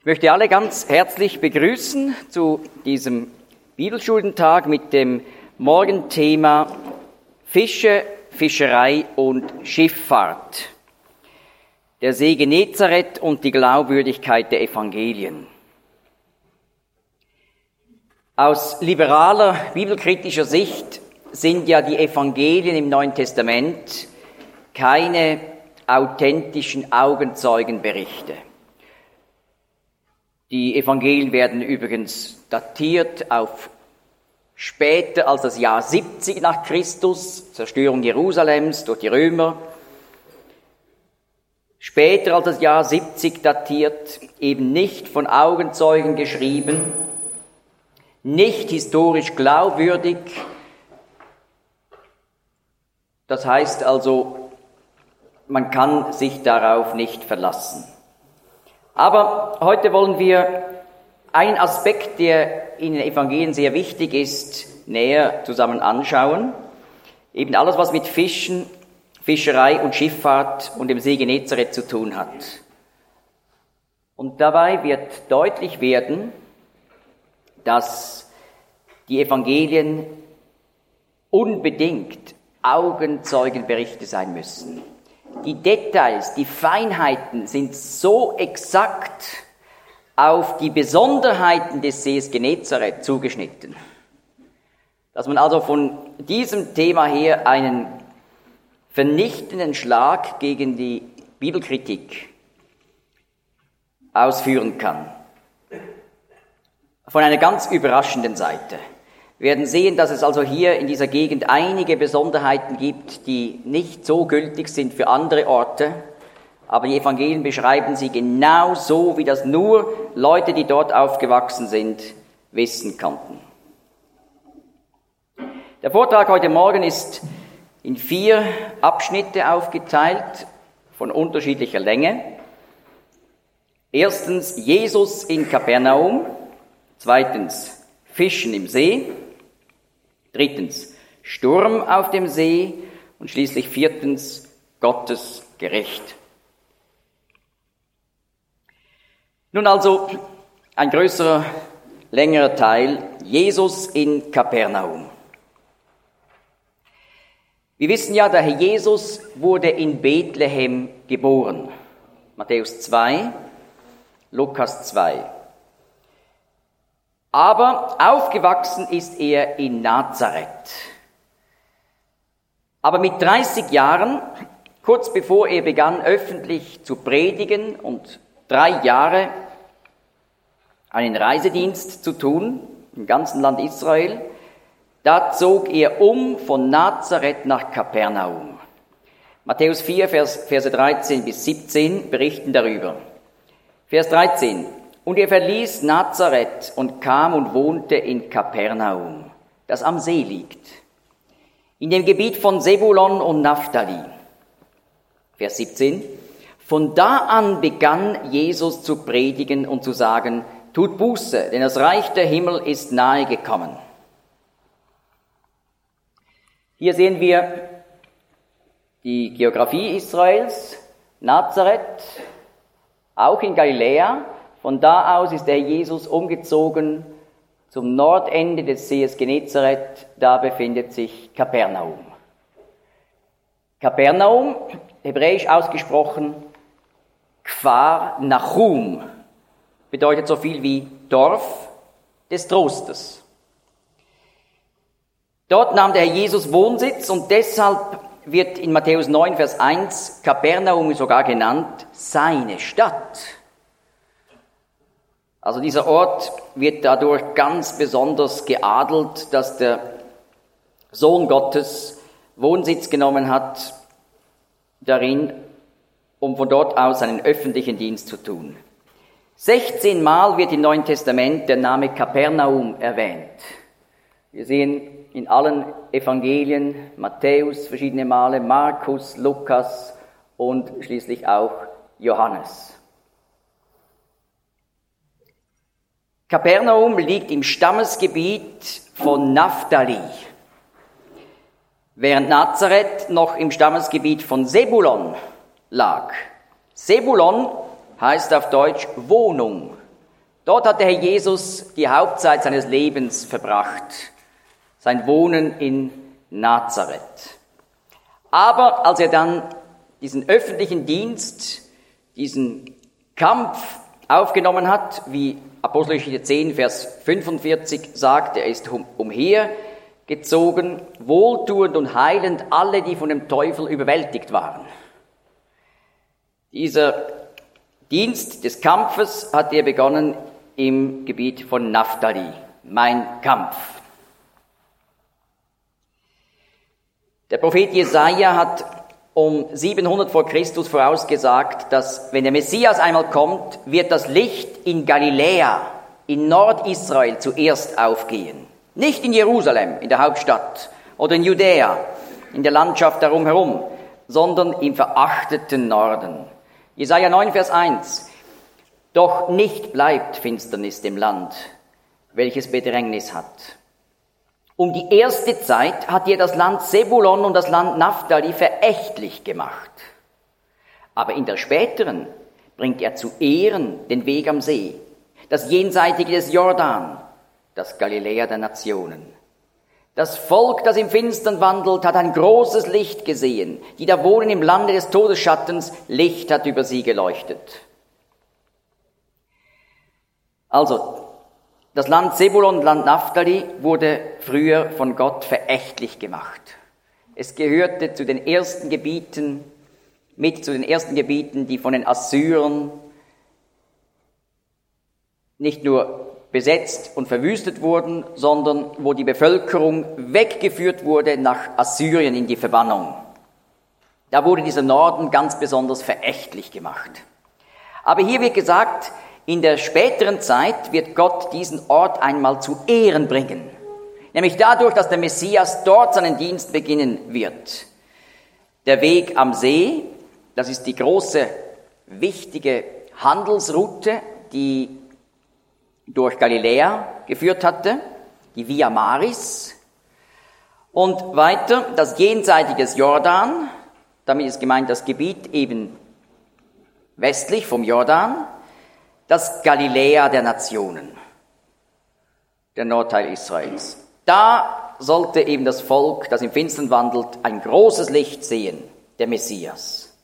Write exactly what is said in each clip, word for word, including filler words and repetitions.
Ich möchte alle ganz herzlich begrüßen zu diesem Bibelschulentag mit dem Morgenthema Fische, Fischerei und Schifffahrt. Der See Genezareth und die Glaubwürdigkeit der Evangelien. Aus liberaler, bibelkritischer Sicht sind ja die Evangelien im Neuen Testament keine authentischen Augenzeugenberichte. Die Evangelien werden übrigens datiert auf später als das Jahr siebzig nach Christus, Zerstörung Jerusalems durch die Römer. Später als das Jahr siebzig datiert, eben nicht von Augenzeugen geschrieben, nicht historisch glaubwürdig. Das heißt also, man kann sich darauf nicht verlassen. Aber heute wollen wir einen Aspekt, der in den Evangelien sehr wichtig ist, näher zusammen anschauen. Eben alles, was mit Fischen, Fischerei und Schifffahrt und dem See Genezareth zu tun hat. Und dabei wird deutlich werden, dass die Evangelien unbedingt Augenzeugenberichte sein müssen. Die Details, die Feinheiten sind so exakt auf die Besonderheiten des Sees Genezareth zugeschnitten, dass man also von diesem Thema her einen vernichtenden Schlag gegen die Bibelkritik ausführen kann. Von einer ganz überraschenden Seite. Wir werden sehen, dass es also hier in dieser Gegend einige Besonderheiten gibt, die nicht so gültig sind für andere Orte, aber die Evangelien beschreiben sie genau so, wie das nur Leute, die dort aufgewachsen sind, wissen konnten. Der Vortrag heute Morgen ist in vier Abschnitte aufgeteilt, von unterschiedlicher Länge. Erstens Jesus in Kapernaum, zweitens Fischen im See, drittens Sturm auf dem See und schließlich viertens Gottes Gericht. Nun also ein größerer, längerer Teil, Jesus in Kapernaum. Wir wissen ja, der Herr Jesus wurde in Bethlehem geboren. Matthäus zwei, Lukas zwei. Aber aufgewachsen ist er in Nazareth. Aber mit dreißig Jahren, kurz bevor er begann, öffentlich zu predigen und drei Jahre einen Reisedienst zu tun im ganzen Land Israel, da zog er um von Nazareth nach Kapernaum. Matthäus vier, Vers, Verse dreizehn bis siebzehn berichten darüber. Vers dreizehn. Und er verließ Nazareth und kam und wohnte in Kapernaum, das am See liegt, in dem Gebiet von Sebulon und Naphtali. Vers siebzehn. Von da an begann Jesus zu predigen und zu sagen, tut Buße, denn das Reich der Himmel ist nahe gekommen. Hier sehen wir die Geografie Israels, Nazareth, auch in Galiläa. Von da aus ist der Jesus umgezogen zum Nordende des Sees Genezareth, da befindet sich Kapernaum. Kapernaum, hebräisch ausgesprochen, Kfar Nachum, bedeutet so viel wie Dorf des Trostes. Dort nahm der Herr Jesus Wohnsitz und deshalb wird in Matthäus neun, Vers eins Kapernaum sogar genannt, seine Stadt. Also dieser Ort wird dadurch ganz besonders geadelt, dass der Sohn Gottes Wohnsitz genommen hat darin, um von dort aus einen öffentlichen Dienst zu tun. sechzehn Mal wird im Neuen Testament der Name Kapernaum erwähnt. Wir sehen in allen Evangelien, Matthäus verschiedene Male, Markus, Lukas und schließlich auch Johannes. Kapernaum liegt im Stammesgebiet von Naphtali, während Nazareth noch im Stammesgebiet von Sebulon lag. Sebulon heißt auf Deutsch Wohnung. Dort hat der Herr Jesus die Hauptzeit seines Lebens verbracht, sein Wohnen in Nazareth. Aber als er dann diesen öffentlichen Dienst, diesen Kampf aufgenommen hat, wie Apostelgeschichte zehn, Vers fünfundvierzig sagt, er ist umhergezogen, wohltuend und heilend alle, die von dem Teufel überwältigt waren. Dieser Dienst des Kampfes hat er begonnen im Gebiet von Naphtali, mein Kampf. Der Prophet Jesaja hat um siebenhundert vor Christus vorausgesagt, dass, wenn der Messias einmal kommt, wird das Licht in Galiläa, in Nordisrael zuerst aufgehen. Nicht in Jerusalem, in der Hauptstadt, oder in Judäa, in der Landschaft darum herum, sondern im verachteten Norden. Jesaja neun, Vers eins. Doch nicht bleibt Finsternis dem Land, welches Bedrängnis hat. Um die erste Zeit hat er das Land Sebulon und das Land Naphtali verächtlich gemacht. Aber in der späteren bringt er zu Ehren den Weg am See, das Jenseitige des Jordan, das Galiläa der Nationen. Das Volk, das im Finstern wandelt, hat ein großes Licht gesehen. Die da wohnen im Lande des Todesschattens, Licht hat über sie geleuchtet. Also, das Land Sebulon und Land Naphtali wurde früher von Gott verächtlich gemacht. Es gehörte zu den ersten Gebieten, mit zu den ersten Gebieten, die von den Assyrern nicht nur besetzt und verwüstet wurden, sondern wo die Bevölkerung weggeführt wurde nach Assyrien in die Verbannung. Da wurde dieser Norden ganz besonders verächtlich gemacht. Aber hier wird gesagt, in der späteren Zeit wird Gott diesen Ort einmal zu Ehren bringen. Nämlich dadurch, dass der Messias dort seinen Dienst beginnen wird. Der Weg am See, das ist die große, wichtige Handelsroute, die durch Galiläa geführt hatte, die Via Maris. Und weiter das Jenseitige des Jordan, damit ist gemeint das Gebiet eben westlich vom Jordan, das Galiläa der Nationen, der Nordteil Israels. Da sollte eben das Volk, das im Finstern wandelt, ein großes Licht sehen, der Messias.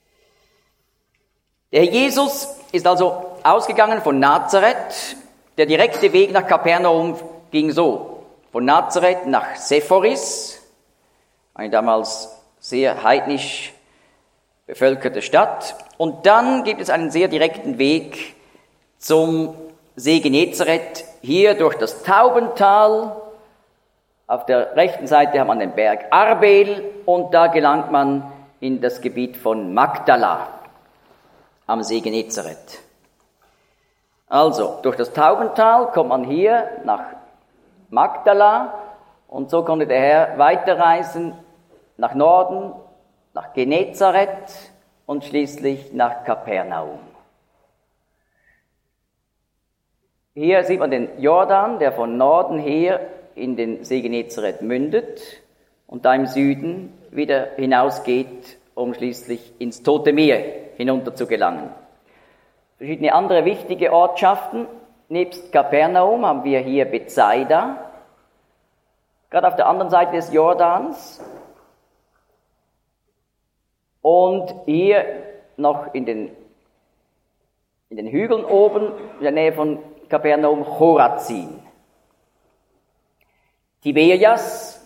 Der Herr Jesus ist also ausgegangen von Nazareth. Der direkte Weg nach Kapernaum ging so: von Nazareth nach Sephoris, eine damals sehr heidnisch bevölkerte Stadt. Und dann gibt es einen sehr direkten Weg zum See Genezareth, hier durch das Taubental. Auf der rechten Seite hat man den Berg Arbel und da gelangt man in das Gebiet von Magdala am See Genezareth. Also, durch das Taubental kommt man hier nach Magdala und so konnte der Herr weiterreisen nach Norden, nach Genezareth und schließlich nach Kapernaum. Hier sieht man den Jordan, der von Norden her in den See Genezareth mündet und da im Süden wieder hinausgeht, um schließlich ins Tote Meer hinunter zu gelangen. Verschiedene andere wichtige Ortschaften. Nebst Kapernaum haben wir hier Bethsaida, gerade auf der anderen Seite des Jordans. Und hier noch in den, in den Hügeln oben, in der Nähe von Kapernaum, Chorazin. Tiberias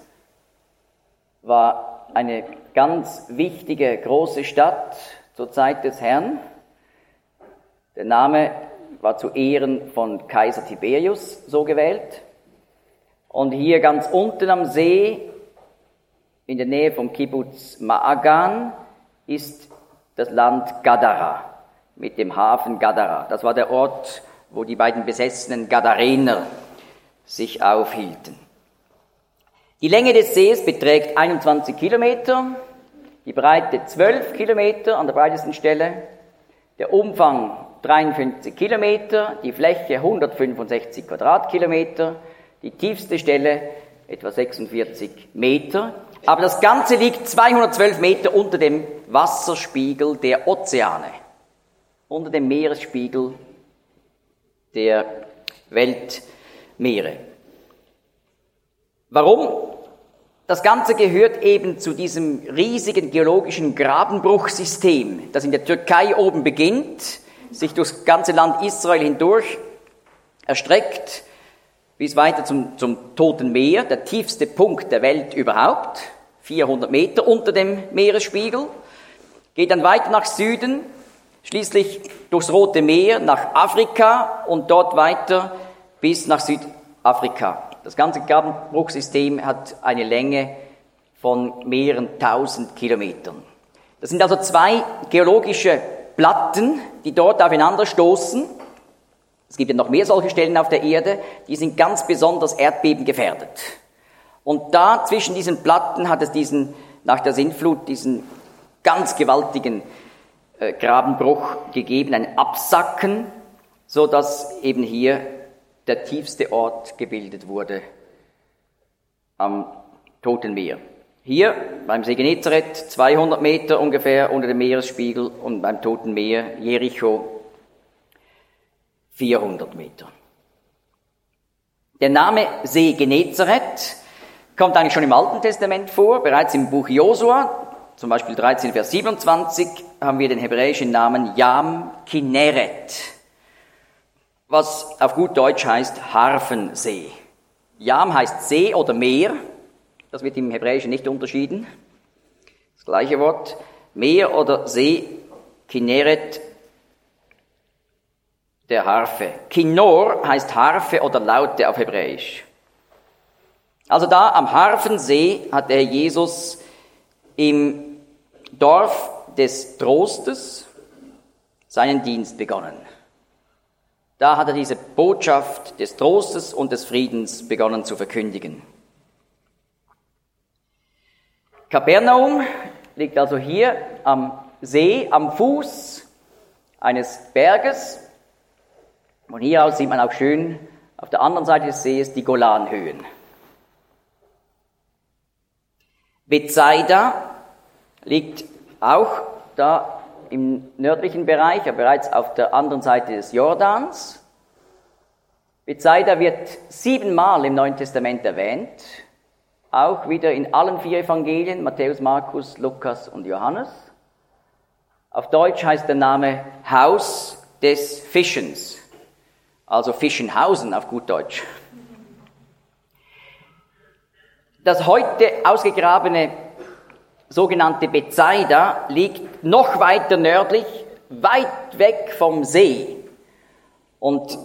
war eine ganz wichtige, große Stadt zur Zeit des Herrn. Der Name war zu Ehren von Kaiser Tiberius so gewählt. Und hier ganz unten am See, in der Nähe vom Kibbutz Ma'agan, ist das Land Gadara mit dem Hafen Gadara. Das war der Ort, wo die beiden besessenen Gadarener sich aufhielten. Die Länge des Sees beträgt einundzwanzig Kilometer, die Breite zwölf Kilometer an der breitesten Stelle, der Umfang dreiundfünfzig Kilometer, die Fläche hundertfünfundsechzig Quadratkilometer, die tiefste Stelle etwa sechsundvierzig Meter. Aber das Ganze liegt zweihundertzwölf Meter unter dem Wasserspiegel der Ozeane, unter dem Meeresspiegel der Weltmeere. Warum? Das Ganze gehört eben zu diesem riesigen geologischen Grabenbruchsystem, das in der Türkei oben beginnt, sich durchs ganze Land Israel hindurch erstreckt, bis weiter zum, zum Toten Meer, der tiefste Punkt der Welt überhaupt, vierhundert Meter unter dem Meeresspiegel, geht dann weiter nach Süden, schließlich durchs Rote Meer nach Afrika und dort weiter bis nach Südafrika. Das ganze Grabenbruchsystem hat eine Länge von mehreren tausend Kilometern. Das sind also zwei geologische Platten, die dort aufeinander stoßen. Es gibt ja noch mehr solche Stellen auf der Erde, die sind ganz besonders erdbebengefährdet. Und da zwischen diesen Platten hat es diesen, nach der Sintflut, diesen ganz gewaltigen äh, Grabenbruch gegeben, ein Absacken, so dass eben hier der tiefste Ort gebildet wurde am Toten Meer. Hier beim See Genezareth zweihundert Meter ungefähr unter dem Meeresspiegel und beim Toten Meer Jericho vierhundert Meter. Der Name See Genezareth kommt eigentlich schon im Alten Testament vor, bereits im Buch Josua, zum Beispiel dreizehn, Vers siebenundzwanzig, haben wir den hebräischen Namen Yam Kinneret, was auf gut Deutsch heißt Harfensee. Yam heißt See oder Meer, das wird im Hebräischen nicht unterschieden. Das gleiche Wort, Meer oder See, Kinneret, der Harfe. Kinnor heißt Harfe oder Laute auf Hebräisch. Also da am Harfensee hat der Jesus im Dorf des Trostes seinen Dienst begonnen. Da hat er diese Botschaft des Trostes und des Friedens begonnen zu verkündigen. Kapernaum liegt also hier am See, am Fuß eines Berges. Von hier aus sieht man auch schön auf der anderen Seite des Sees die Golanhöhen. Bethsaida liegt auch da im nördlichen Bereich, aber bereits auf der anderen Seite des Jordans. Bethsaida wird siebenmal im Neuen Testament erwähnt, auch wieder in allen vier Evangelien, Matthäus, Markus, Lukas und Johannes. Auf Deutsch heißt der Name Haus des Fischens, also Fischenhausen auf gut Deutsch. Das heute ausgegrabene sogenannte Bethsaida liegt noch weiter nördlich, weit weg vom See. Und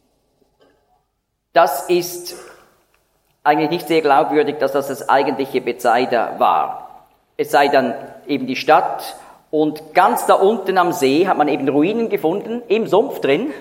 das ist eigentlich nicht sehr glaubwürdig, dass das das eigentliche Bethsaida war. Es sei dann eben die Stadt und ganz da unten am See hat man eben Ruinen gefunden, im Sumpf drin.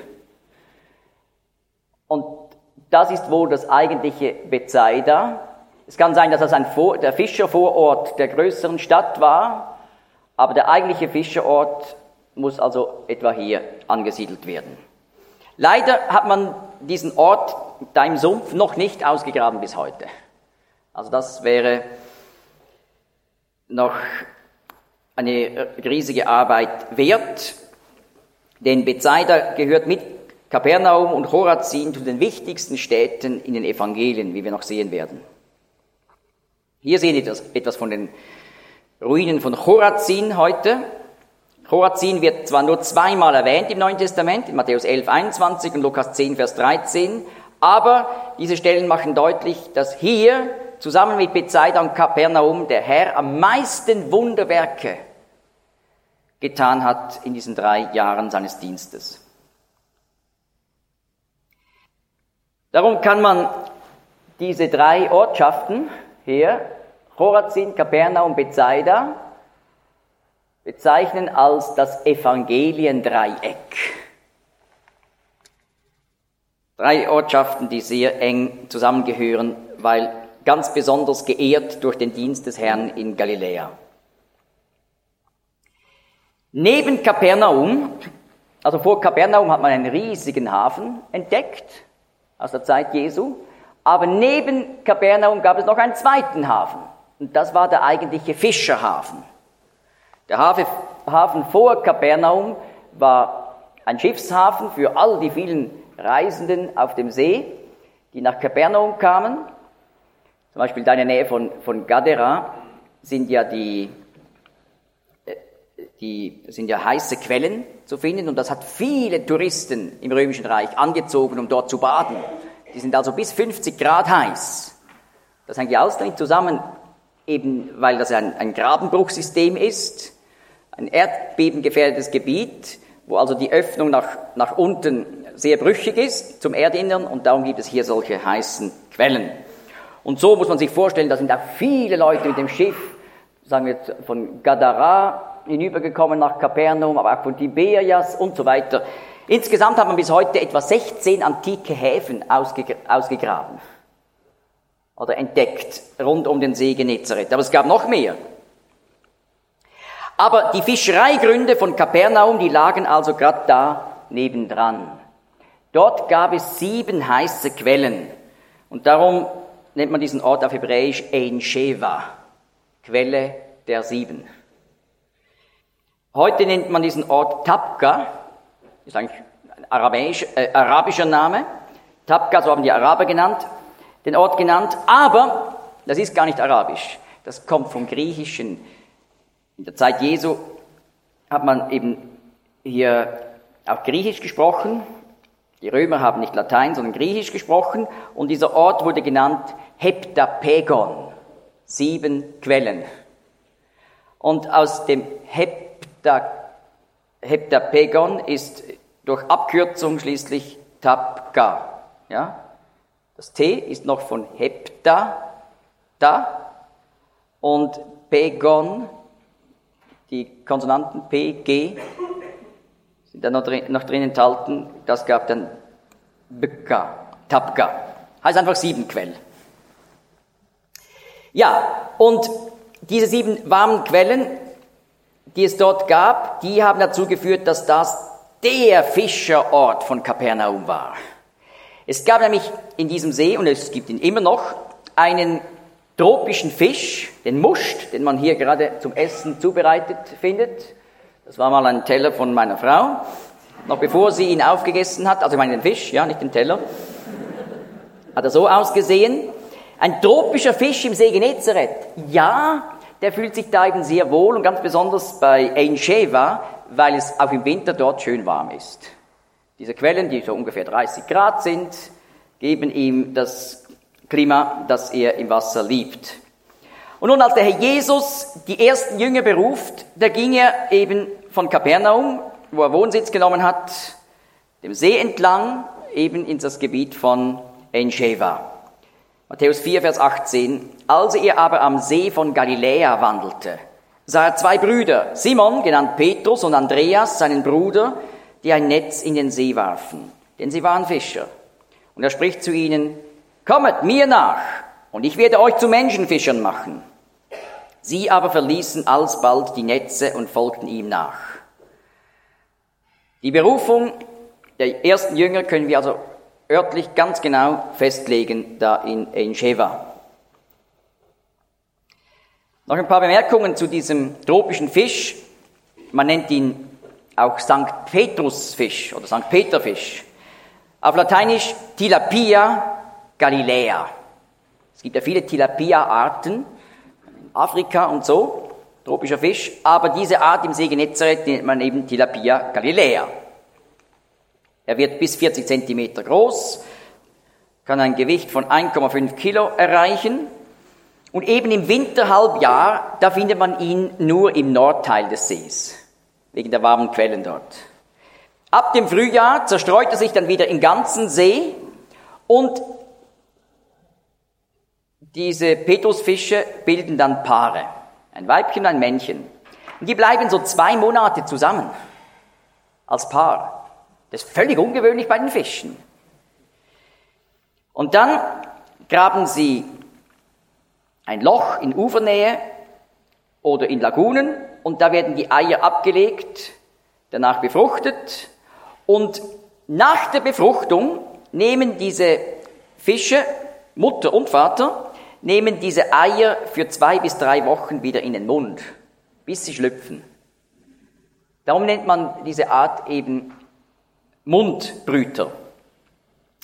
Und das ist wohl das eigentliche Bethsaida. Es kann sein, dass das ein Vor- der Fischervorort der größeren Stadt war, aber der eigentliche Fischerort muss also etwa hier angesiedelt werden. Leider hat man diesen Ort da im Sumpf noch nicht ausgegraben bis heute. Also das wäre noch eine riesige Arbeit wert, denn Bethsaida gehört mit Kapernaum und Chorazin zu den wichtigsten Städten in den Evangelien, wie wir noch sehen werden. Hier sehen wir etwas von den Ruinen von Chorazin heute. Chorazin wird zwar nur zweimal erwähnt im Neuen Testament, in Matthäus elf, einundzwanzig und Lukas zehn, Vers dreizehn, aber diese Stellen machen deutlich, dass hier zusammen mit Bethsaida und Kapernaum der Herr am meisten Wunderwerke getan hat in diesen drei Jahren seines Dienstes. Darum kann man diese drei Ortschaften hier, Chorazin, Kapernaum, Bethsaida, bezeichnen als das Evangeliendreieck. Drei Ortschaften, die sehr eng zusammengehören, weil ganz besonders geehrt durch den Dienst des Herrn in Galiläa. Neben Kapernaum, also vor Kapernaum hat man einen riesigen Hafen entdeckt, aus der Zeit Jesu, aber neben Kapernaum gab es noch einen zweiten Hafen, und das war der eigentliche Fischerhafen. Der Hafen vor Kapernaum war ein Schiffshafen für all die vielen Reisenden auf dem See, die nach Kapernaum kamen. Zum Beispiel da in der Nähe von, von Gadara sind ja die, die sind ja heiße Quellen zu finden und das hat viele Touristen im Römischen Reich angezogen, um dort zu baden. Die sind also bis fünfzig Grad heiß. Das hängt ja alles damit zusammen, eben weil das ein, ein Grabenbruchsystem ist, ein erdbebengefährdetes Gebiet, wo also die Öffnung nach, nach unten sehr brüchig ist zum Erdinnern und darum gibt es hier solche heißen Quellen. Und so muss man sich vorstellen, da sind auch viele Leute mit dem Schiff, sagen wir von Gadara hinübergekommen nach Kapernaum, aber auch von Tiberias und so weiter. Insgesamt hat man bis heute etwa sechzehn antike Häfen ausge- ausgegraben oder entdeckt rund um den See Genezareth. Aber es gab noch mehr. Aber die Fischereigründe von Kapernaum, die lagen also gerade da nebendran. Dort gab es sieben heiße Quellen und darum nennt man diesen Ort auf Hebräisch Ein Sheva, Quelle der Sieben. Heute nennt man diesen Ort Tabqa, ist eigentlich ein arabisch, äh, arabischer Name. Tabqa, so haben die Araber genannt, den Ort genannt, aber das ist gar nicht arabisch, das kommt vom Griechischen. In der Zeit Jesu hat man eben hier auch Griechisch gesprochen. Die Römer haben nicht Latein, sondern Griechisch gesprochen. Und dieser Ort wurde genannt Heptapegon, sieben Quellen. Und aus dem Hepta, Heptapegon ist durch Abkürzung schließlich Tabqa. Ja? Das T ist noch von Hepta, da, und Pegon, die Konsonanten P, G, sind da noch drin, noch drin enthalten. Das gab dann Bka, Tabqa. Heißt einfach sieben Quellen. Ja, und diese sieben warmen Quellen, die es dort gab, die haben dazu geführt, dass das der Fischerort von Kapernaum war. Es gab nämlich in diesem See, und es gibt ihn immer noch, einen tropischen Fisch, den Muscht, den man hier gerade zum Essen zubereitet findet. Das war mal ein Teller von meiner Frau, noch bevor sie ihn aufgegessen hat, also ich meine den Fisch, ja, nicht den Teller, hat er so ausgesehen. Ein tropischer Fisch im See Genezareth, ja, der fühlt sich da eben sehr wohl und ganz besonders bei Ein Sheva, weil es auch im Winter dort schön warm ist. Diese Quellen, die so ungefähr dreißig Grad sind, geben ihm das Klima, das er im Wasser liebt. Und nun, als der Herr Jesus die ersten Jünger beruft, da ging er eben von Kapernaum, wo er Wohnsitz genommen hat, dem See entlang, eben in das Gebiet von Ein Sheva. Matthäus vier, Vers achtzehn. Als er aber am See von Galiläa wandelte, sah er zwei Brüder, Simon, genannt Petrus, und Andreas, seinen Bruder, die ein Netz in den See warfen, denn sie waren Fischer. Und er spricht zu ihnen: Kommet mir nach, und ich werde euch zu Menschenfischern machen. Sie aber verließen alsbald die Netze und folgten ihm nach. Die Berufung der ersten Jünger können wir also örtlich ganz genau festlegen, da in Ein Sheva. Noch ein paar Bemerkungen zu diesem tropischen Fisch. Man nennt ihn auch Sankt Petrusfisch oder Sankt Peterfisch. Auf Lateinisch Tilapia Galiläa. Es gibt ja viele Tilapia-Arten, in Afrika und so, tropischer Fisch, aber diese Art im See Genezareth nennt man eben Tilapia Galiläa. Er wird bis vierzig Zentimeter groß, kann ein Gewicht von eins Komma fünf Kilo erreichen und eben im Winterhalbjahr, da findet man ihn nur im Nordteil des Sees, wegen der warmen Quellen dort. Ab dem Frühjahr zerstreut er sich dann wieder im ganzen See und diese Petrusfische bilden dann Paare, ein Weibchen und ein Männchen. Und die bleiben so zwei Monate zusammen als Paar. Das ist völlig ungewöhnlich bei den Fischen. Und dann graben sie ein Loch in Ufernähe oder in Lagunen und da werden die Eier abgelegt, danach befruchtet und nach der Befruchtung nehmen diese Fische, Mutter und Vater, nehmen diese Eier für zwei bis drei Wochen wieder in den Mund, bis sie schlüpfen. Darum nennt man diese Art eben Mundbrüter.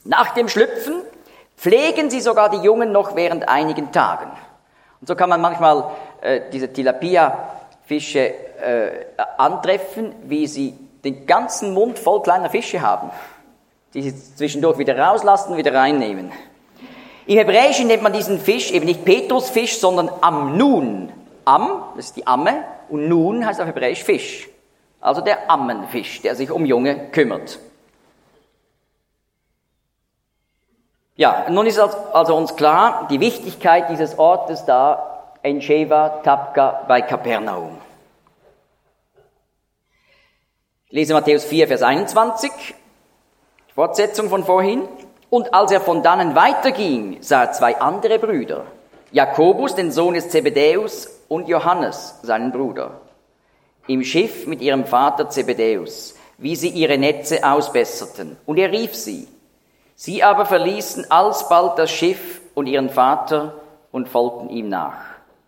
Nach dem Schlüpfen pflegen sie sogar die Jungen noch während einigen Tagen. Und so kann man manchmal äh, diese Tilapia-Fische äh, antreffen, wie sie den ganzen Mund voll kleiner Fische haben, die sie zwischendurch wieder rauslassen, wieder reinnehmen. Im Hebräischen nennt man diesen Fisch eben nicht Petrusfisch, sondern Amnun. Am, das ist die Amme, und Nun heißt auf Hebräisch Fisch. Also der Ammenfisch, der sich um Junge kümmert. Ja, nun ist also uns klar, die Wichtigkeit dieses Ortes da, En Sheva Tabka bei Kapernaum. Ich lese Matthäus vier, Vers einundzwanzig, Fortsetzung von vorhin. Und als er von dannen weiterging, sah er zwei andere Brüder, Jakobus, den Sohn des Zebedäus, und Johannes, seinen Bruder, im Schiff mit ihrem Vater Zebedäus, wie sie ihre Netze ausbesserten. Und er rief sie. Sie aber verließen alsbald das Schiff und ihren Vater und folgten ihm nach.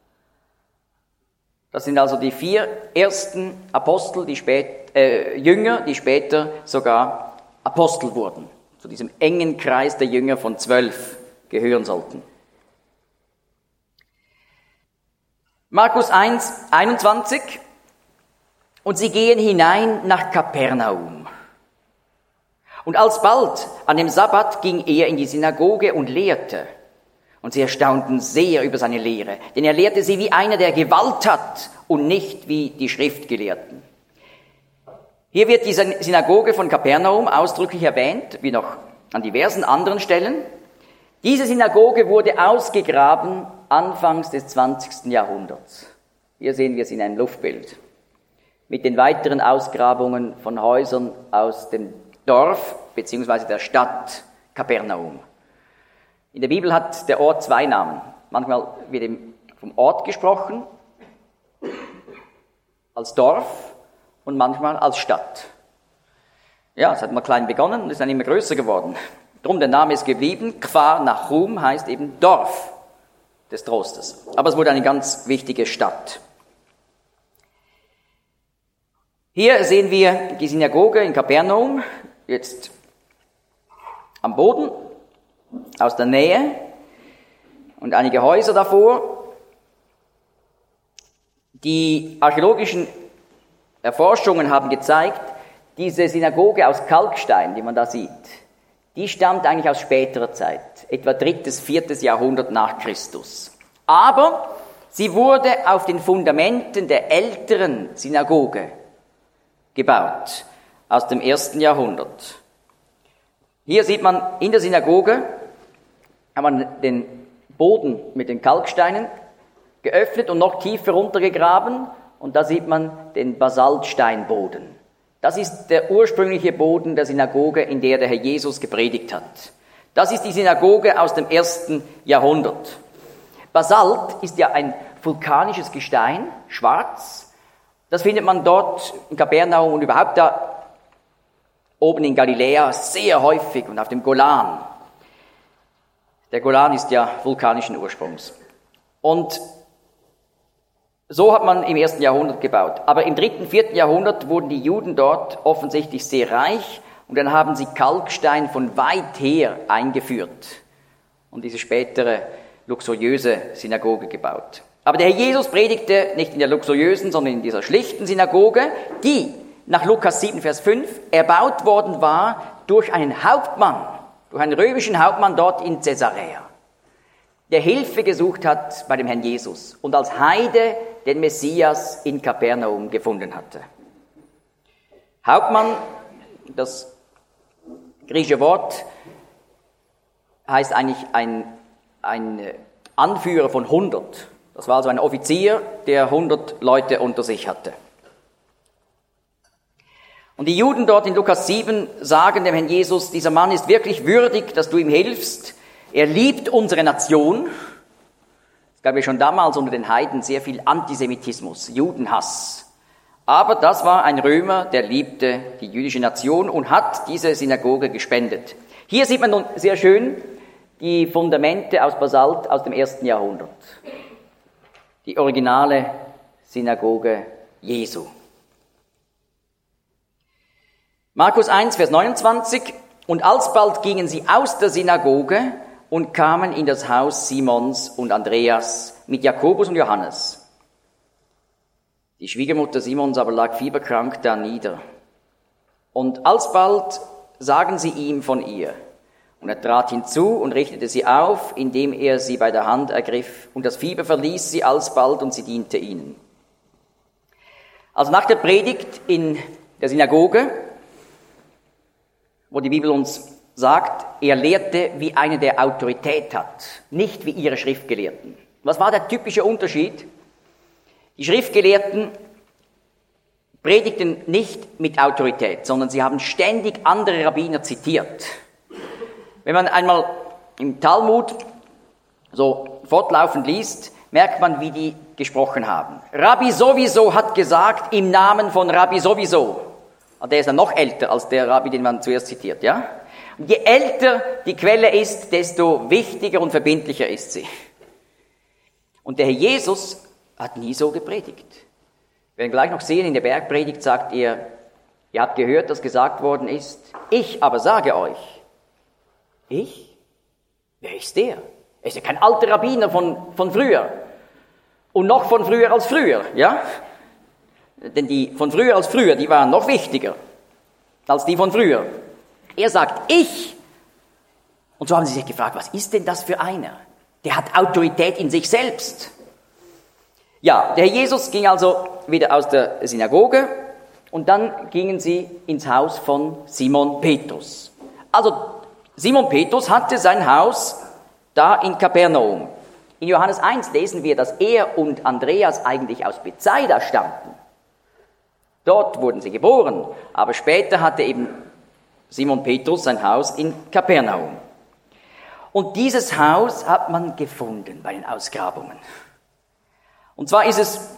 Das sind also die vier ersten Apostel, die spät, äh, Jünger, die später sogar Apostel wurden, zu diesem engen Kreis der Jünger von zwölf gehören sollten. Markus eins, einundzwanzig. Und sie gehen hinein nach Kapernaum. Und alsbald an dem Sabbat ging er in die Synagoge und lehrte. Und sie erstaunten sehr über seine Lehre, denn er lehrte sie wie einer, der Gewalt hat und nicht wie die Schriftgelehrten. Hier wird die Synagoge von Kapernaum ausdrücklich erwähnt, wie noch an diversen anderen Stellen. Diese Synagoge wurde ausgegraben anfangs des zwanzigsten Jahrhunderts. Hier sehen wir es in einem Luftbild. Mit den weiteren Ausgrabungen von Häusern aus dem Dorf bzw. der Stadt Kapernaum. In der Bibel hat der Ort zwei Namen. Manchmal wird vom Ort gesprochen, als Dorf und manchmal als Stadt. Ja, es hat mal klein begonnen und ist dann immer größer geworden. Drum der Name ist geblieben. Kfar Nachum heißt eben Dorf des Trostes. Aber es wurde eine ganz wichtige Stadt. Hier sehen wir die Synagoge in Kapernaum, jetzt am Boden, aus der Nähe und einige Häuser davor. Die archäologischen Erforschungen haben gezeigt, diese Synagoge aus Kalkstein, die man da sieht, die stammt eigentlich aus späterer Zeit, etwa drittes, viertes Jahrhundert nach Christus. Aber sie wurde auf den Fundamenten der älteren Synagoge gebaut, aus dem ersten Jahrhundert. Hier sieht man in der Synagoge, hat man den Boden mit den Kalksteinen geöffnet und noch tiefer runtergegraben und da sieht man den Basaltsteinboden. Das ist der ursprüngliche Boden der Synagoge, in der der Herr Jesus gepredigt hat. Das ist die Synagoge aus dem ersten Jahrhundert. Basalt ist ja ein vulkanisches Gestein, schwarz. Das findet man dort in Kapernaum und überhaupt da oben in Galiläa sehr häufig und auf dem Golan. Der Golan ist ja vulkanischen Ursprungs. Und so hat man im ersten Jahrhundert gebaut. Aber im dritten, vierten Jahrhundert wurden die Juden dort offensichtlich sehr reich und dann haben sie Kalkstein von weit her eingeführt und diese spätere luxuriöse Synagoge gebaut. Aber der Herr Jesus predigte nicht in der luxuriösen, sondern in dieser schlichten Synagoge, die nach Lukas sieben, Vers fünf erbaut worden war durch einen Hauptmann, durch einen römischen Hauptmann dort in Caesarea, der Hilfe gesucht hat bei dem Herrn Jesus und als Heide den Messias in Kapernaum gefunden hatte. Hauptmann, das griechische Wort, heißt eigentlich ein, ein Anführer von hundert. Das war also ein Offizier, der hundert Leute unter sich hatte. Und die Juden dort in Lukas sieben sagen dem Herrn Jesus, dieser Mann ist wirklich würdig, dass du ihm hilfst. Er liebt unsere Nation. Es gab ja schon damals unter den Heiden sehr viel Antisemitismus, Judenhass. Aber das war ein Römer, der liebte die jüdische Nation und hat diese Synagoge gespendet. Hier sieht man nun sehr schön die Fundamente aus Basalt aus dem ersten Jahrhundert. Die originale Synagoge Jesu. Markus eins, Vers neunundzwanzig. Und alsbald gingen sie aus der Synagoge und kamen in das Haus Simons und Andreas mit Jakobus und Johannes. Die Schwiegermutter Simons aber lag fieberkrank da nieder. Und alsbald sagen sie ihm von ihr. Und er trat hinzu und richtete sie auf, indem er sie bei der Hand ergriff. Und das Fieber verließ sie alsbald und sie diente ihnen. Also nach der Predigt in der Synagoge, wo die Bibel uns sagt, er lehrte, wie einer, der Autorität hat, nicht wie ihre Schriftgelehrten. Was war der typische Unterschied? Die Schriftgelehrten predigten nicht mit Autorität, sondern sie haben ständig andere Rabbiner zitiert. Wenn man einmal im Talmud so fortlaufend liest, merkt man, wie die gesprochen haben. Rabbi sowieso hat gesagt, im Namen von Rabbi sowieso. Der ist dann noch älter als der Rabbi, den man zuerst zitiert, ja? Und je älter die Quelle ist, desto wichtiger und verbindlicher ist sie. Und der Herr Jesus hat nie so gepredigt. Wir werden gleich noch sehen, in der Bergpredigt sagt er, ihr habt gehört, dass gesagt worden ist, ich aber sage euch. Ich? Wer ist der? Er ist ja kein alter Rabbiner von, von früher. Und noch von früher als früher, ja? Denn die von früher als früher, die waren noch wichtiger als die von früher. Er sagt, ich. Und so haben sie sich gefragt, was ist denn das für einer? Der hat Autorität in sich selbst. Ja, der Herr Jesus ging also wieder aus der Synagoge und dann gingen sie ins Haus von Simon Petrus. Also Simon Petrus hatte sein Haus da in Kapernaum. In Johannes eins lesen wir, dass er und Andreas eigentlich aus Bethsaida stammten. Dort wurden sie geboren, aber später hatte eben Simon Petrus sein Haus in Kapernaum. Und dieses Haus hat man gefunden bei den Ausgrabungen. Und zwar ist es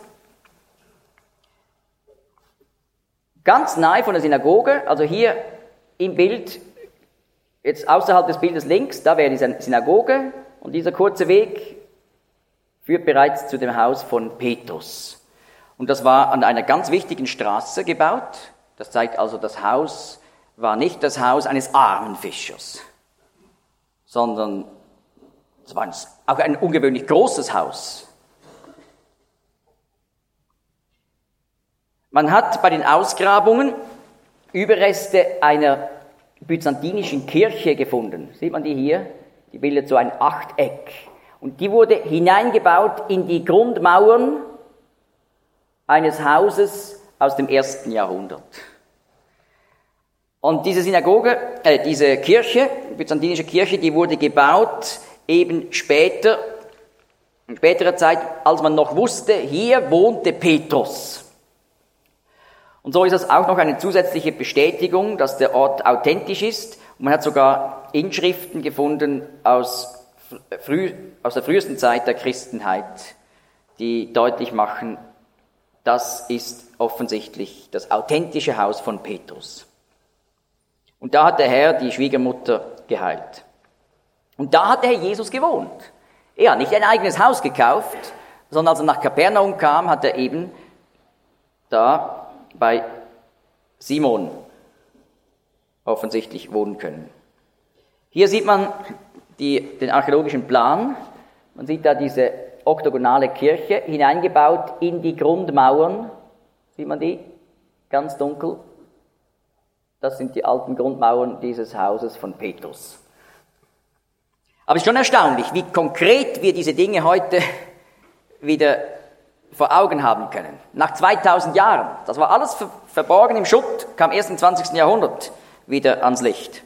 ganz nahe von der Synagoge, also hier im Bild, jetzt außerhalb des Bildes links, da wäre die Synagoge und dieser kurze Weg führt bereits zu dem Haus von Petrus. Und das war an einer ganz wichtigen Straße gebaut. Das zeigt also, das Haus war nicht das Haus eines armen Fischers, sondern es war auch ein ungewöhnlich großes Haus. Man hat bei den Ausgrabungen Überreste einer byzantinischen Kirche gefunden. Sieht man die hier? Die bildet so ein Achteck. Und die wurde hineingebaut in die Grundmauern eines Hauses aus dem ersten Jahrhundert. Und diese Synagoge, äh, diese Kirche, die byzantinische Kirche, die wurde gebaut eben später, in späterer Zeit, als man noch wusste, hier wohnte Petrus. Und so ist das auch noch eine zusätzliche Bestätigung, dass der Ort authentisch ist. Und man hat sogar Inschriften gefunden aus, früh, aus der frühesten Zeit der Christenheit, die deutlich machen, das ist offensichtlich das authentische Haus von Petrus. Und da hat der Herr die Schwiegermutter geheilt. Und da hat der Herr Jesus gewohnt. Er hat nicht ein eigenes Haus gekauft, sondern als er nach Kapernaum kam, hat er eben da bei Simon offensichtlich wohnen können. Hier sieht man die, den archäologischen Plan. Man sieht da diese oktogonale Kirche hineingebaut in die Grundmauern. Sieht man die? Ganz dunkel. Das sind die alten Grundmauern dieses Hauses von Petrus. Aber es ist schon erstaunlich, wie konkret wir diese Dinge heute wieder vor Augen haben können. Nach zweitausend Jahren. Das war alles ver- verborgen im Schutt, kam erst im zwanzigsten Jahrhundert wieder ans Licht.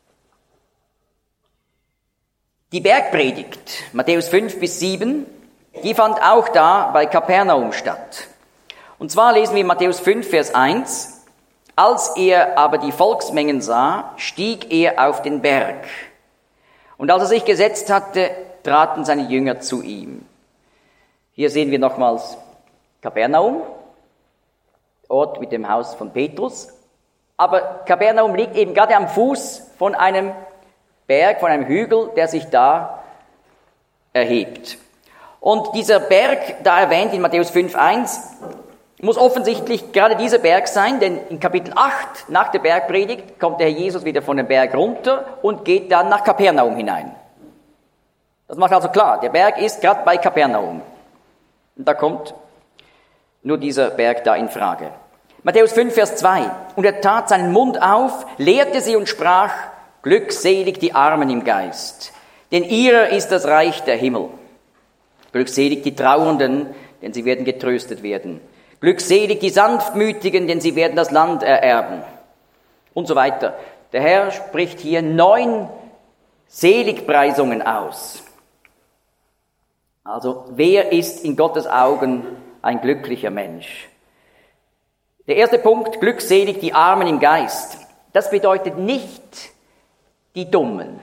Die Bergpredigt, Matthäus fünf bis sieben, die fand auch da bei Kapernaum statt. Und zwar lesen wir in Matthäus fünf, Vers eins, als er aber die Volksmengen sah, stieg er auf den Berg. Und als er sich gesetzt hatte, traten seine Jünger zu ihm. Hier sehen wir nochmals Kapernaum, Ort mit dem Haus von Petrus. Aber Kapernaum liegt eben gerade am Fuß von einem Berg, von einem Hügel, der sich da erhebt. Und dieser Berg, da erwähnt in Matthäus fünf, eins, Muss offensichtlich gerade dieser Berg sein, denn in Kapitel acht, nach der Bergpredigt, kommt der Herr Jesus wieder von dem Berg runter und geht dann nach Kapernaum hinein. Das macht also klar, der Berg ist gerade bei Kapernaum. Und da kommt nur dieser Berg da in Frage. Matthäus fünf, Vers zwei. Und er tat seinen Mund auf, lehrte sie und sprach, glückselig die Armen im Geist, denn ihrer ist das Reich der Himmel. Glückselig die Trauernden, denn sie werden getröstet werden. Glückselig die Sanftmütigen, denn sie werden das Land ererben. Und so weiter. Der Herr spricht hier neun Seligpreisungen aus. Also, wer ist in Gottes Augen ein glücklicher Mensch? Der erste Punkt, glückselig die Armen im Geist. Das bedeutet nicht die Dummen.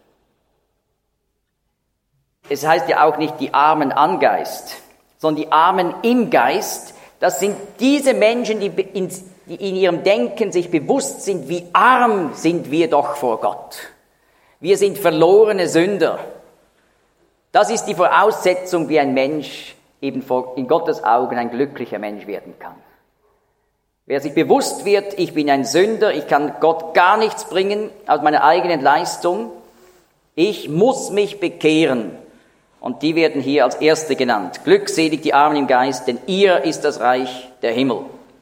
Es heißt ja auch nicht die Armen an Geist, sondern die Armen im Geist. Das sind diese Menschen, die in, die in ihrem Denken sich bewusst sind, wie arm sind wir doch vor Gott. Wir sind verlorene Sünder. Das ist die Voraussetzung, wie ein Mensch eben vor, in Gottes Augen ein glücklicher Mensch werden kann. Wer sich bewusst wird, ich bin ein Sünder, ich kann Gott gar nichts bringen aus meiner eigenen Leistung, ich muss mich bekehren. Und die werden hier als Erste genannt. Glückselig die Armen im Geist, denn ihr ist das Reich der Himmel.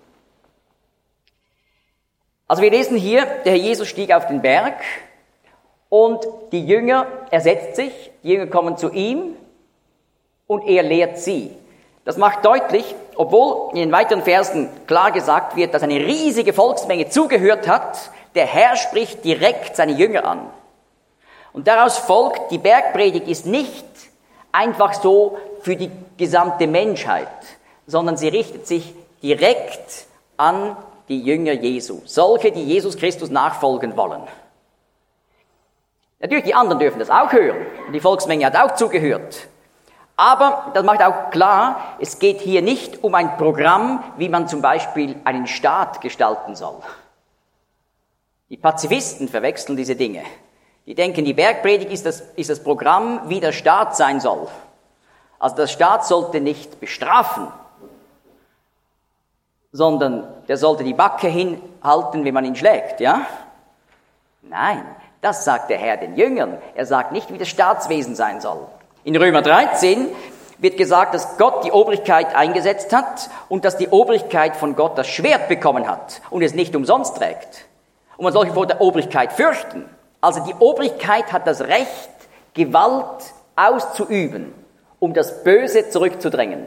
Also wir lesen hier, der Herr Jesus stieg auf den Berg und die Jünger, er setzt sich, die Jünger kommen zu ihm und er lehrt sie. Das macht deutlich, obwohl in den weiteren Versen klar gesagt wird, dass eine riesige Volksmenge zugehört hat, der Herr spricht direkt seine Jünger an. Und daraus folgt, die Bergpredigt ist nicht einfach so für die gesamte Menschheit, sondern sie richtet sich direkt an die Jünger Jesu, solche, die Jesus Christus nachfolgen wollen. Natürlich, die anderen dürfen das auch hören, und die Volksmenge hat auch zugehört. Aber das macht auch klar, es geht hier nicht um ein Programm, wie man zum Beispiel einen Staat gestalten soll. Die Pazifisten verwechseln diese Dinge. Die denken, die Bergpredigt ist das, ist das Programm, wie der Staat sein soll. Also der Staat sollte nicht bestrafen, sondern der sollte die Backe hinhalten, wenn man ihn schlägt, ja? Nein, das sagt der Herr den Jüngern. Er sagt nicht, wie das Staatswesen sein soll. In Römer dreizehn wird gesagt, dass Gott die Obrigkeit eingesetzt hat und dass die Obrigkeit von Gott das Schwert bekommen hat und es nicht umsonst trägt. Und man soll sich vor der Obrigkeit fürchten. Also die Obrigkeit hat das Recht, Gewalt auszuüben, um das Böse zurückzudrängen.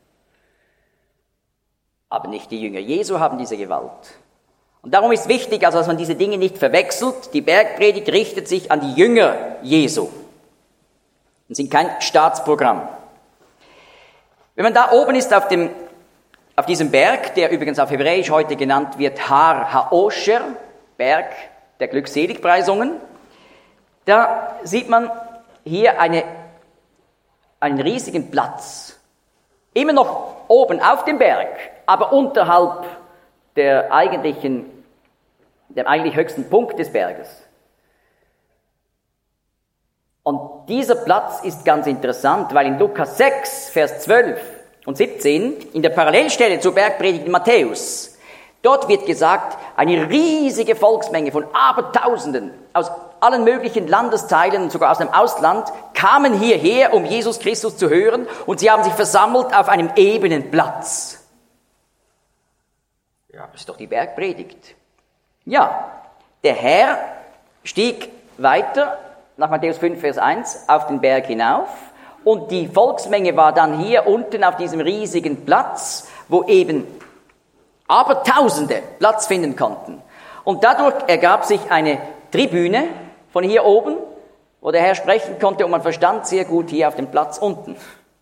Aber nicht die Jünger Jesu haben diese Gewalt. Und darum ist wichtig, also dass man diese Dinge nicht verwechselt. Die Bergpredigt richtet sich an die Jünger Jesu. Und sind kein Staatsprogramm. Wenn man da oben ist auf dem, auf diesem Berg, der übrigens auf Hebräisch heute genannt wird Har Haosher, Berg der Glückseligpreisungen, da sieht man hier eine, einen riesigen Platz. Immer noch oben auf dem Berg, aber unterhalb der eigentlichen, dem eigentlich höchsten Punkt des Berges. Und dieser Platz ist ganz interessant, weil in Lukas sechs, Vers zwölf und siebzehn, in der Parallelstelle zur Bergpredigt in Matthäus, dort wird gesagt, eine riesige Volksmenge von Abertausenden aus allen möglichen Landesteilen, sogar aus dem Ausland, kamen hierher, um Jesus Christus zu hören, und sie haben sich versammelt auf einem ebenen Platz. Ja, das ist doch die Bergpredigt. Ja, der Herr stieg weiter, nach Matthäus fünf, Vers eins, auf den Berg hinauf, und die Volksmenge war dann hier unten auf diesem riesigen Platz, wo eben Abertausende Platz finden konnten. Und dadurch ergab sich eine Tribüne von hier oben, wo der Herr sprechen konnte, und man verstand sehr gut hier auf dem Platz unten.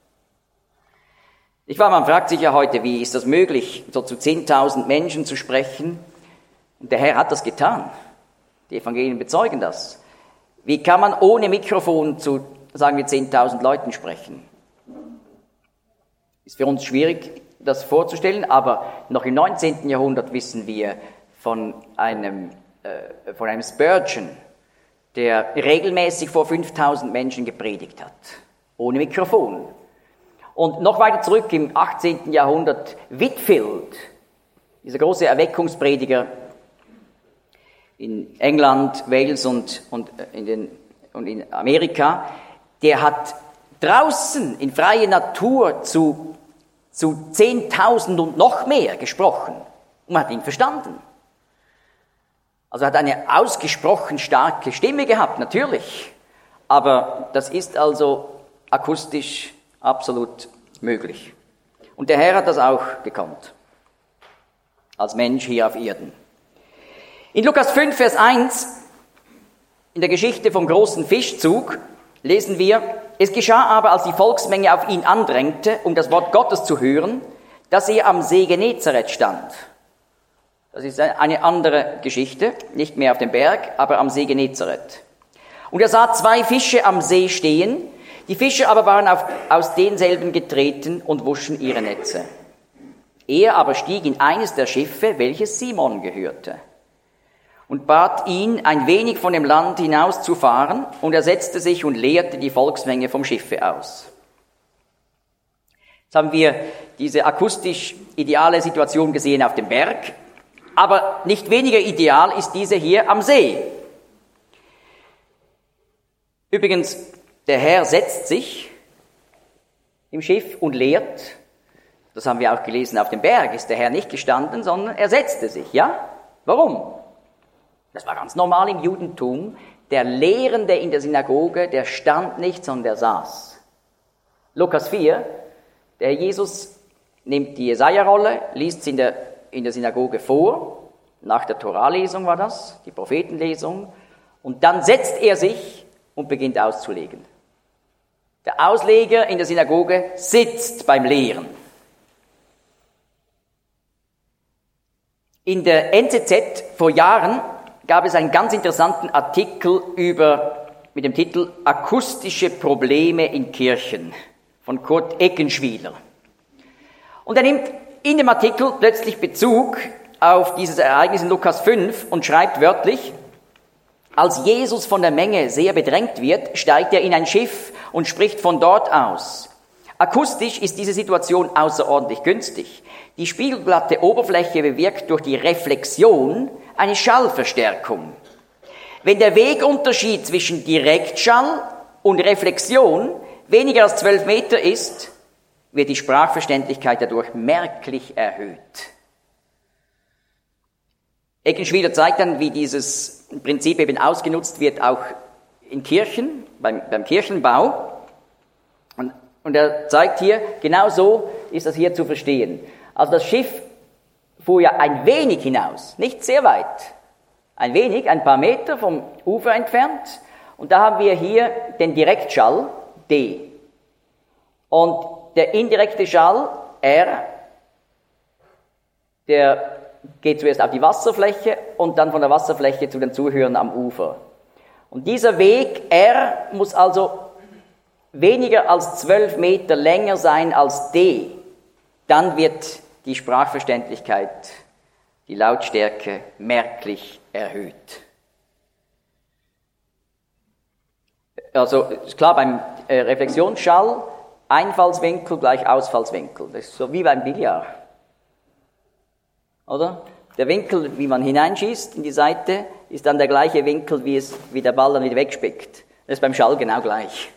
Ich war, man fragt sich ja heute, wie ist das möglich, so zu zehntausend Menschen zu sprechen? Und der Herr hat das getan. Die Evangelien bezeugen das. Wie kann man ohne Mikrofon zu, sagen wir, zehntausend Leuten sprechen? Ist für uns schwierig, das vorzustellen, aber noch im neunzehnten Jahrhundert wissen wir von einem, äh, von einem Spurgeon, der regelmäßig vor fünftausend Menschen gepredigt hat, ohne Mikrofon. Und noch weiter zurück im achtzehnten Jahrhundert Whitefield, dieser große Erweckungsprediger in England, Wales und, und, in den, und in Amerika, der hat draußen in freier Natur zu, zu zehntausend und noch mehr gesprochen. Und man hat ihn verstanden. Also er hat eine ausgesprochen starke Stimme gehabt, natürlich. Aber das ist also akustisch absolut möglich. Und der Herr hat das auch gekonnt. Als Mensch hier auf Erden. In Lukas fünf, Vers eins, in der Geschichte vom großen Fischzug, lesen wir, es geschah aber, als die Volksmenge auf ihn andrängte, um das Wort Gottes zu hören, dass er am See Genezareth stand. Das ist eine andere Geschichte, nicht mehr auf dem Berg, aber am See Genezareth. Und er sah zwei Fische am See stehen, die Fische aber waren auf, aus denselben getreten und wuschen ihre Netze. Er aber stieg in eines der Schiffe, welches Simon gehörte, und bat ihn, ein wenig von dem Land hinaus zu fahren, und er setzte sich und leerte die Volksmenge vom Schiffe aus. Jetzt haben wir diese akustisch ideale Situation gesehen auf dem Berg, aber nicht weniger ideal ist diese hier am See. Übrigens, der Herr setzt sich im Schiff und lehrt. Das haben wir auch gelesen, auf dem Berg ist der Herr nicht gestanden, sondern er setzte sich, ja? Warum? Das war ganz normal im Judentum. Der Lehrende in der Synagoge, der stand nicht, sondern der saß. Lukas vier, der Herr Jesus nimmt die Jesaja-Rolle, liest sie in der, in der Synagoge vor, nach der Torah-Lesung war das, die Prophetenlesung, und dann setzt er sich und beginnt auszulegen. Der Ausleger in der Synagoge sitzt beim Lehren. In der N Z Z vor Jahren gab es einen ganz interessanten Artikel über, mit dem Titel Akustische Probleme in Kirchen von Kurt Eckenschwiler. Und er nimmt in dem Artikel plötzlich Bezug auf dieses Ereignis in Lukas fünf und schreibt wörtlich, als Jesus von der Menge sehr bedrängt wird, steigt er in ein Schiff und spricht von dort aus. Akustisch ist diese Situation außerordentlich günstig. Die spiegelglatte Oberfläche bewirkt durch die Reflexion eine Schallverstärkung. Wenn der Wegunterschied zwischen Direktschall und Reflexion weniger als zwölf Meter ist, wird die Sprachverständlichkeit dadurch merklich erhöht. Eckenschwiler zeigt dann, wie dieses Prinzip eben ausgenutzt wird, auch in Kirchen, beim, beim Kirchenbau. Und, und er zeigt hier, genau so ist das hier zu verstehen. Also das Schiff fuhr ja ein wenig hinaus, nicht sehr weit, ein wenig, ein paar Meter vom Ufer entfernt. Und da haben wir hier den Direktschall, D. Und der indirekte Schall, R, der geht zuerst auf die Wasserfläche und dann von der Wasserfläche zu den Zuhörern am Ufer. Und dieser Weg, R, muss also weniger als zwölf Meter länger sein als D. Dann wird die Sprachverständlichkeit, die Lautstärke merklich erhöht. Also ist klar, beim äh, Reflexionsschall, Einfallswinkel gleich Ausfallswinkel. Das ist so wie beim Billard. Oder? Der Winkel, wie man hineinschießt in die Seite, ist dann der gleiche Winkel, wie, es, wie der Ball dann wieder wegspickt. Das ist beim Schall genau gleich.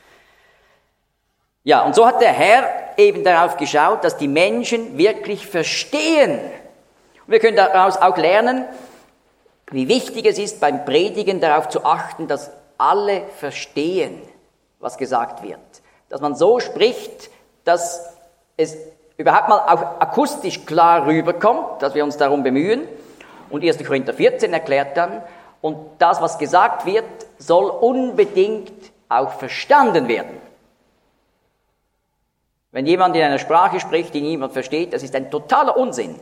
Ja, und so hat der Herr eben darauf geschaut, dass die Menschen wirklich verstehen. Und wir können daraus auch lernen, wie wichtig es ist, beim Predigen darauf zu achten, dass alle verstehen, was gesagt wird. Dass man so spricht, dass es überhaupt mal auch akustisch klar rüberkommt, dass wir uns darum bemühen. Und erster Korinther vierzehn erklärt dann, und das, was gesagt wird, soll unbedingt auch verstanden werden. Wenn jemand in einer Sprache spricht, die niemand versteht, das ist ein totaler Unsinn.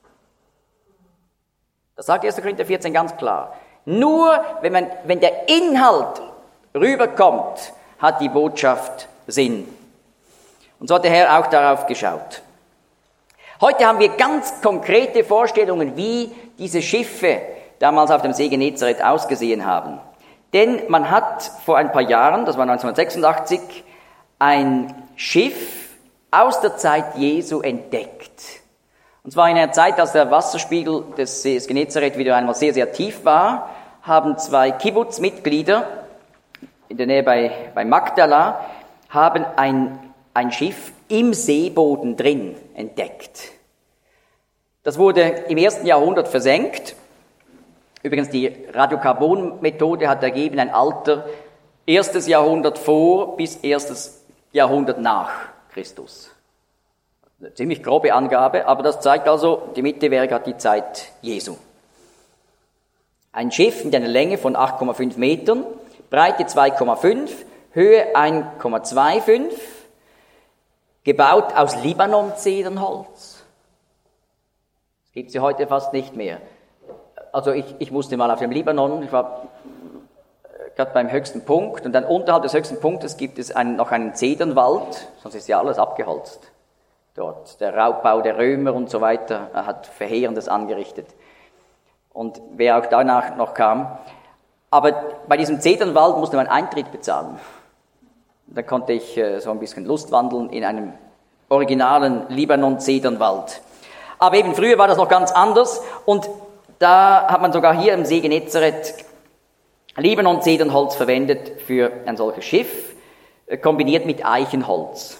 Das sagt erster Korinther vierzehn ganz klar. Nur wenn, man, wenn der Inhalt rüberkommt, hat die Botschaft Sinn. Und so hat der Herr auch darauf geschaut. Heute haben wir ganz konkrete Vorstellungen, wie diese Schiffe damals auf dem See Genezareth ausgesehen haben. Denn man hat vor ein paar Jahren, das war neunzehnhundertsechsundachtzig, ein Schiff aus der Zeit Jesu entdeckt. Und zwar in einer Zeit, als der Wasserspiegel des Sees Genezareth wieder einmal sehr, sehr tief war, haben zwei Kibbutz-Mitglieder in der Nähe bei, bei Magdala, haben ein, ein Schiff im Seeboden drin entdeckt. Das wurde im ersten Jahrhundert versenkt. Übrigens, die Radiokarbon-Methode hat ergeben ein Alter erstes Jahrhundert vor bis erstes Jahrhundert nach Christus. Eine ziemlich grobe Angabe, aber das zeigt also, die Mitte wäre gerade die Zeit Jesu. Ein Schiff mit einer Länge von acht Komma fünf Metern, Breite zwei Komma fünf, Höhe eins Komma fünfundzwanzig, gebaut aus Libanon-Zedernholz. Das gibt es ja heute fast nicht mehr. Also ich, ich musste mal auf dem Libanon, ich war gerade beim höchsten Punkt, und dann unterhalb des höchsten Punktes gibt es einen, noch einen Zedernwald, sonst ist ja alles abgeholzt. Dort der Raubbau der Römer und so weiter hat Verheerendes angerichtet. Und wer auch danach noch kam. Aber bei diesem Zedernwald musste man Eintritt bezahlen. Da konnte ich äh, so ein bisschen lustwandeln in einem originalen Libanon-Zedernwald. Aber eben früher war das noch ganz anders, und da hat man sogar hier im See Genezareth Libanon-Zedernholz verwendet für ein solches Schiff, äh, kombiniert mit Eichenholz.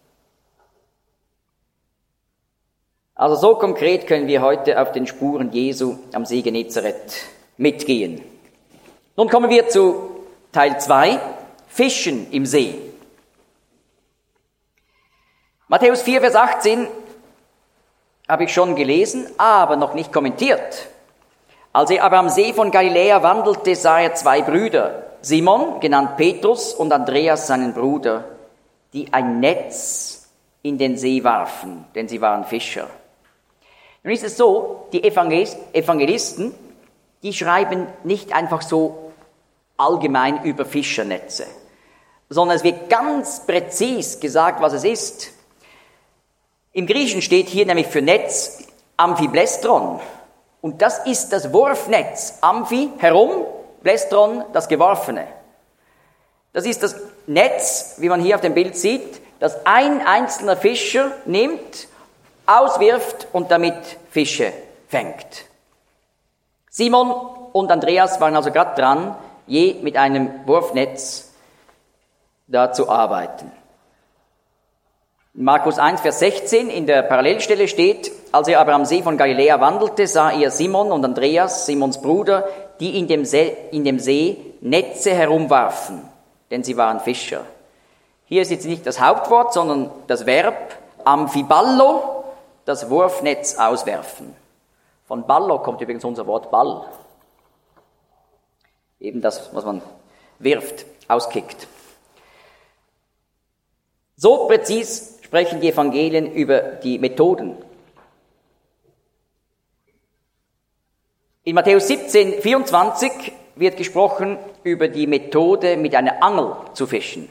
Also so konkret können wir heute auf den Spuren Jesu am See Genezareth mitgehen. Nun kommen wir zu Teil zwei, Fischen im See. Matthäus vier, Vers achtzehn habe ich schon gelesen, aber noch nicht kommentiert. Als er aber am See von Galiläa wandelte, sah er zwei Brüder, Simon, genannt Petrus, und Andreas, seinen Bruder, die ein Netz in den See warfen, denn sie waren Fischer. Nun ist es so, die Evangelisten, die schreiben nicht einfach so allgemein über Fischernetze, sondern es wird ganz präzis gesagt, was es ist. Im Griechischen steht hier nämlich für Netz Amphiblestron. Und das ist das Wurfnetz. Amphi, herum, Blestron, das Geworfene. Das ist das Netz, wie man hier auf dem Bild sieht, das ein einzelner Fischer nimmt, auswirft und damit Fische fängt. Simon und Andreas waren also gerade dran, je mit einem Wurfnetz da zu arbeiten. In Markus eins, Vers sechzehn in der Parallelstelle steht, als er aber am See von Galiläa wandelte, sah er Simon und Andreas, Simons Bruder, die in dem See, in dem See Netze herumwarfen, denn sie waren Fischer. Hier ist jetzt nicht das Hauptwort, sondern das Verb amphiballo, das Wurfnetz auswerfen. Von ballo kommt übrigens unser Wort Ball. Eben das, was man wirft, auskickt. So präzis sprechen die Evangelien über die Methoden. In Matthäus siebzehn, vierundzwanzig wird gesprochen über die Methode, mit einer Angel zu fischen.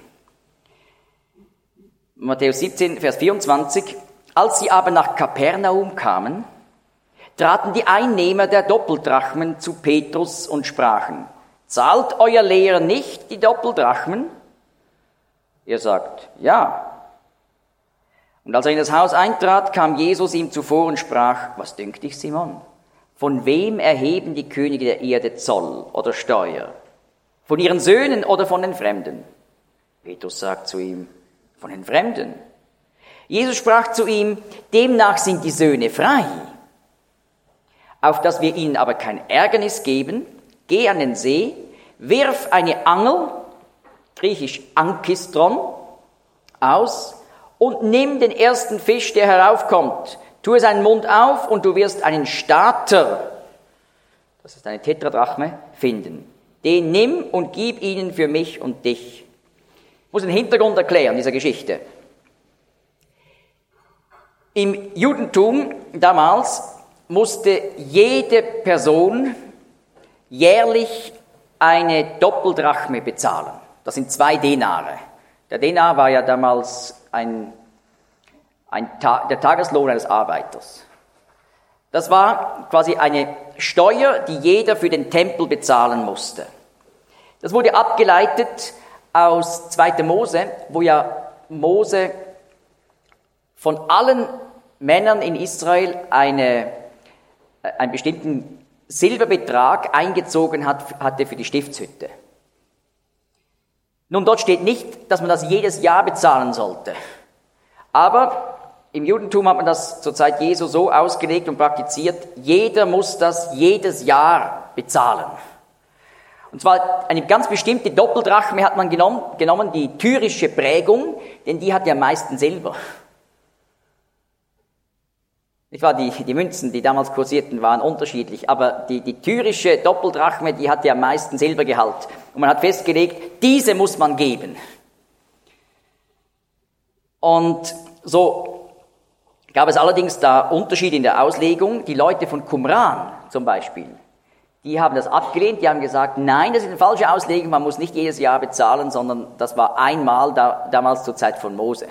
Matthäus siebzehn, Vers vierundzwanzig. Als sie aber nach Kapernaum kamen, traten die Einnehmer der Doppeldrachmen zu Petrus und sprachen, zahlt euer Lehrer nicht die Doppeldrachmen? Er sagt, ja. Und als er in das Haus eintrat, kam Jesus ihm zuvor und sprach, was dünkt dich, Simon? Von wem erheben die Könige der Erde Zoll oder Steuer? Von ihren Söhnen oder von den Fremden? Petrus sagt zu ihm, von den Fremden. Jesus sprach zu ihm, demnach sind die Söhne frei. Auf dass wir ihnen aber kein Ärgernis geben, geh an den See, wirf eine Angel, griechisch Ankistron, aus und nimm den ersten Fisch, der heraufkommt. Tue seinen Mund auf und du wirst einen Stater, das ist eine Tetradrachme, finden. Den nimm und gib ihnen für mich und dich. Ich muss den Hintergrund erklären dieser Geschichte. Im Judentum damals musste jede Person jährlich eine Doppeldrachme bezahlen. Das sind zwei Denare. Der Denar war ja damals ein, ein Ta- der Tageslohn eines Arbeiters. Das war quasi eine Steuer, die jeder für den Tempel bezahlen musste. Das wurde abgeleitet aus zweiter Mose, wo ja Mose von allen Männern in Israel eine, einen bestimmten Silberbetrag eingezogen hat, hatte für die Stiftshütte. Nun, dort steht nicht, dass man das jedes Jahr bezahlen sollte. Aber im Judentum hat man das zur Zeit Jesu so ausgelegt und praktiziert, jeder muss das jedes Jahr bezahlen. Und zwar eine ganz bestimmte Doppeldrachme hat man genommen, genommen, die tyrische Prägung, denn die hat ja am meisten Silber. Ich war die, die Münzen, die damals kursierten, waren unterschiedlich, aber die, die tyrische Doppeldrachme, die hatte am meisten Silbergehalt. Und man hat festgelegt, diese muss man geben. Und so gab es allerdings da Unterschiede in der Auslegung. Die Leute von Qumran zum Beispiel, die haben das abgelehnt, die haben gesagt, nein, das ist eine falsche Auslegung, man muss nicht jedes Jahr bezahlen, sondern das war einmal da, damals zur Zeit von Mose.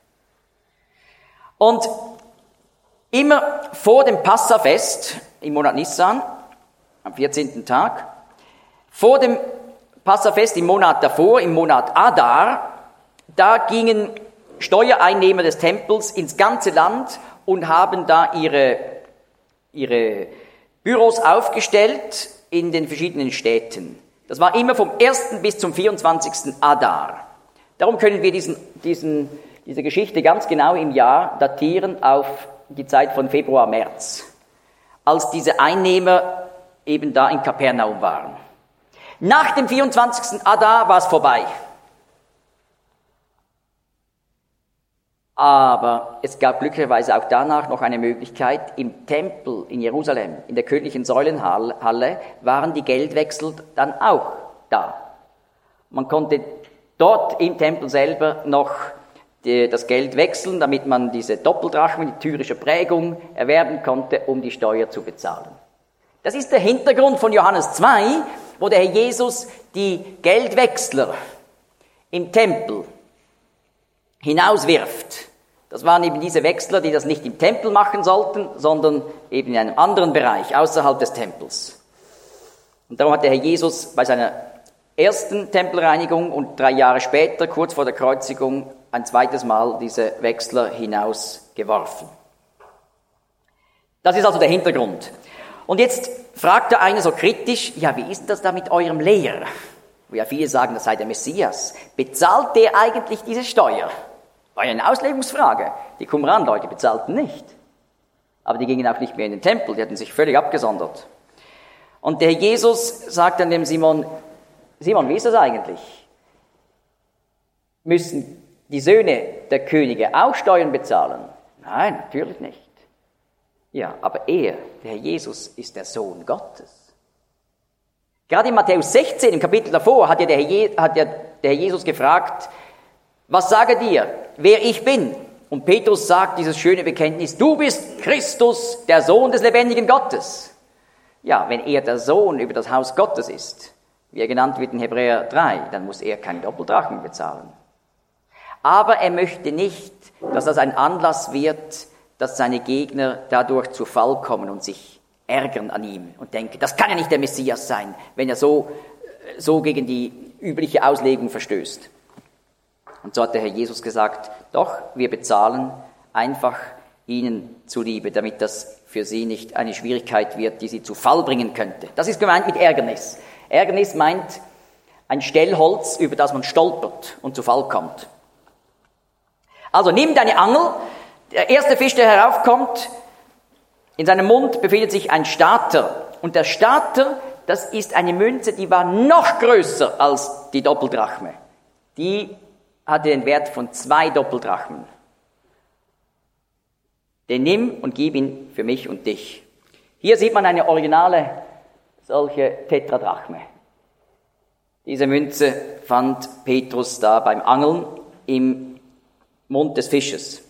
Und immer vor dem Passafest im Monat Nissan, am vierzehnten Tag, vor dem Passafest im Monat davor, im Monat Adar, da gingen Steuereinnehmer des Tempels ins ganze Land und haben da ihre, ihre Büros aufgestellt in den verschiedenen Städten. Das war immer vom ersten bis zum vierundzwanzigsten Adar. Darum können wir diesen, diesen, diese Geschichte ganz genau im Jahr datieren auf die Zeit von Februar, März, als diese Einnehmer eben da in Kapernaum waren. Nach dem vierundzwanzigsten Adar war es vorbei. Aber es gab glücklicherweise auch danach noch eine Möglichkeit. Im Tempel in Jerusalem, in der königlichen Säulenhalle, waren die Geldwechsel dann auch da. Man konnte dort im Tempel selber noch die, das Geld wechseln, damit man diese Doppeldrachmen, die tyrische Prägung, erwerben konnte, um die Steuer zu bezahlen. Das ist der Hintergrund von Johannes zwei, wo der Herr Jesus die Geldwechsler im Tempel hinauswirft. Das waren eben diese Wechsler, die das nicht im Tempel machen sollten, sondern eben in einem anderen Bereich, außerhalb des Tempels. Und darum hat der Herr Jesus bei seiner ersten Tempelreinigung und drei Jahre später, kurz vor der Kreuzigung, ein zweites Mal diese Wechsler hinausgeworfen. Das ist also der Hintergrund. Und jetzt fragt der eine so kritisch, ja, wie ist das da mit eurem Lehrer? Wo ja viele sagen, das sei der Messias. Bezahlt der eigentlich diese Steuer? War ja eine Auslegungsfrage. Die Qumran-Leute bezahlten nicht. Aber die gingen auch nicht mehr in den Tempel, die hatten sich völlig abgesondert. Und der Jesus sagt dann dem Simon, Simon, wie ist das eigentlich? Müssen die Söhne der Könige auch Steuern bezahlen? Nein, natürlich nicht. Ja, aber er, der Herr Jesus, ist der Sohn Gottes. Gerade in Matthäus sechzehn, im Kapitel davor, hat ja der Herr, Je- hat ja der Herr Jesus gefragt, was sage dir, wer ich bin? Und Petrus sagt dieses schöne Bekenntnis, du bist Christus, der Sohn des lebendigen Gottes. Ja, wenn er der Sohn über das Haus Gottes ist, wie er genannt wird in Hebräer drei, dann muss er keine Doppeldrachen bezahlen. Aber er möchte nicht, dass das ein Anlass wird, dass seine Gegner dadurch zu Fall kommen und sich ärgern an ihm und denken, das kann ja nicht der Messias sein, wenn er so, so gegen die übliche Auslegung verstößt. Und so hat der Herr Jesus gesagt, doch, wir bezahlen einfach ihnen zuliebe, damit das für sie nicht eine Schwierigkeit wird, die sie zu Fall bringen könnte. Das ist gemeint mit Ärgernis. Ärgernis meint ein Stellholz, über das man stolpert und zu Fall kommt. Also nimm deine Angel, der erste Fisch, der heraufkommt, in seinem Mund befindet sich ein Stater. Und der Stater, das ist eine Münze, die war noch größer als die Doppeldrachme. Die hatte den Wert von zwei Doppeldrachmen. Den nimm und gib ihn für mich und dich. Hier sieht man eine originale solche Tetradrachme. Diese Münze fand Petrus da beim Angeln im Mund des Fisches.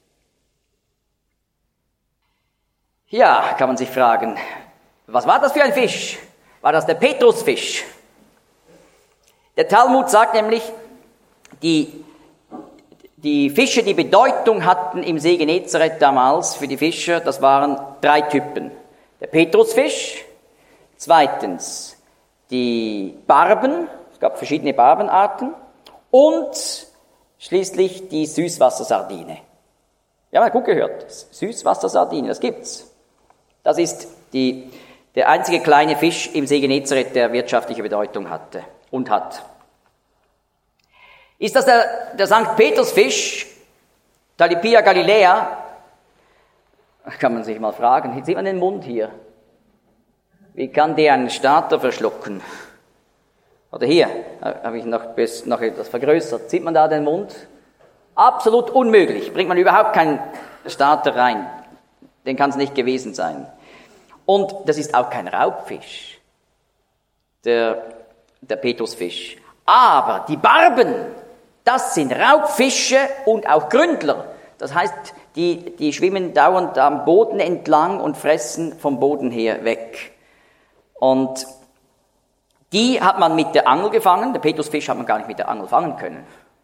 Ja, kann man sich fragen, was war das für ein Fisch? War das der Petrusfisch? Der Talmud sagt nämlich, die, die Fische, die Bedeutung hatten im See Genezareth damals für die Fischer, das waren drei Typen. Der Petrusfisch, zweitens die Barben, es gab verschiedene Barbenarten, und schließlich die Süßwassersardine. Ja, mal gut gehört. Süßwassersardinen, das gibt's. Das ist die, der einzige kleine Fisch im See Genezareth, der wirtschaftliche Bedeutung hatte und hat. Ist das der, der Sankt Petersfisch, Talipia Galiläa? Kann man sich mal fragen. Jetzt sieht man den Mund hier. Wie kann der einen Starter verschlucken? Oder hier, habe ich noch, noch etwas vergrößert. Sieht man da den Mund? Absolut unmöglich. Bringt man überhaupt keinen Starter rein. Den kann es nicht gewesen sein. Und das ist auch kein Raubfisch, der, der Petrusfisch. Aber die Barben, das sind Raubfische und auch Gründler. Das heißt, die, die schwimmen dauernd am Boden entlang und fressen vom Boden her weg. Und die hat man mit der Angel gefangen. Der Petrusfisch hat man gar nicht mit der Angel fangen können.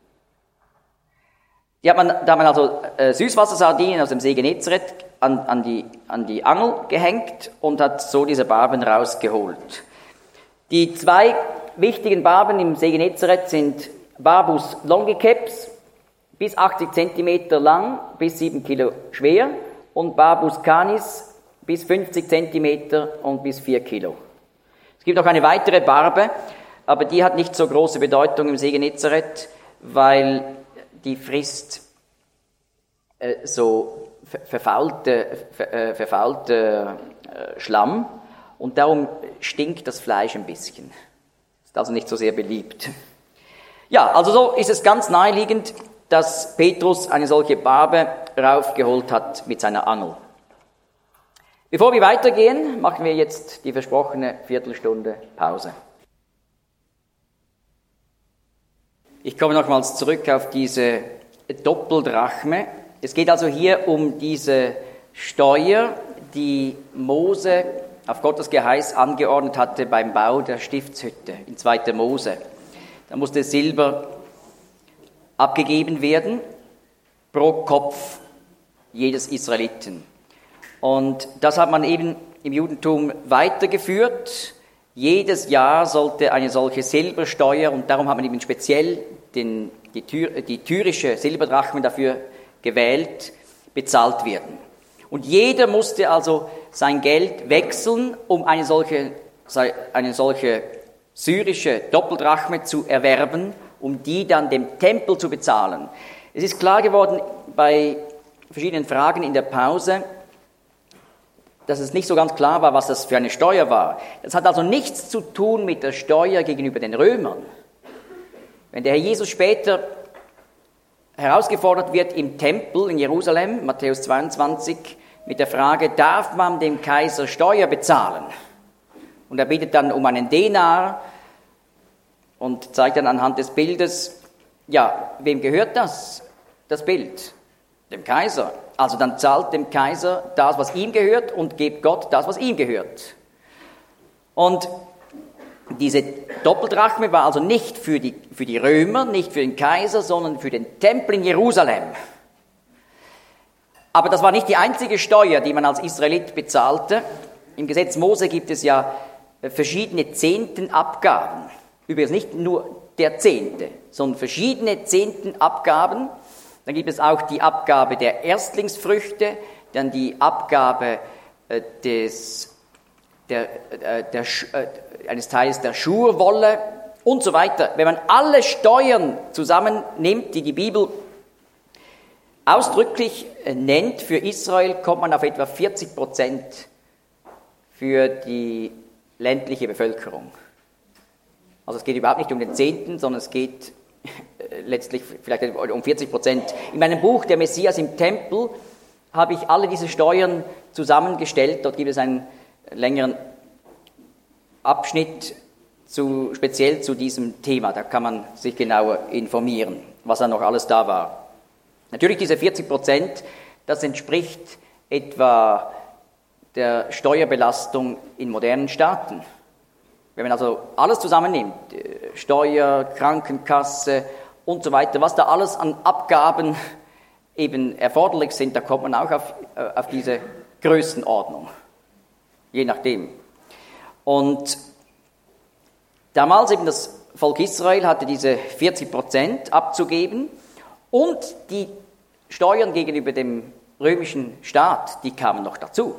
Die hat man, da hat man also äh, Süßwassersardinen aus dem See Genezareth an, an, die, an die Angel gehängt und hat so diese Barben rausgeholt. Die zwei wichtigen Barben im See Genezareth sind Barbus longiceps, bis achtzig Zentimeter lang, bis sieben Kilo schwer, und Barbus canis, bis fünfzig Zentimeter und bis vier Kilo. Es gibt noch eine weitere Barbe, aber die hat nicht so große Bedeutung im See Genezareth, weil die frisst äh, so verfaulte, ver, äh, verfaulte äh, Schlamm und darum stinkt das Fleisch ein bisschen. Ist also nicht so sehr beliebt. Ja, also so ist es ganz naheliegend, dass Petrus eine solche Barbe raufgeholt hat mit seiner Angel. Bevor wir weitergehen, machen wir jetzt die versprochene Viertelstunde Pause. Ich komme nochmals zurück auf diese Doppeldrachme. Es geht also hier um diese Steuer, die Mose auf Gottes Geheiß angeordnet hatte beim Bau der Stiftshütte in zweiter Mose. Da musste Silber abgegeben werden pro Kopf jedes Israeliten. Und das hat man eben im Judentum weitergeführt. Jedes Jahr sollte eine solche Silbersteuer, und darum hat man eben speziell den, die, Tür, die tyrische Silberdrachme dafür gewählt, bezahlt werden. Und jeder musste also sein Geld wechseln, um eine solche, eine solche syrische Doppeldrachme zu erwerben, um die dann dem Tempel zu bezahlen. Es ist klar geworden bei verschiedenen Fragen in der Pause, dass es nicht so ganz klar war, was das für eine Steuer war. Das hat also nichts zu tun mit der Steuer gegenüber den Römern. Wenn der Herr Jesus später herausgefordert wird im Tempel in Jerusalem, Matthäus zweiundzwanzig, mit der Frage, darf man dem Kaiser Steuer bezahlen? Und er bittet dann um einen Denar und zeigt dann anhand des Bildes, ja, wem gehört das, das Bild? Dem Kaiser. Also dann zahlt dem Kaiser das, was ihm gehört, und gebt Gott das, was ihm gehört. Und diese Doppeldrachme war also nicht für die, für die Römer, nicht für den Kaiser, sondern für den Tempel in Jerusalem. Aber das war nicht die einzige Steuer, die man als Israelit bezahlte. Im Gesetz Mose gibt es ja verschiedene Zehntenabgaben. Übrigens nicht nur der Zehnte, sondern verschiedene Zehntenabgaben. Dann gibt es auch die Abgabe der Erstlingsfrüchte, dann die Abgabe äh, des, der, äh, der, äh, eines Teils der Schurwolle und so weiter. Wenn man alle Steuern zusammennimmt, die die Bibel ausdrücklich äh, nennt für Israel, kommt man auf etwa vierzig Prozent für die ländliche Bevölkerung. Also es geht überhaupt nicht um den Zehnten, sondern es geht letztlich vielleicht um vierzig Prozent. In meinem Buch Der Messias im Tempel habe ich alle diese Steuern zusammengestellt. Dort gibt es einen längeren Abschnitt zu, speziell zu diesem Thema. Da kann man sich genauer informieren, was da noch alles da war. Natürlich diese vierzig Prozent, das entspricht etwa der Steuerbelastung in modernen Staaten. Wenn man also alles zusammennimmt, Steuer, Krankenkasse und so weiter, was da alles an Abgaben eben erforderlich sind, da kommt man auch auf, auf diese Größenordnung, je nachdem. Und damals eben das Volk Israel hatte diese vierzig Prozent abzugeben, und die Steuern gegenüber dem römischen Staat, die kamen noch dazu.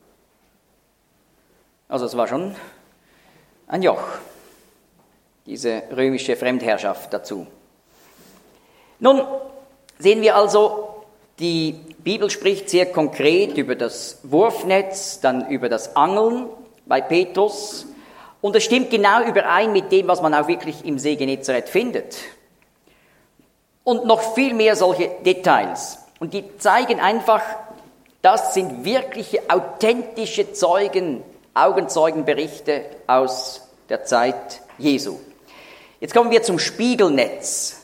Also es war schon ein Joch, diese römische Fremdherrschaft dazu. Nun sehen wir also, die Bibel spricht sehr konkret über das Wurfnetz, dann über das Angeln bei Petrus. Und es stimmt genau überein mit dem, was man auch wirklich im See Genezareth findet. Und noch viel mehr solche Details. Und die zeigen einfach, das sind wirkliche, authentische Zeugen, Augenzeugenberichte aus der Zeit Jesu. Jetzt kommen wir zum Spiegelnetz.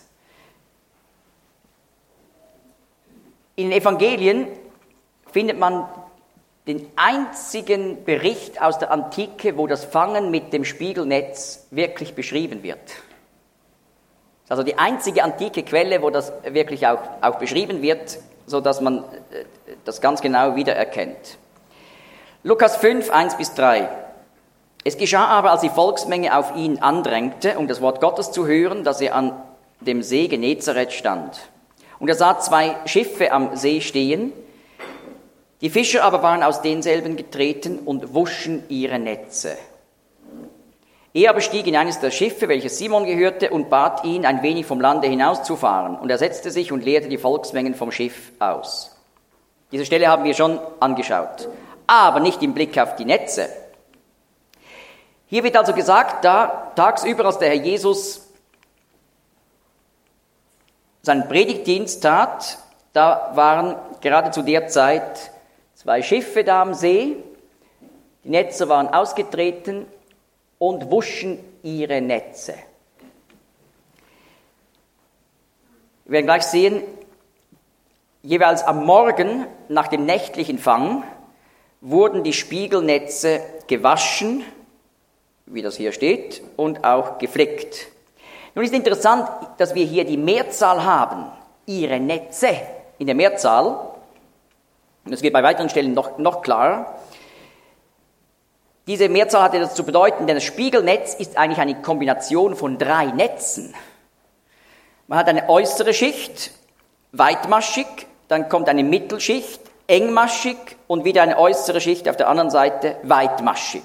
In den Evangelien findet man den einzigen Bericht aus der Antike, wo das Fangen mit dem Spiegelnetz wirklich beschrieben wird. Also die einzige antike Quelle, wo das wirklich auch, auch beschrieben wird, sodass man das ganz genau wiedererkennt. Lukas fünf, eins bis drei. Es geschah aber, als die Volksmenge auf ihn andrängte, um das Wort Gottes zu hören, dass er an dem See Genezareth stand. Und er sah zwei Schiffe am See stehen. Die Fischer aber waren aus denselben getreten und wuschen ihre Netze. Er aber stieg in eines der Schiffe, welches Simon gehörte, und bat ihn, ein wenig vom Lande hinauszufahren. Und er setzte sich und leerte die Volksmengen vom Schiff aus. Diese Stelle haben wir schon angeschaut, aber nicht im Blick auf die Netze. Hier wird also gesagt, da tagsüber, als der Herr Jesus seinen Predigtdienst tat, da waren gerade zu der Zeit zwei Schiffe da am See, die Netze waren ausgetreten und wuschen ihre Netze. Wir werden gleich sehen, jeweils am Morgen nach dem nächtlichen Fang wurden die Spiegelnetze gewaschen, wie das hier steht, und auch geflickt. Nun ist interessant, dass wir hier die Mehrzahl haben, ihre Netze in der Mehrzahl. Und das wird bei weiteren Stellen noch, noch klarer. Diese Mehrzahl hatte das zu bedeuten, denn das Spiegelnetz ist eigentlich eine Kombination von drei Netzen. Man hat eine äußere Schicht, weitmaschig, dann kommt eine Mittelschicht, engmaschig und wieder eine äußere Schicht auf der anderen Seite, weitmaschig.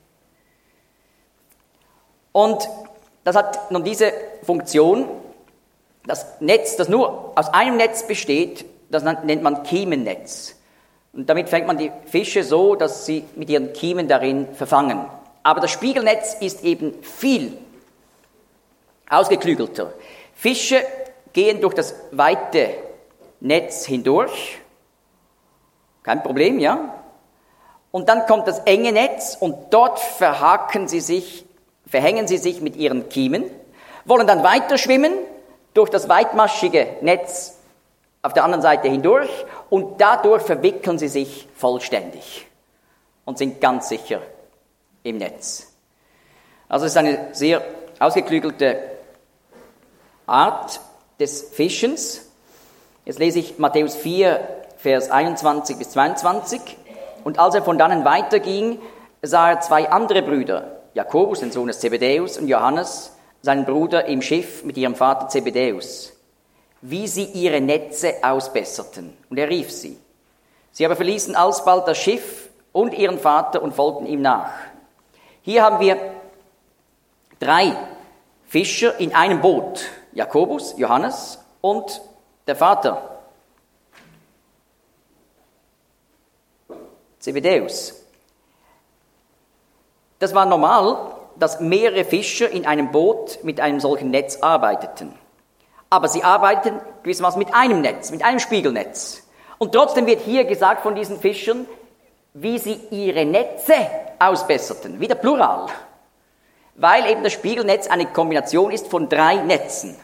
Und das hat nun diese Funktion, das Netz, das nur aus einem Netz besteht, das nennt man Kiemennetz. Und damit fängt man die Fische so, dass sie mit ihren Kiemen darin verfangen. Aber das Spiegelnetz ist eben viel ausgeklügelter. Fische gehen durch das weite Netz hindurch, kein Problem, ja? Und dann kommt das enge Netz und dort verhaken sie sich, verhängen sie sich mit ihren Kiemen, wollen dann weiter schwimmen durch das weitmaschige Netz auf der anderen Seite hindurch und dadurch verwickeln sie sich vollständig und sind ganz sicher im Netz. Also es ist eine sehr ausgeklügelte Art des Fischens. Jetzt lese ich Matthäus vier, Vers einundzwanzig bis zweiundzwanzig. Und als er von dannen weiterging, sah er zwei andere Brüder, Jakobus, den Sohn des Zebedäus, und Johannes, seinen Bruder, im Schiff mit ihrem Vater Zebedäus, wie sie ihre Netze ausbesserten. Und er rief sie. Sie aber verließen alsbald das Schiff und ihren Vater und folgten ihm nach. Hier haben wir drei Fischer in einem Boot. Jakobus, Johannes und der Vater. Zebedäus. Das war normal, dass mehrere Fischer in einem Boot mit einem solchen Netz arbeiteten. Aber sie arbeiten gewissermaßen mit einem Netz, mit einem Spiegelnetz. Und trotzdem wird hier gesagt von diesen Fischern, wie sie ihre Netze ausbesserten. Wieder Plural. Weil eben das Spiegelnetz eine Kombination ist von drei Netzen.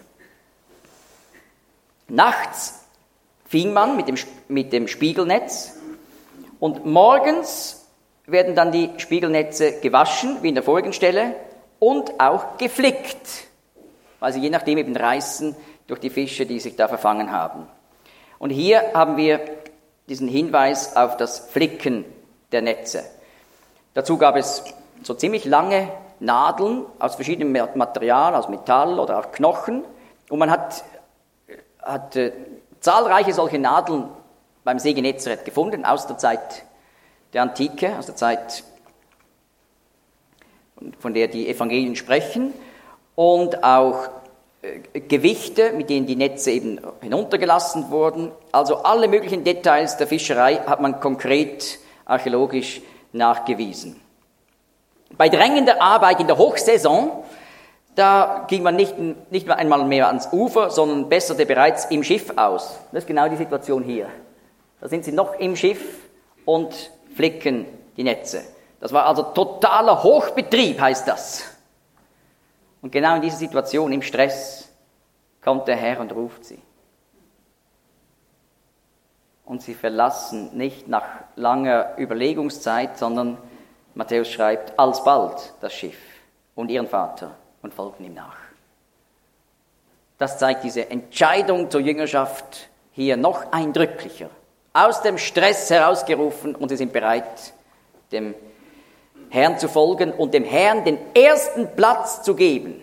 Nachts fing man mit dem, mit dem Spiegelnetz und morgens werden dann die Spiegelnetze gewaschen, wie in der vorigen Stelle, und auch geflickt, weil sie je nachdem eben reißen durch die Fische, die sich da verfangen haben. Und hier haben wir diesen Hinweis auf das Flicken der Netze. Dazu gab es so ziemlich lange Nadeln aus verschiedenem Material, aus Metall oder auch Knochen, und man hat, hat zahlreiche solche Nadeln beim See Genezareth gefunden, aus der Zeit der Antike, aus der Zeit, von der die Evangelien sprechen, und auch äh, Gewichte, mit denen die Netze eben hinuntergelassen wurden. Also alle möglichen Details der Fischerei hat man konkret archäologisch nachgewiesen. Bei drängender Arbeit in der Hochsaison, da ging man nicht, nicht einmal mehr ans Ufer, sondern besserte bereits im Schiff aus. Das ist genau die Situation hier. Da sind sie noch im Schiff und flicken die Netze. Das war also totaler Hochbetrieb, heißt das. Und genau in dieser Situation, im Stress, kommt der Herr und ruft sie. Und sie verlassen nicht nach langer Überlegungszeit, sondern Matthäus schreibt, alsbald das Schiff und ihren Vater und folgen ihm nach. Das zeigt diese Entscheidung zur Jüngerschaft hier noch eindrücklicher. Aus dem Stress herausgerufen und sie sind bereit, dem Herrn zu folgen und dem Herrn den ersten Platz zu geben.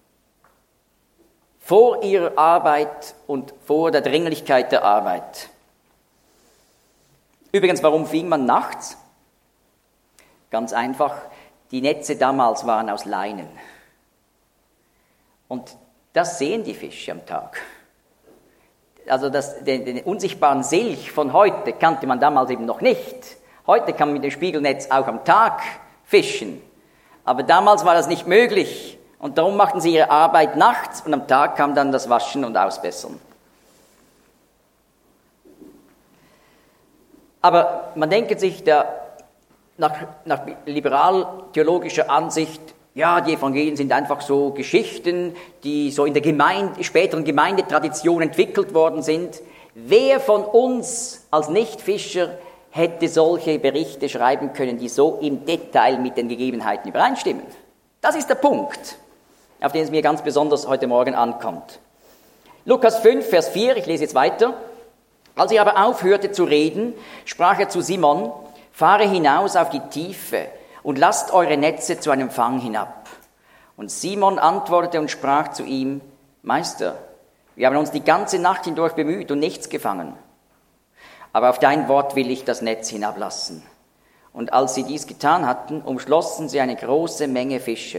Vor ihrer Arbeit und vor der Dringlichkeit der Arbeit. Übrigens, warum fing man nachts? Ganz einfach, die Netze damals waren aus Leinen. Und das sehen die Fische am Tag. Also das, den, den unsichtbaren Silch von heute kannte man damals eben noch nicht. Heute kann man mit dem Spiegelnetz auch am Tag fischen. Aber damals war das nicht möglich. Und darum machten sie ihre Arbeit nachts und am Tag kam dann das Waschen und Ausbessern. Aber man denke sich, der, nach, nach liberal-theologischer Ansicht, ja, die Evangelien sind einfach so Geschichten, die so in der Gemeinde, späteren Gemeindetradition entwickelt worden sind. Wer von uns als Nichtfischer hätte solche Berichte schreiben können, die so im Detail mit den Gegebenheiten übereinstimmen? Das ist der Punkt, auf den es mir ganz besonders heute Morgen ankommt. Lukas fünf, Vers vier, ich lese jetzt weiter. Als er aber aufhörte zu reden, sprach er zu Simon, fahre hinaus auf die Tiefe und lasst eure Netze zu einem Fang hinab. Und Simon antwortete und sprach zu ihm, Meister, wir haben uns die ganze Nacht hindurch bemüht und nichts gefangen. Aber auf dein Wort will ich das Netz hinablassen. Und als sie dies getan hatten, umschlossen sie eine große Menge Fische.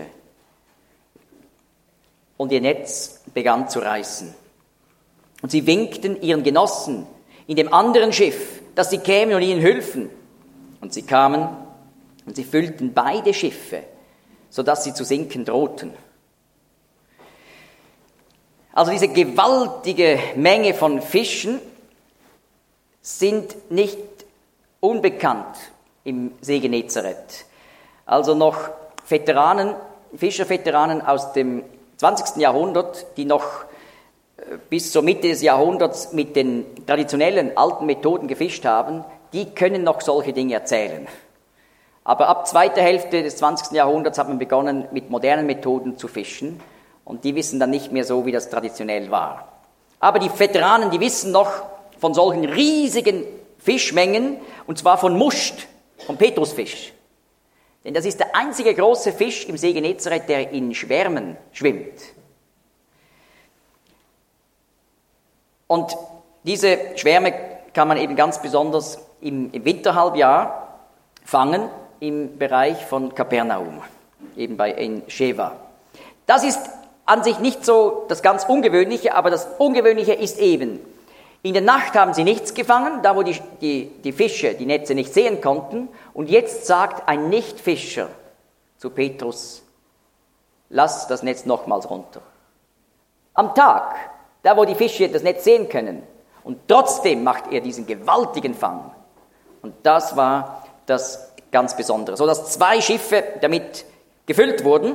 Und ihr Netz begann zu reißen. Und sie winkten ihren Genossen in dem anderen Schiff, dass sie kämen und ihnen hülfen. Und sie kamen und sie füllten beide Schiffe, sodass sie zu sinken drohten. Also diese gewaltige Menge von Fischen sind nicht unbekannt im See Genezareth. Also noch Veteranen, Fischerveteranen aus dem zwanzigsten Jahrhundert, die noch bis zur Mitte des Jahrhunderts mit den traditionellen alten Methoden gefischt haben, die können noch solche Dinge erzählen. Aber ab zweiter Hälfte des zwanzigsten Jahrhunderts hat man begonnen, mit modernen Methoden zu fischen. Und die wissen dann nicht mehr so, wie das traditionell war. Aber die Veteranen, die wissen noch von solchen riesigen Fischmengen, und zwar von Muscht, vom Petrusfisch. Denn das ist der einzige große Fisch im See Genezareth, der in Schwärmen schwimmt. Und diese Schwärme kann man eben ganz besonders im, im Winterhalbjahr fangen, im Bereich von Kapernaum, eben bei En Sheva. Das ist an sich nicht so das ganz Ungewöhnliche, aber das Ungewöhnliche ist eben, in der Nacht haben sie nichts gefangen, da wo die, die, die Fische die Netze nicht sehen konnten, und jetzt sagt ein Nichtfischer zu Petrus, lass das Netz nochmals runter. Am Tag, da wo die Fische das Netz sehen können, und trotzdem macht er diesen gewaltigen Fang. Und das war das ganz Besondere. So dass zwei Schiffe damit gefüllt wurden.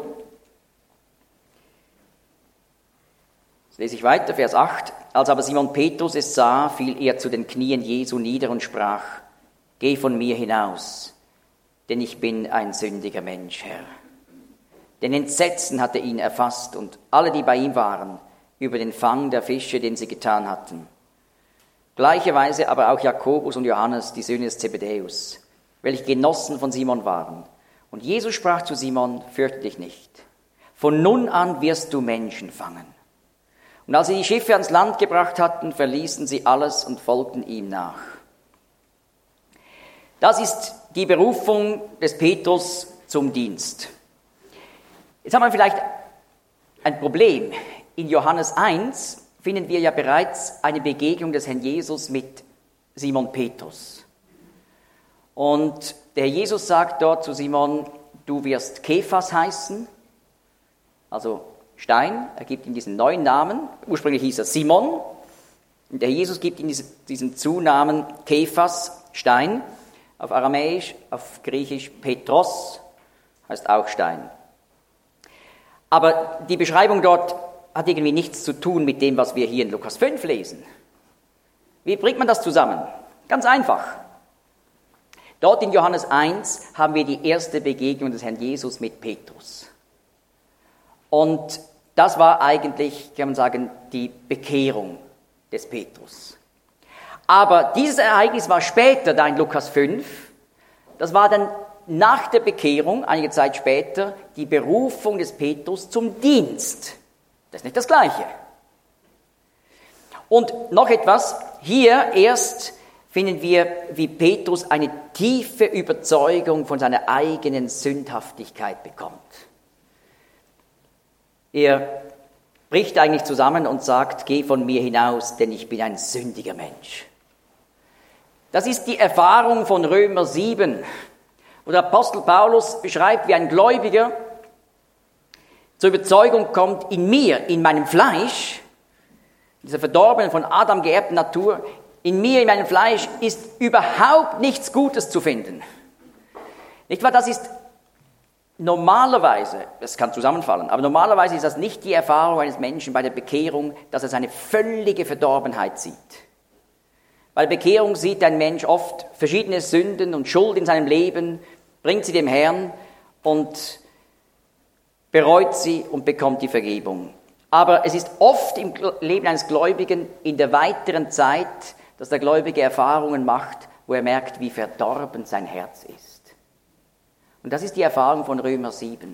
Jetzt lese ich weiter, Vers acht. Als aber Simon Petrus es sah, fiel er zu den Knien Jesu nieder und sprach, geh von mir hinaus, denn ich bin ein sündiger Mensch, Herr. Denn Entsetzen hatte ihn erfasst und alle, die bei ihm waren, über den Fang der Fische, den sie getan hatten. Gleicherweise aber auch Jakobus und Johannes, die Söhne des Zebedäus, welche Genossen von Simon waren. Und Jesus sprach zu Simon, fürchte dich nicht, von nun an wirst du Menschen fangen. Und als sie die Schiffe ans Land gebracht hatten, verließen sie alles und folgten ihm nach. Das ist die Berufung des Petrus zum Dienst. Jetzt haben wir vielleicht ein Problem. In Johannes eins finden wir ja bereits eine Begegnung des Herrn Jesus mit Simon Petrus. Und der Herr Jesus sagt dort zu Simon, du wirst Kephas heißen, also Stein. Er gibt ihm diesen neuen Namen. Ursprünglich hieß er Simon. Und der Herr Jesus gibt ihm diesen Zunamen Kephas, Stein. Auf Aramäisch, auf Griechisch Petros, heißt auch Stein. Aber die Beschreibung dort hat irgendwie nichts zu tun mit dem, was wir hier in Lukas fünf lesen. Wie bringt man das zusammen? Ganz einfach. Dort in Johannes eins haben wir die erste Begegnung des Herrn Jesus mit Petrus. Und das war eigentlich, kann man sagen, die Bekehrung des Petrus. Aber dieses Ereignis war später, da in Lukas fünf, das war dann nach der Bekehrung, einige Zeit später, die Berufung des Petrus zum Dienst. Das ist nicht das Gleiche. Und noch etwas, hier erst finden wir, wie Petrus eine tiefe Überzeugung von seiner eigenen Sündhaftigkeit bekommt. Er bricht eigentlich zusammen und sagt, geh von mir hinaus, denn ich bin ein sündiger Mensch. Das ist die Erfahrung von Römer sieben, wo der Apostel Paulus beschreibt, wie ein Gläubiger zur Überzeugung kommt, in mir, in meinem Fleisch, dieser verdorbenen, von Adam geerbten Natur, in mir, in meinem Fleisch ist überhaupt nichts Gutes zu finden. Nicht wahr? Das ist normalerweise, das kann zusammenfallen, aber normalerweise ist das nicht die Erfahrung eines Menschen bei der Bekehrung, dass er seine völlige Verdorbenheit sieht. Bei der Bekehrung sieht ein Mensch oft verschiedene Sünden und Schuld in seinem Leben, bringt sie dem Herrn und bereut sie und bekommt die Vergebung. Aber es ist oft im Leben eines Gläubigen in der weiteren Zeit, dass der Gläubige Erfahrungen macht, wo er merkt, wie verdorben sein Herz ist. Und das ist die Erfahrung von Römer sieben,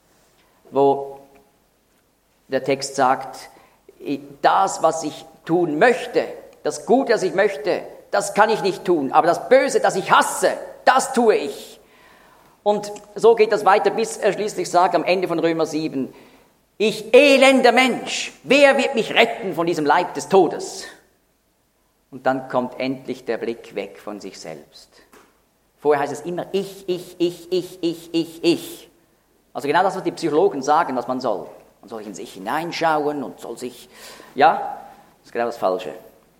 wo der Text sagt, das, was ich tun möchte, das Gute, das ich möchte, das kann ich nicht tun, aber das Böse, das ich hasse, das tue ich. Und so geht das weiter, bis er schließlich sagt am Ende von Römer sieben, ich elender Mensch, wer wird mich retten von diesem Leib des Todes? Und dann kommt endlich der Blick weg von sich selbst. Vorher heißt es immer ich, ich, ich, ich, ich, ich, ich. Also genau das, was die Psychologen sagen, was man soll. Man soll in sich hineinschauen und soll sich, ja, das ist genau das Falsche.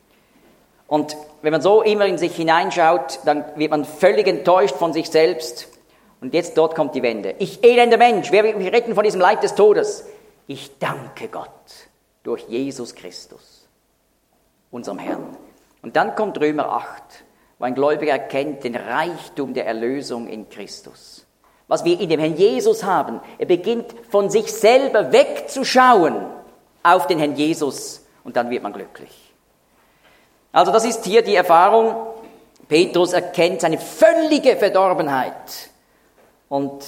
Und wenn man so immer in sich hineinschaut, dann wird man völlig enttäuscht von sich selbst. Und jetzt dort kommt die Wende. Ich elender Mensch, wer wird mich retten von diesem Leib des Todes? Ich danke Gott durch Jesus Christus, unserem Herrn. Und dann kommt Römer acht, wo ein Gläubiger erkennt den Reichtum der Erlösung in Christus. Was wir in dem Herrn Jesus haben, er beginnt von sich selber wegzuschauen auf den Herrn Jesus und dann wird man glücklich. Also das ist hier die Erfahrung. Petrus erkennt seine völlige Verdorbenheit und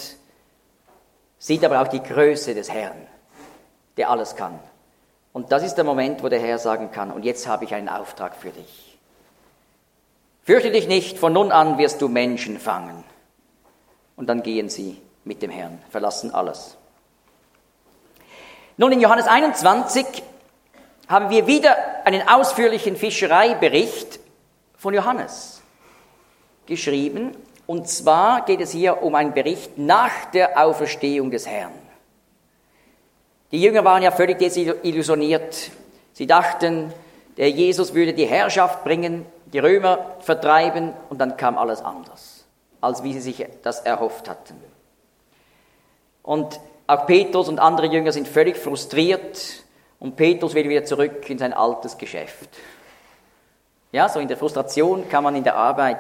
sieht aber auch die Größe des Herrn, der alles kann. Und das ist der Moment, wo der Herr sagen kann, und jetzt habe ich einen Auftrag für dich. Fürchte dich nicht, von nun an wirst du Menschen fangen. Und dann gehen sie mit dem Herrn, verlassen alles. Nun, in Johannes einundzwanzig haben wir wieder einen ausführlichen Fischereibericht von Johannes geschrieben. Und zwar geht es hier um einen Bericht nach der Auferstehung des Herrn. Die Jünger waren ja völlig desillusioniert. Sie dachten, der Jesus würde die Herrschaft bringen, die Römer vertreiben und dann kam alles anders, als wie sie sich das erhofft hatten. Und auch Petrus und andere Jünger sind völlig frustriert und Petrus will wieder zurück in sein altes Geschäft. Ja, so in der Frustration kann man in der Arbeit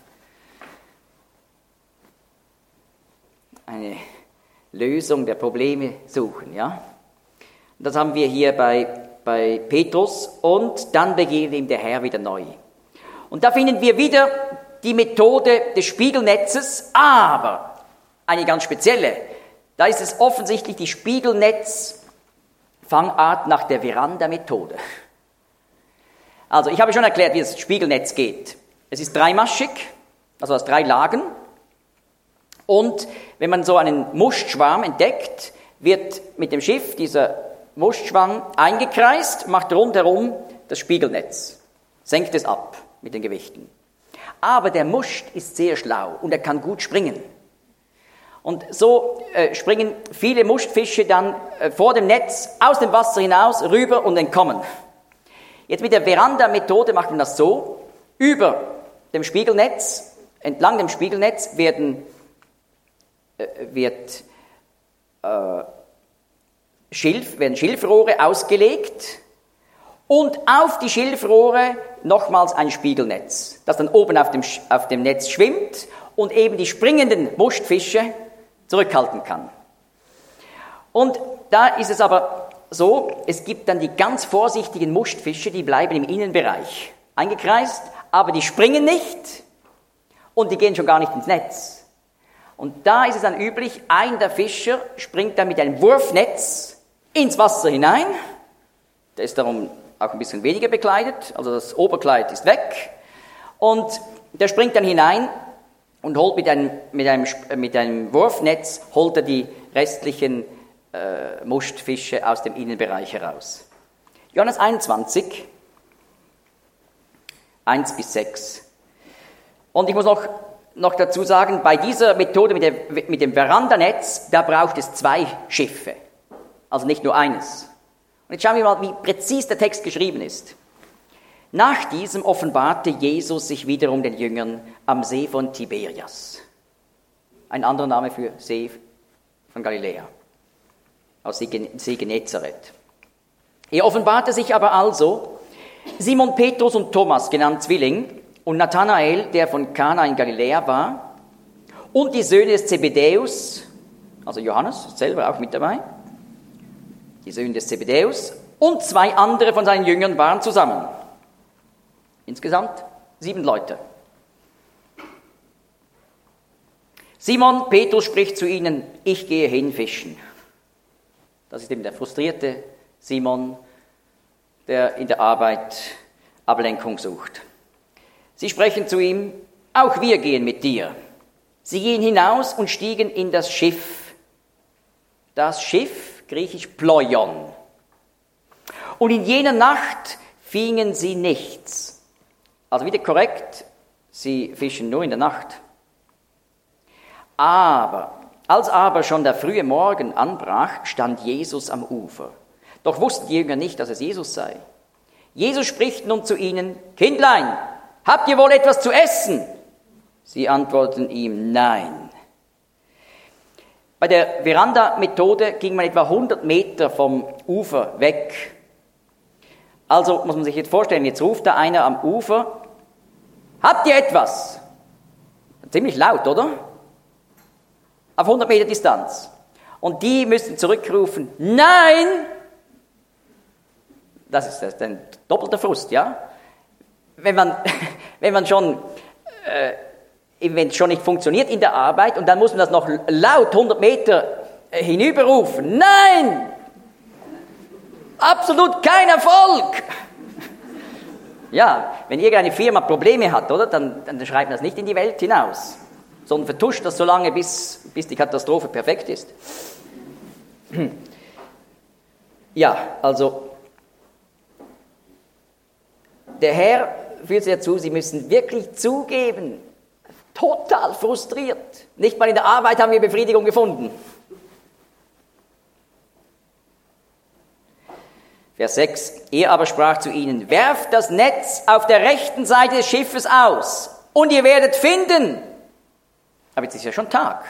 eine Lösung der Probleme suchen, ja. Und das haben wir hier bei, bei Petrus und dann begegnet ihm der Herr wieder neu. Und da finden wir wieder die Methode des Spiegelnetzes, aber eine ganz spezielle. Da ist es offensichtlich die Spiegelnetzverlegung Fangart nach der Veranda-Methode. Also, ich habe schon erklärt, wie das Spiegelnetz geht. Es ist dreimaschig, also aus drei Lagen. Und wenn man so einen Muschelschwarm entdeckt, wird mit dem Schiff dieser Muschelschwarm eingekreist, macht rundherum das Spiegelnetz, senkt es ab mit den Gewichten. Aber der Muscht ist sehr schlau und er kann gut springen. Und so äh, springen viele Muschelfische dann äh, vor dem Netz aus dem Wasser hinaus, rüber und entkommen. Jetzt mit der Veranda-Methode macht man das so: Über dem Spiegelnetz, entlang dem Spiegelnetz werden, äh, wird, äh, Schilf, werden Schilfrohre ausgelegt und auf die Schilfrohre nochmals ein Spiegelnetz, das dann oben auf dem, auf dem Netz schwimmt und eben die springenden Muschelfische zurückhalten kann. Und da ist es aber so, es gibt dann die ganz vorsichtigen Muschelfische, die bleiben im Innenbereich eingekreist, aber die springen nicht und die gehen schon gar nicht ins Netz. Und da ist es dann üblich, ein der Fischer springt dann mit einem Wurfnetz ins Wasser hinein, der ist darum auch ein bisschen weniger bekleidet, also das Oberkleid ist weg, und der springt dann hinein und holt mit einem, mit einem, mit einem Wurfnetz holt er die restlichen äh, Muschelfische aus dem Innenbereich heraus. Johannes einundzwanzig, eins bis sechs. Und ich muss noch, noch dazu sagen, bei dieser Methode mit, der, mit dem Verandanetz, da braucht es zwei Schiffe, also nicht nur eines. Und jetzt schauen wir mal, wie präzis der Text geschrieben ist. Nach diesem offenbarte Jesus sich wiederum den Jüngern am See von Tiberias. Ein anderer Name für See von Galiläa, aus See Genezareth. Er offenbarte sich aber also Simon Petrus und Thomas, genannt Zwilling, und Nathanael, der von Kana in Galiläa war, und die Söhne des Zebedäus, also Johannes selber auch mit dabei, die Söhne des Zebedäus, und zwei andere von seinen Jüngern waren zusammen. Insgesamt sieben Leute. Simon Petrus spricht zu ihnen: Ich gehe hin fischen. Das ist eben der frustrierte Simon, der in der Arbeit Ablenkung sucht. Sie sprechen zu ihm: Auch wir gehen mit dir. Sie gehen hinaus und stiegen in das Schiff. Das Schiff, griechisch Ploion. Und in jener Nacht fingen sie nichts. Also wieder korrekt, sie fischen nur in der Nacht. Aber, als aber schon der frühe Morgen anbrach, stand Jesus am Ufer. Doch wussten die Jünger nicht, dass es Jesus sei. Jesus spricht nun zu ihnen: Kindlein, habt ihr wohl etwas zu essen? Sie antworten ihm: Nein. Bei der Veranda-Methode ging man etwa hundert Meter vom Ufer weg. Also muss man sich jetzt vorstellen, jetzt ruft da einer am Ufer: Habt ihr etwas? Ziemlich laut, oder? Auf hundert Meter Distanz. Und die müssen zurückrufen: Nein! Das ist ein doppelter Frust, ja? Wenn man, wenn man schon, äh, wenn es schon nicht funktioniert in der Arbeit und dann muss man das noch laut hundert Meter hinüberrufen: Nein! Absolut kein Erfolg! Ja, wenn irgendeine Firma Probleme hat, oder, dann, dann schreibt man das nicht in die Welt hinaus, sondern vertuscht das so lange, bis, bis die Katastrophe perfekt ist. Ja, also der Herr führt sie dazu, sie müssen wirklich zugeben, total frustriert. Nicht mal in der Arbeit haben wir Befriedigung gefunden. Vers sechs. Er aber sprach zu ihnen: Werft das Netz auf der rechten Seite des Schiffes aus und ihr werdet finden. Aber jetzt ist ja schon Tag.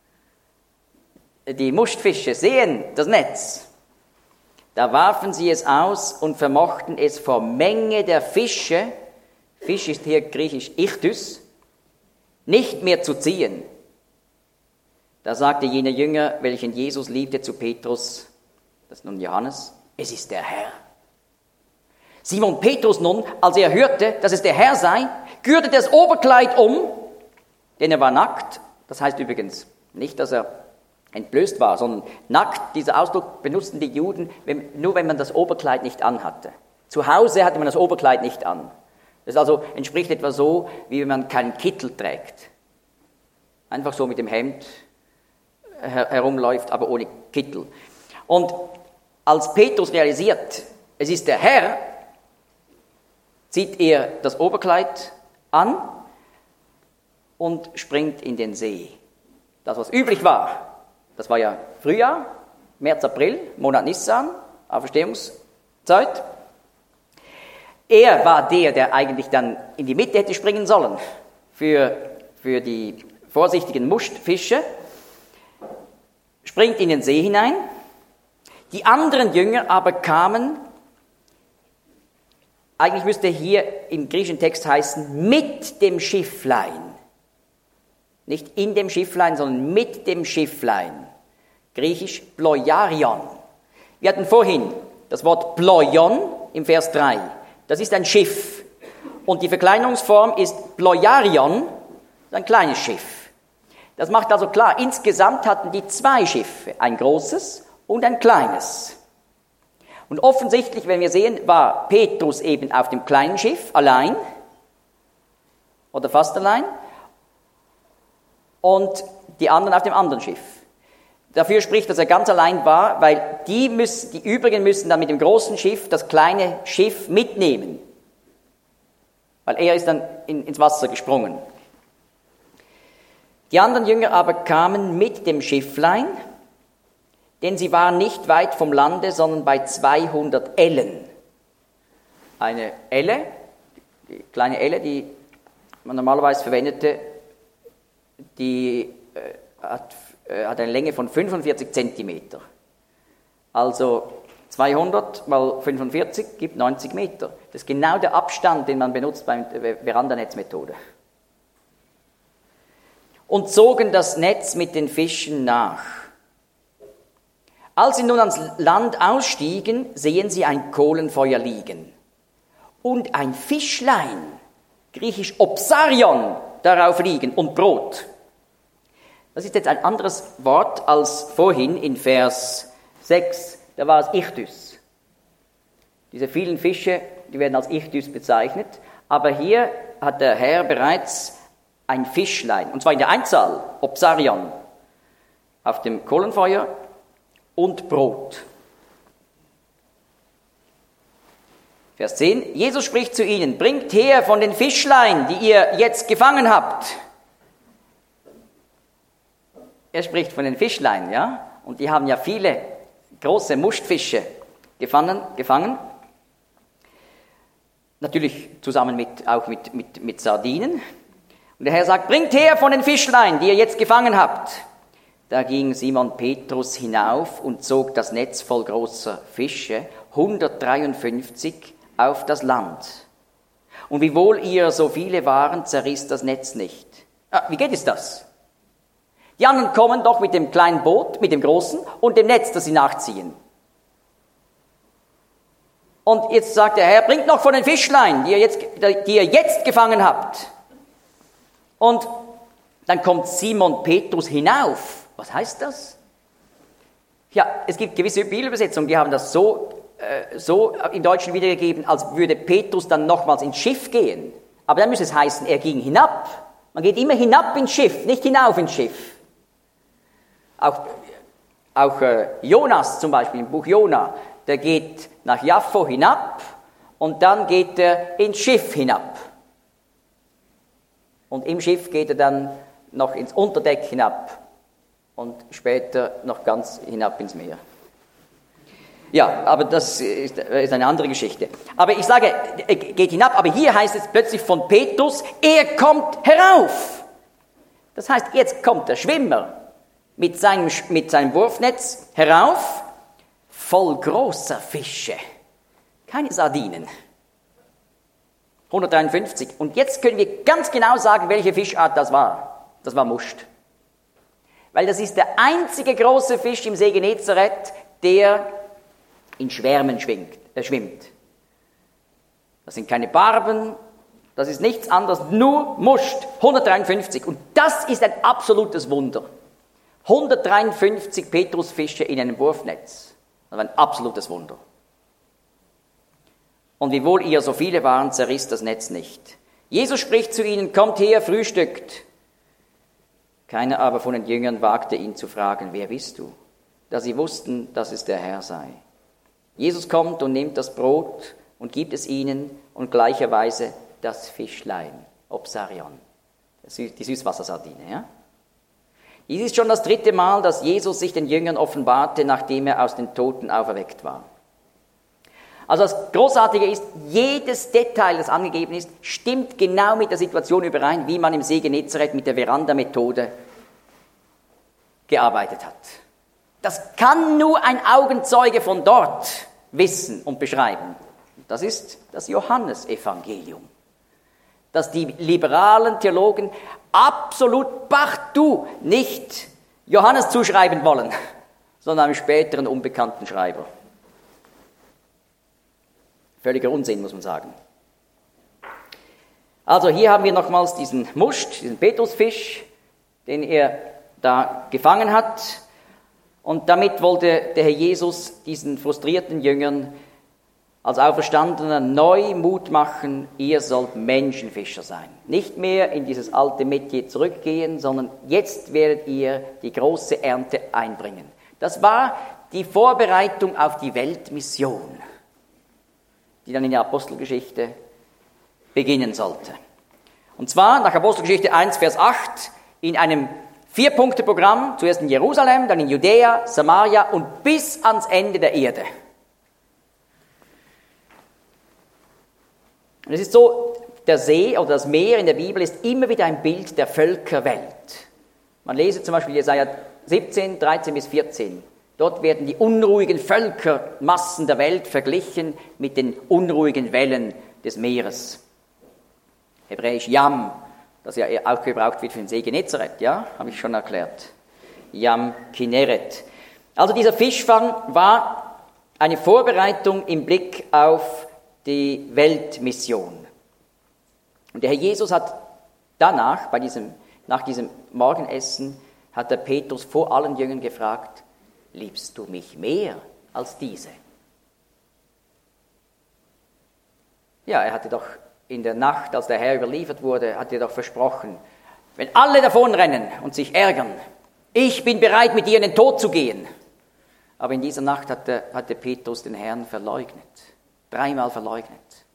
Die Muschelfische sehen das Netz. Da warfen sie es aus und vermochten es vor Menge der Fische, Fisch ist hier griechisch Ichthys, nicht mehr zu ziehen. Da sagte jener Jünger, welchen Jesus liebte, zu Petrus, das ist nun Johannes: Es ist der Herr. Simon Petrus nun, als er hörte, dass es der Herr sei, gürtete das Oberkleid um, denn er war nackt. Das heißt übrigens nicht, dass er entblößt war, sondern nackt, dieser Ausdruck benutzten die Juden wenn, nur, wenn man das Oberkleid nicht anhatte. Zu Hause hatte man das Oberkleid nicht an. Das also entspricht etwa so, wie wenn man keinen Kittel trägt. Einfach so mit dem Hemd her- herumläuft, aber ohne Kittel. Und als Petrus realisiert, es ist der Herr, zieht er das Oberkleid an und springt in den See. Das, was üblich war, das war ja Frühjahr, März, April, Monat Nissan, Auferstehungszeit. Er war der, der eigentlich dann in die Mitte hätte springen sollen für, für die vorsichtigen Muschfische, springt in den See hinein. Die anderen Jünger aber kamen, eigentlich müsste hier im griechischen Text heißen, mit dem Schifflein. Nicht in dem Schifflein, sondern mit dem Schifflein. Griechisch Ploiarion. Wir hatten vorhin das Wort Ploion im Vers drei. Das ist ein Schiff. Und die Verkleinerungsform ist Ploiarion, ein kleines Schiff. Das macht also klar, insgesamt hatten die zwei Schiffe, ein großes und ein kleines. Und offensichtlich, wenn wir sehen, war Petrus eben auf dem kleinen Schiff allein oder fast allein und die anderen auf dem anderen Schiff. Dafür spricht, dass er ganz allein war, weil die, müssen, die übrigen müssen dann mit dem großen Schiff das kleine Schiff mitnehmen. Weil er ist dann in, ins Wasser gesprungen. Die anderen Jünger aber kamen mit dem Schifflein, denn sie waren nicht weit vom Lande, sondern bei zweihundert Ellen. Eine Elle, die kleine Elle, die man normalerweise verwendete, die äh, hat, äh, hat eine Länge von fünfundvierzig Zentimeter. Also zweihundert mal fünfundvierzig gibt neunzig Meter. Das ist genau der Abstand, den man benutzt bei der Verandanetzmethode. Und zogen das Netz mit den Fischen nach. Als sie nun ans Land ausstiegen, sehen sie ein Kohlenfeuer liegen und ein Fischlein, griechisch Opsarion, darauf liegen und Brot. Das ist jetzt ein anderes Wort als vorhin in Vers sechs, da war es Ichthys. Diese vielen Fische, die werden als Ichthys bezeichnet, aber hier hat der Herr bereits ein Fischlein, und zwar in der Einzahl, Opsarion, auf dem Kohlenfeuer und Brot. Vers zehn. Jesus spricht zu ihnen, bringt her von den Fischlein, die ihr jetzt gefangen habt. Er spricht von den Fischlein, ja, und die haben ja viele große Muschfische gefangen, gefangen. Natürlich zusammen mit, auch mit, mit, mit Sardinen. Und der Herr sagt, bringt her von den Fischlein, die ihr jetzt gefangen habt. Da ging Simon Petrus hinauf und zog das Netz voll großer Fische, hundertdreiundfünfzig, auf das Land. Und wiewohl ihr so viele waren, zerriss das Netz nicht. Ah, wie geht es das? Die anderen kommen doch mit dem kleinen Boot, mit dem großen und dem Netz, das sie nachziehen. Und jetzt sagt der Herr, bringt noch von den Fischlein, die ihr jetzt, die ihr jetzt gefangen habt. Und dann kommt Simon Petrus hinauf. Was heißt das? Ja, es gibt gewisse Bibelübersetzungen, die haben das so, äh, so im Deutschen wiedergegeben, als würde Petrus dann nochmals ins Schiff gehen. Aber dann müsste es heißen, er ging hinab. Man geht immer hinab ins Schiff, nicht hinauf ins Schiff. Auch, auch äh, Jonas zum Beispiel, im Buch Jona, der geht nach Jaffo hinab und dann geht er ins Schiff hinab. Und im Schiff geht er dann noch ins Unterdeck hinab und später noch ganz hinab ins Meer. Ja, aber das ist, ist eine andere Geschichte. Aber ich sage, er geht hinab, aber hier heißt es plötzlich von Petrus, er kommt herauf. Das heißt, jetzt kommt der Schwimmer mit seinem, mit seinem Wurfnetz herauf, voll großer Fische. Keine Sardinen. hundertdreiundfünfzig. Und jetzt können wir ganz genau sagen, welche Fischart das war. Das war Muscht. Weil das ist der einzige große Fisch im See Genezareth, der in Schwärmen schwingt, äh, schwimmt. Das sind keine Barben, das ist nichts anderes, nur Muscht. hundertdreiundfünfzig. Und das ist ein absolutes Wunder. hundertdreiundfünfzig Petrusfische in einem Wurfnetz. Das war ein absolutes Wunder. Und wiewohl ihr so viele waren, zerriss das Netz nicht. Jesus spricht zu ihnen, kommt her, frühstückt. Keiner aber von den Jüngern wagte ihn zu fragen, wer bist du? Da sie wussten, dass es der Herr sei. Jesus kommt und nimmt das Brot und gibt es ihnen und gleicherweise das Fischlein, Opsarion, die Süßwassersardine. Ja? Dies ist schon das dritte Mal, dass Jesus sich den Jüngern offenbarte, nachdem er aus den Toten auferweckt war. Also das Großartige ist, jedes Detail, das angegeben ist, stimmt genau mit der Situation überein, wie man im See Genezareth mit der Veranda-Methode gearbeitet hat. Das kann nur ein Augenzeuge von dort wissen und beschreiben. Das ist das Johannesevangelium, das die liberalen Theologen absolut partout nicht Johannes zuschreiben wollen, sondern einem späteren unbekannten Schreiber. Völliger Unsinn, muss man sagen. Also hier haben wir nochmals diesen Muscht, diesen Petrusfisch, den er da gefangen hat. Und damit wollte der Herr Jesus diesen frustrierten Jüngern als Auferstandener neu Mut machen, ihr sollt Menschenfischer sein. Nicht mehr in dieses alte Metier zurückgehen, sondern jetzt werdet ihr die große Ernte einbringen. Das war die Vorbereitung auf die Weltmission, die dann in der Apostelgeschichte beginnen sollte. Und zwar nach Apostelgeschichte eins, Vers acht, in einem Vier-Punkte-Programm, zuerst in Jerusalem, dann in Judäa, Samaria und bis ans Ende der Erde. Und es ist so, der See oder das Meer in der Bibel ist immer wieder ein Bild der Völkerwelt. Man lese zum Beispiel Jesaja siebzehn, dreizehn bis vierzehn. Dort werden die unruhigen Völkermassen der Welt verglichen mit den unruhigen Wellen des Meeres. Hebräisch Yam, das ja auch gebraucht wird für den See Genezareth, ja, habe ich schon erklärt. Yam Kinneret. Also dieser Fischfang war eine Vorbereitung im Blick auf die Weltmission. Und der Herr Jesus hat danach, bei diesem, nach diesem Morgenessen, hat der Petrus vor allen Jüngern gefragt, liebst du mich mehr als diese? Ja, er hatte doch in der Nacht, als der Herr überliefert wurde, hat er doch versprochen, wenn alle davonrennen und sich ärgern, ich bin bereit, mit dir in den Tod zu gehen. Aber in dieser Nacht hatte, hatte Petrus den Herrn verleugnet, dreimal verleugnet.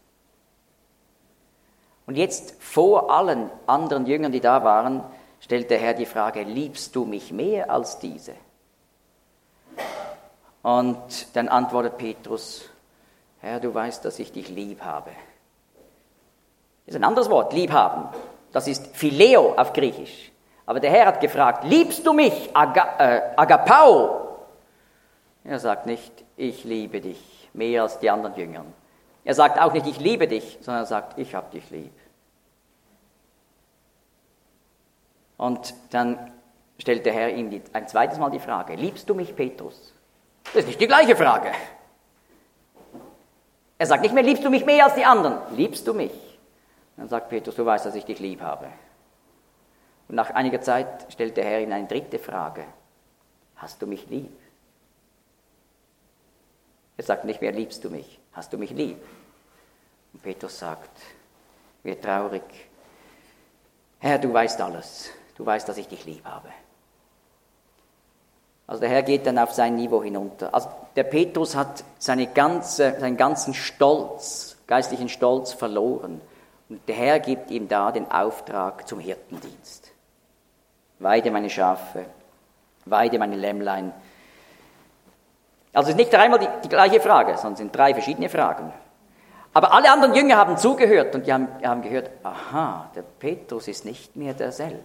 Und jetzt vor allen anderen Jüngern, die da waren, stellt der Herr die Frage, liebst du mich mehr als diese? Und dann antwortet Petrus, Herr, du weißt, dass ich dich lieb habe. Das ist ein anderes Wort, lieb haben. Das ist Phileo auf Griechisch. Aber der Herr hat gefragt, liebst du mich, Aga, äh, Agapao? Er sagt nicht, ich liebe dich, mehr als die anderen Jüngern. Er sagt auch nicht, ich liebe dich, sondern er sagt, ich habe dich lieb. Und dann stellt der Herr ihm ein zweites Mal die Frage, liebst du mich, Petrus? Das ist nicht die gleiche Frage. Er sagt nicht mehr, liebst du mich mehr als die anderen? Liebst du mich? Dann sagt Petrus, du weißt, dass ich dich lieb habe. Und nach einiger Zeit stellt der Herr ihm eine dritte Frage. Hast du mich lieb? Er sagt nicht mehr, liebst du mich? Hast du mich lieb? Und Petrus sagt, wird traurig, Herr, du weißt alles. Du weißt, dass ich dich lieb habe. Also der Herr geht dann auf sein Niveau hinunter. Also der Petrus hat seine ganze, seinen ganzen Stolz, geistlichen Stolz verloren. Und der Herr gibt ihm da den Auftrag zum Hirtendienst. Weide meine Schafe, weide meine Lämmlein. Also es ist nicht dreimal die, die gleiche Frage, sondern es sind drei verschiedene Fragen. Aber alle anderen Jünger haben zugehört und die haben, die haben gehört, aha, der Petrus ist nicht mehr derselbe.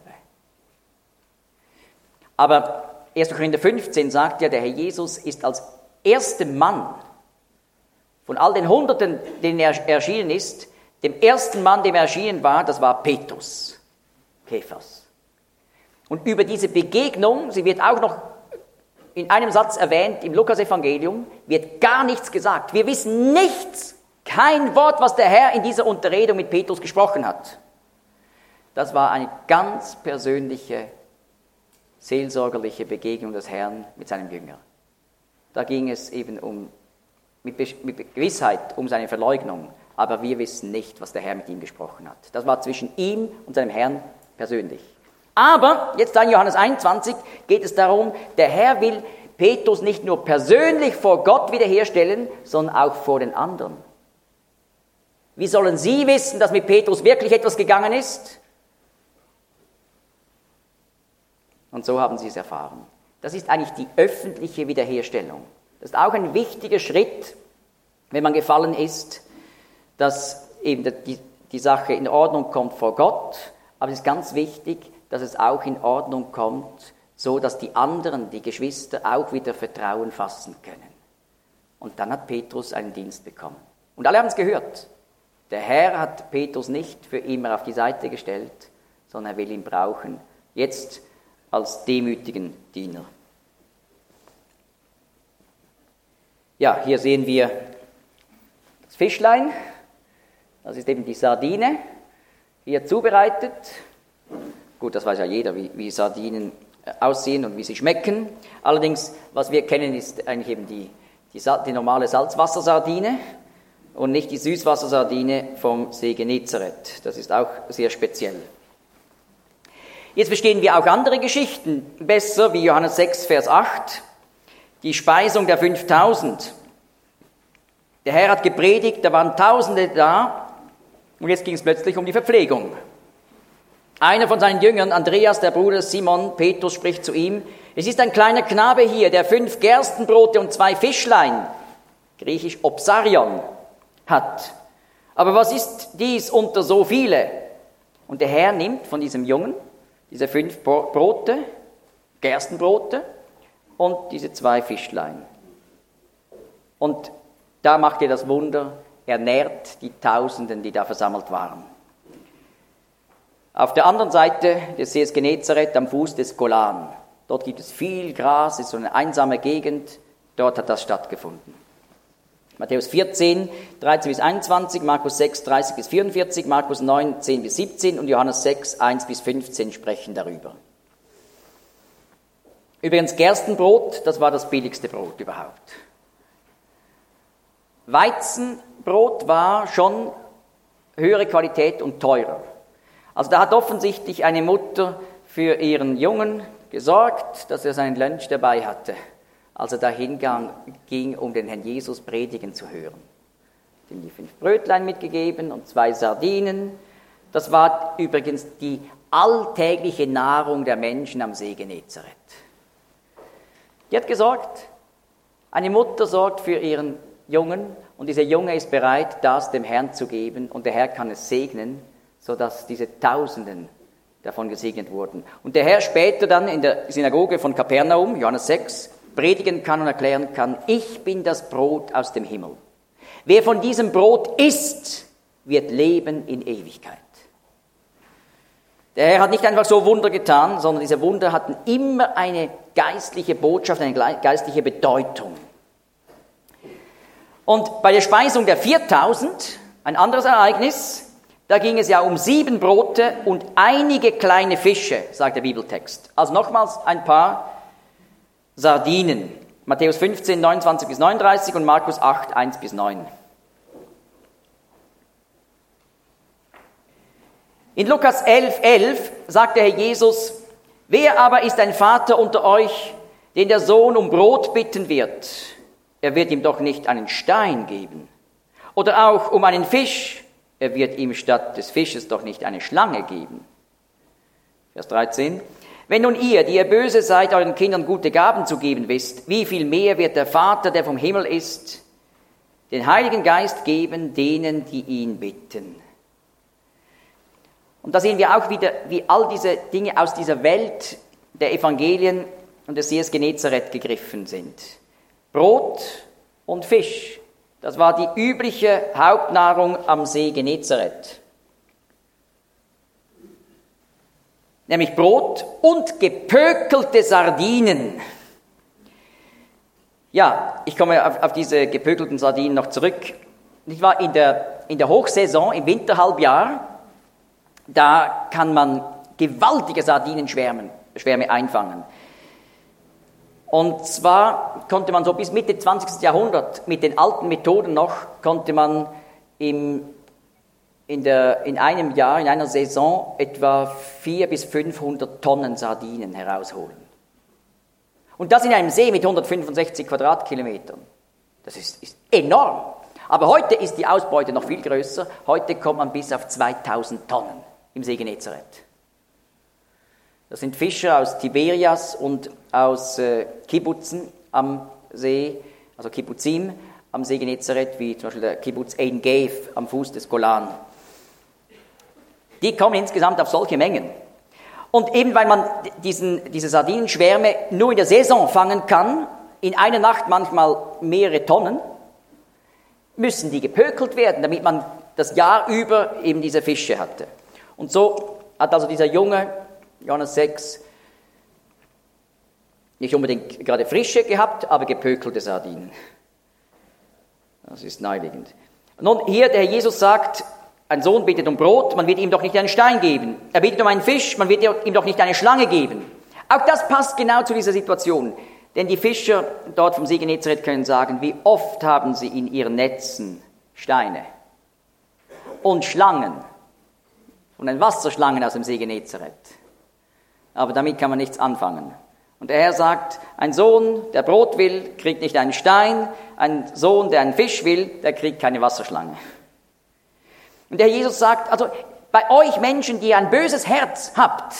Aber erster Korinther fünfzehn sagt ja, der Herr Jesus ist als erster Mann von all den Hunderten, denen er erschienen ist, dem ersten Mann, dem er erschienen war, das war Petrus, Kephas. Und über diese Begegnung, sie wird auch noch in einem Satz erwähnt im Lukas-Evangelium, wird gar nichts gesagt. Wir wissen nichts, kein Wort, was der Herr in dieser Unterredung mit Petrus gesprochen hat. Das war eine ganz persönliche seelsorgerliche Begegnung des Herrn mit seinem Jünger. Da ging es eben um, mit, mit Gewissheit um seine Verleugnung, aber wir wissen nicht, was der Herr mit ihm gesprochen hat. Das war zwischen ihm und seinem Herrn persönlich. Aber, jetzt in Johannes einundzwanzig geht es darum, der Herr will Petrus nicht nur persönlich vor Gott wiederherstellen, sondern auch vor den anderen. Wie sollen sie wissen, dass mit Petrus wirklich etwas gegangen ist? Und so haben sie es erfahren. Das ist eigentlich die öffentliche Wiederherstellung. Das ist auch ein wichtiger Schritt, wenn man gefallen ist, dass eben die, die Sache in Ordnung kommt vor Gott. Aber es ist ganz wichtig, dass es auch in Ordnung kommt, so dass die anderen, die Geschwister, auch wieder Vertrauen fassen können. Und dann hat Petrus einen Dienst bekommen. Und alle haben es gehört. Der Herr hat Petrus nicht für immer auf die Seite gestellt, sondern er will ihn brauchen. Jetzt als demütigen Diener. Ja, hier sehen wir das Fischlein. Das ist eben die Sardine, hier zubereitet. Gut, das weiß ja jeder, wie, wie Sardinen aussehen und wie sie schmecken. Allerdings, was wir kennen, ist eigentlich eben die, die, die normale Salzwassersardine und nicht die Süßwassersardine vom See Genezareth. Das ist auch sehr speziell. Jetzt verstehen wir auch andere Geschichten besser, wie Johannes sechs, Vers acht, die Speisung der fünftausend. Der Herr hat gepredigt, da waren Tausende da und jetzt ging es plötzlich um die Verpflegung. Einer von seinen Jüngern, Andreas, der Bruder Simon, Petrus, spricht zu ihm: Es ist ein kleiner Knabe hier, der fünf Gerstenbrote und zwei Fischlein, griechisch Opsarion, hat. Aber was ist dies unter so viele? Und der Herr nimmt von diesem Jungen diese fünf Brote, Gerstenbrote und diese zwei Fischlein. Und da macht er das Wunder, er nährt die Tausenden, die da versammelt waren. Auf der anderen Seite des Sees Genezareth, am Fuß des Golan. Dort gibt es viel Gras, es ist so eine einsame Gegend, dort hat das stattgefunden. Matthäus vierzehn, dreizehn bis einundzwanzig, Markus sechs, dreißig bis vierundvierzig, Markus neun, zehn bis siebzehn und Johannes sechs, eins bis fünfzehn sprechen darüber. Übrigens, Gerstenbrot, das war das billigste Brot überhaupt. Weizenbrot war schon höhere Qualität und teurer. Also da hat offensichtlich eine Mutter für ihren Jungen gesorgt, dass er seinen Lunch dabei hatte, als er dahin ging, um den Herrn Jesus predigen zu hören. Er hat ihm die fünf Brötlein mitgegeben und zwei Sardinen. Das war übrigens die alltägliche Nahrung der Menschen am See Genezareth. Die hat gesorgt. Eine Mutter sorgt für ihren Jungen und dieser Junge ist bereit, das dem Herrn zu geben und der Herr kann es segnen, sodass diese Tausenden davon gesegnet wurden. Und der Herr später dann in der Synagoge von Kapernaum, Johannes sechs, predigen kann und erklären kann: Ich bin das Brot aus dem Himmel. Wer von diesem Brot isst, wird leben in Ewigkeit. Der Herr hat nicht einfach so Wunder getan, sondern diese Wunder hatten immer eine geistliche Botschaft, eine geistliche Bedeutung. Und bei der Speisung der viertausend, ein anderes Ereignis, da ging es ja um sieben Brote und einige kleine Fische, sagt der Bibeltext. Also nochmals ein paar Sardinen. Matthäus fünfzehn, neunundzwanzig bis neununddreißig und Markus acht, eins bis neun. In Lukas elf, elf sagt der Herr Jesus: Wer aber ist ein Vater unter euch, den der Sohn um Brot bitten wird? Er wird ihm doch nicht einen Stein geben. Oder auch um einen Fisch. Er wird ihm statt des Fisches doch nicht eine Schlange geben. Vers dreizehn. Wenn nun ihr, die ihr böse seid, euren Kindern gute Gaben zu geben wisst, wie viel mehr wird der Vater, der vom Himmel ist, den Heiligen Geist geben denen, die ihn bitten. Und da sehen wir auch wieder, wie all diese Dinge aus dieser Welt der Evangelien und des Sees Genezareth gegriffen sind. Brot und Fisch, das war die übliche Hauptnahrung am See Genezareth. Nämlich Brot und gepökelte Sardinen. Ja, ich komme auf, auf diese gepökelten Sardinen noch zurück. Ich war in der, in der Hochsaison, im Winterhalbjahr, da kann man gewaltige Sardinenschwärme Schwärme einfangen. Und zwar konnte man so bis Mitte zwanzigsten Jahrhundert mit den alten Methoden noch, konnte man im, in, der, in einem Jahr, in einer Saison etwa vierhundert bis fünfhundert Tonnen Sardinen herausholen. Und das in einem See mit hundertfünfundsechzig Quadratkilometern. Das ist, ist enorm. Aber heute ist die Ausbeute noch viel größer. Heute kommt man bis auf zweitausend Tonnen im See Genezareth. Das sind Fischer aus Tiberias und aus äh, Kibbutzen am See, also Kibbuzim am See Genezareth, wie zum Beispiel der Kibbutz Ein Gev am Fuß des Golan. Die kommen insgesamt auf solche Mengen. Und eben weil man diesen, diese Sardinenschwärme nur in der Saison fangen kann, in einer Nacht manchmal mehrere Tonnen, müssen die gepökelt werden, damit man das Jahr über eben diese Fische hatte. Und so hat also dieser Junge, Johannes sechs, nicht unbedingt gerade frische gehabt, aber gepökelte Sardinen. Das ist naheliegend. Nun, hier der Herr Jesus sagt, ein Sohn bittet um Brot, man wird ihm doch nicht einen Stein geben. Er bittet um einen Fisch, man wird ihm doch nicht eine Schlange geben. Auch das passt genau zu dieser Situation. Denn die Fischer dort vom See Genezareth können sagen, wie oft haben sie in ihren Netzen Steine und Schlangen und ein Wasserschlangen aus dem See Genezareth. Aber damit kann man nichts anfangen. Und der Herr sagt, ein Sohn, der Brot will, kriegt nicht einen Stein, ein Sohn, der einen Fisch will, der kriegt keine Wasserschlange. Und der Herr Jesus sagt, also bei euch Menschen, die ihr ein böses Herz habt,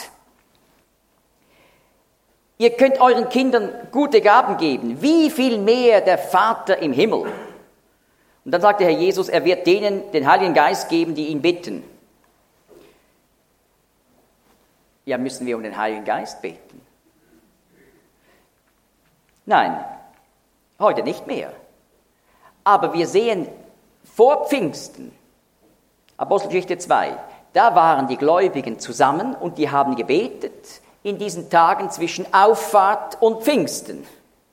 ihr könnt euren Kindern gute Gaben geben, wie viel mehr der Vater im Himmel. Und dann sagt der Herr Jesus, er wird denen den Heiligen Geist geben, die ihn bitten. Ja, müssen wir um den Heiligen Geist beten? Nein, heute nicht mehr. Aber wir sehen vor Pfingsten, Apostelgeschichte zwei, da waren die Gläubigen zusammen und die haben gebetet in diesen Tagen zwischen Auffahrt und Pfingsten.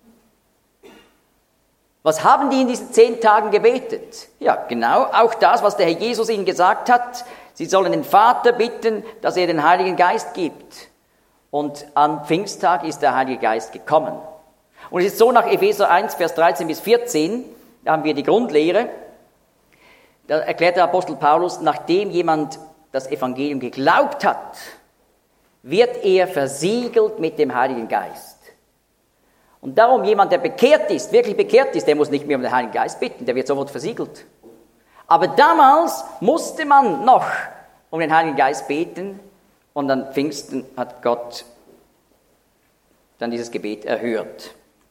Was haben die in diesen zehn Tagen gebetet? Ja, genau, auch das, was der Herr Jesus ihnen gesagt hat. Sie sollen den Vater bitten, dass er den Heiligen Geist gibt. Und am Pfingsttag ist der Heilige Geist gekommen. Und es ist so, nach Epheser eins, Vers dreizehn bis vierzehn, da haben wir die Grundlehre, da erklärt der Apostel Paulus, nachdem jemand das Evangelium geglaubt hat, wird er versiegelt mit dem Heiligen Geist. Und darum, jemand, der bekehrt ist, wirklich bekehrt ist, der muss nicht mehr um den Heiligen Geist bitten, der wird sofort versiegelt. Aber damals musste man noch um den Heiligen Geist beten und an Pfingsten hat Gott dann dieses Gebet erhört.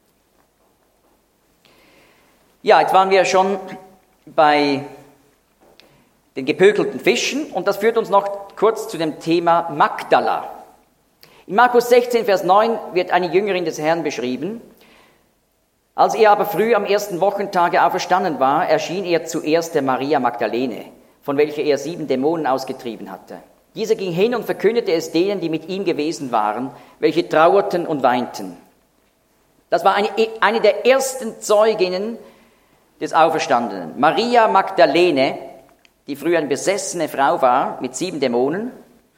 Ja, jetzt waren wir schon bei den gepökelten Fischen und das führt uns noch kurz zu dem Thema Magdala. In Markus sechzehn, Vers neun wird eine Jüngerin des Herrn beschrieben. Als er aber früh am ersten Wochentage auferstanden war, erschien er zuerst der Maria Magdalene, von welcher er sieben Dämonen ausgetrieben hatte. Diese ging hin und verkündete es denen, die mit ihm gewesen waren, welche trauerten und weinten. Das war eine, eine der ersten Zeuginnen des Auferstandenen. Maria Magdalene, die früher eine besessene Frau war mit sieben Dämonen.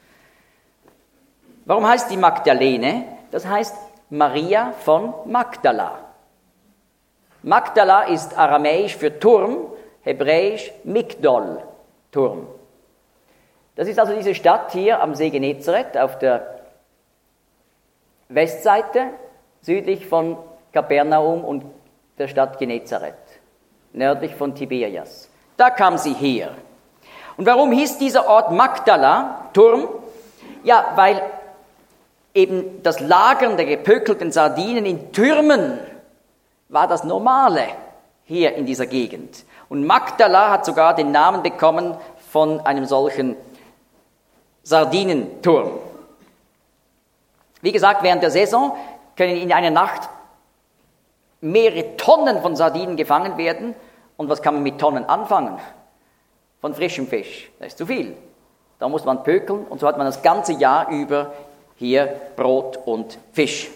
Warum heißt die Magdalene? Das heißt Maria von Magdala. Magdala ist aramäisch für Turm, hebräisch Migdol, Turm. Das ist also diese Stadt hier am See Genezareth auf der Westseite, südlich von Kapernaum und der Stadt Genezareth, nördlich von Tiberias. Da kam sie her. Und warum hieß dieser Ort Magdala, Turm? Ja, weil eben das Lagern der gepökelten Sardinen in Türmen war das Normale hier in dieser Gegend. Und Magdala hat sogar den Namen bekommen von einem solchen Sardinenturm. Wie gesagt, während der Saison können in einer Nacht mehrere Tonnen von Sardinen gefangen werden. Und was kann man mit Tonnen anfangen? Von frischem Fisch. Das ist zu viel. Da muss man pökeln und so hat man das ganze Jahr über hier Brot und Fisch.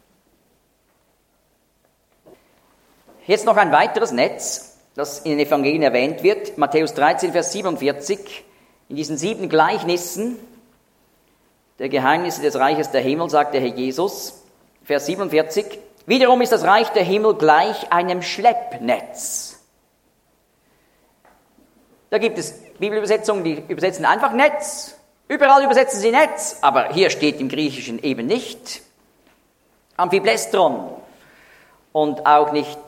Jetzt noch ein weiteres Netz, das in den Evangelien erwähnt wird. Matthäus dreizehn, Vers siebenundvierzig. In diesen sieben Gleichnissen der Geheimnisse des Reiches der Himmel, sagt der Herr Jesus, Vers siebenundvierzig, wiederum ist das Reich der Himmel gleich einem Schleppnetz. Da gibt es Bibelübersetzungen, die übersetzen einfach Netz. Überall übersetzen sie Netz, aber hier steht im Griechischen eben nicht Amphiblestron und auch nicht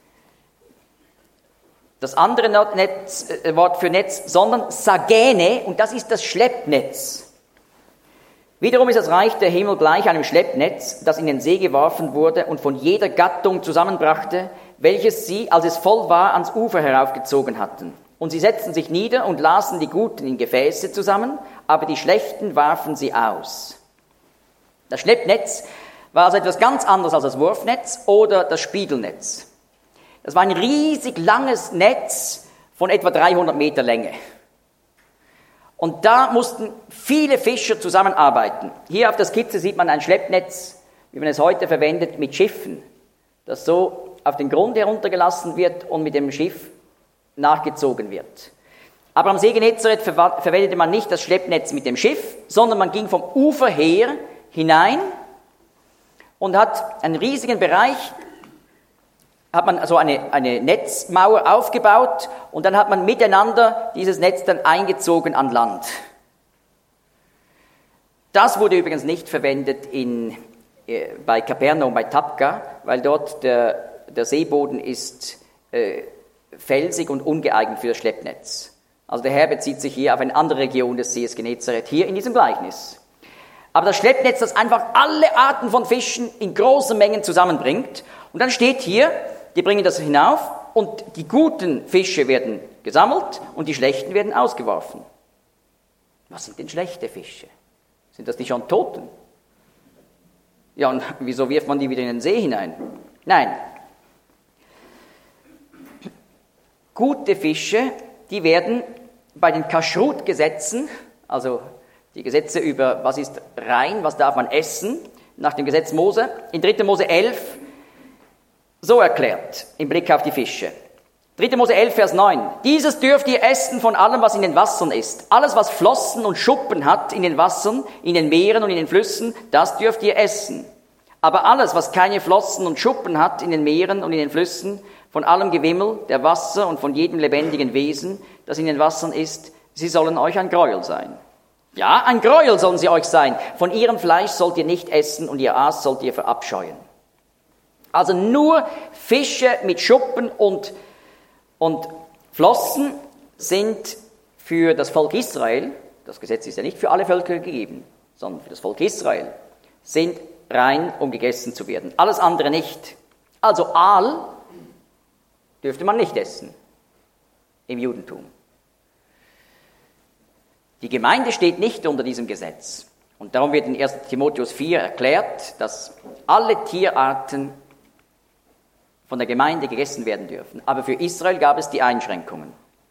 das andere Netz, äh, Wort für Netz, sondern Sagene, und das ist das Schleppnetz. Wiederum ist das Reich der Himmel gleich einem Schleppnetz, das in den See geworfen wurde und von jeder Gattung zusammenbrachte, welches sie, als es voll war, ans Ufer heraufgezogen hatten. Und sie setzten sich nieder und lasen die Guten in Gefäße zusammen, aber die Schlechten warfen sie aus. Das Schleppnetz war also etwas ganz anderes als das Wurfnetz oder das Spiegelnetz. Das war ein riesig langes Netz von etwa dreihundert Meter Länge. Und da mussten viele Fischer zusammenarbeiten. Hier auf der Skizze sieht man ein Schleppnetz, wie man es heute verwendet, mit Schiffen, das so auf den Grund heruntergelassen wird und mit dem Schiff nachgezogen wird. Aber am See Genezareth ver- verwendete man nicht das Schleppnetz mit dem Schiff, sondern man ging vom Ufer her hinein und hat einen riesigen Bereich, hat man also eine, eine Netzmauer aufgebaut und dann hat man miteinander dieses Netz dann eingezogen an Land. Das wurde übrigens nicht verwendet in, äh, bei Kapernaum, bei Tabqa, weil dort der, der Seeboden ist äh, felsig und ungeeignet für das Schleppnetz. Also der Herr bezieht sich hier auf eine andere Region des Sees Genezareth, hier in diesem Gleichnis. Aber das Schleppnetz, das einfach alle Arten von Fischen in großen Mengen zusammenbringt. Und dann steht hier, die bringen das hinauf und die guten Fische werden gesammelt und die schlechten werden ausgeworfen. Was sind denn schlechte Fische? Sind das nicht schon Toten? Ja, und wieso wirft man die wieder in den See hinein? Nein. Gute Fische, die werden bei den Kashrut-Gesetzen, also die Gesetze über was ist rein, was darf man essen, nach dem Gesetz Mose, in dritter Mose elf so erklärt, im Blick auf die Fische. dritter Mose elf, Vers neun. Dieses dürft ihr essen von allem, was in den Wassern ist. Alles, was Flossen und Schuppen hat in den Wassern, in den Meeren und in den Flüssen, das dürft ihr essen. Aber alles, was keine Flossen und Schuppen hat in den Meeren und in den Flüssen, von allem Gewimmel der Wasser und von jedem lebendigen Wesen, das in den Wassern ist, sie sollen euch ein Gräuel sein. Ja, ein Gräuel sollen sie euch sein. Von ihrem Fleisch sollt ihr nicht essen und ihr Aas sollt ihr verabscheuen. Also nur Fische mit Schuppen und, und Flossen sind für das Volk Israel, das Gesetz ist ja nicht für alle Völker gegeben, sondern für das Volk Israel, sind rein, um gegessen zu werden. Alles andere nicht. Also Aal dürfte man nicht essen im Judentum. Die Gemeinde steht nicht unter diesem Gesetz. Und darum wird in erster Timotheus vier erklärt, dass alle Tierarten von der Gemeinde gegessen werden dürfen. Aber für Israel gab es die Einschränkungen.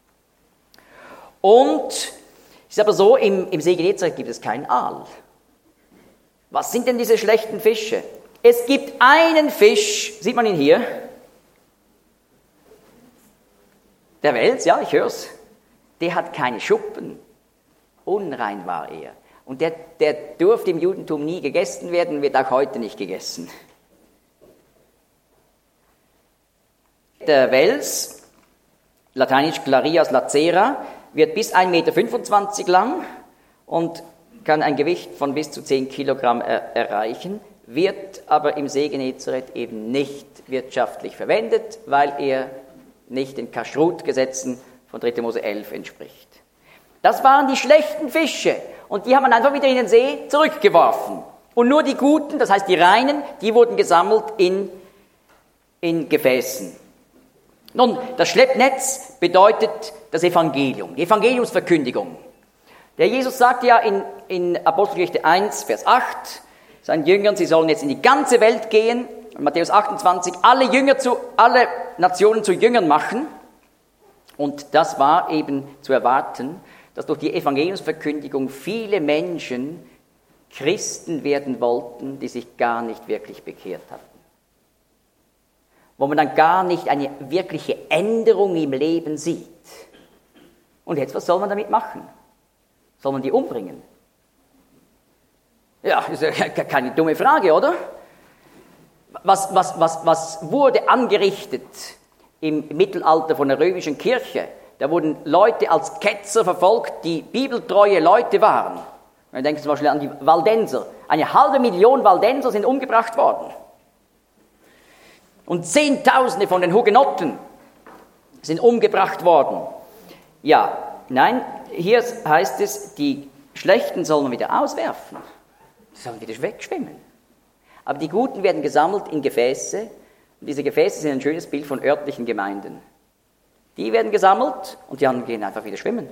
Und es ist aber so, im, im See Genezareth gibt es keinen Aal. Was sind denn diese schlechten Fische? Es gibt einen Fisch, sieht man ihn hier? Der Wels, ja, ich höre es. Der hat keine Schuppen. Unrein war er. Und der, der durfte im Judentum nie gegessen werden, wird auch heute nicht gegessen. Der Wels, lateinisch Clarias lacera, wird bis ein Meter fünfundzwanzig lang und kann ein Gewicht von bis zu zehn Kilogramm er- erreichen, wird aber im See Genezareth eben nicht wirtschaftlich verwendet, weil er nicht den Kashrut-Gesetzen von dritter Mose elf entspricht. Das waren die schlechten Fische und die haben man einfach wieder in den See zurückgeworfen. Und nur die guten, das heißt die reinen, die wurden gesammelt in, in Gefäßen. Nun, das Schleppnetz bedeutet das Evangelium, die Evangeliumsverkündigung. Der Jesus sagt ja in, in Apostelgeschichte eins, Vers acht, seinen Jüngern, sie sollen jetzt in die ganze Welt gehen, in Matthäus achtundzwanzig, alle Jünger zu, alle Nationen zu Jüngern machen. Und das war eben zu erwarten, dass durch die Evangeliumsverkündigung viele Menschen Christen werden wollten, die sich gar nicht wirklich bekehrt hatten. Wo man dann gar nicht eine wirkliche Änderung im Leben sieht. Und jetzt, was soll man damit machen? Soll man die umbringen? Ja, ist ja keine dumme Frage, oder? Was, was, was, was wurde angerichtet im Mittelalter von der römischen Kirche? Da wurden Leute als Ketzer verfolgt, die bibeltreue Leute waren. Man denkt zum Beispiel an die Waldenser. Eine halbe Million Waldenser sind umgebracht worden. Und Zehntausende von den Hugenotten sind umgebracht worden. Ja, nein, hier heißt es, die Schlechten soll man wieder auswerfen. Die sollen wieder wegschwimmen. Aber die Guten werden gesammelt in Gefäße. Und diese Gefäße sind ein schönes Bild von örtlichen Gemeinden. Die werden gesammelt und die anderen gehen einfach wieder schwimmen.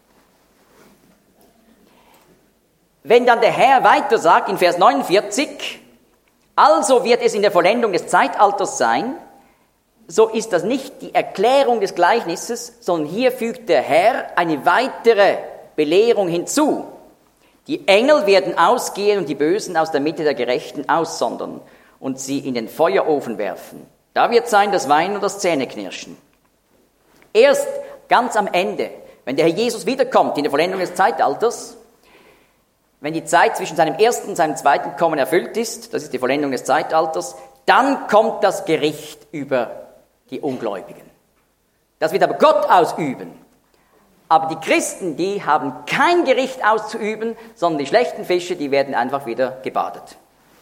Wenn dann der Herr weiter sagt in Vers neunundvierzig, also wird es in der Vollendung des Zeitalters sein, so ist das nicht die Erklärung des Gleichnisses, sondern hier fügt der Herr eine weitere Belehrung hinzu. Die Engel werden ausgehen und die Bösen aus der Mitte der Gerechten aussondern und sie in den Feuerofen werfen. Da wird sein das Weinen und das Zähneknirschen. Erst ganz am Ende, wenn der Herr Jesus wiederkommt in der Vollendung des Zeitalters, wenn die Zeit zwischen seinem ersten und seinem zweiten Kommen erfüllt ist, das ist die Vollendung des Zeitalters, dann kommt das Gericht über die Ungläubigen. Das wird aber Gott ausüben. Aber die Christen, die haben kein Gericht auszuüben, sondern die schlechten Fische, die werden einfach wieder gebadet.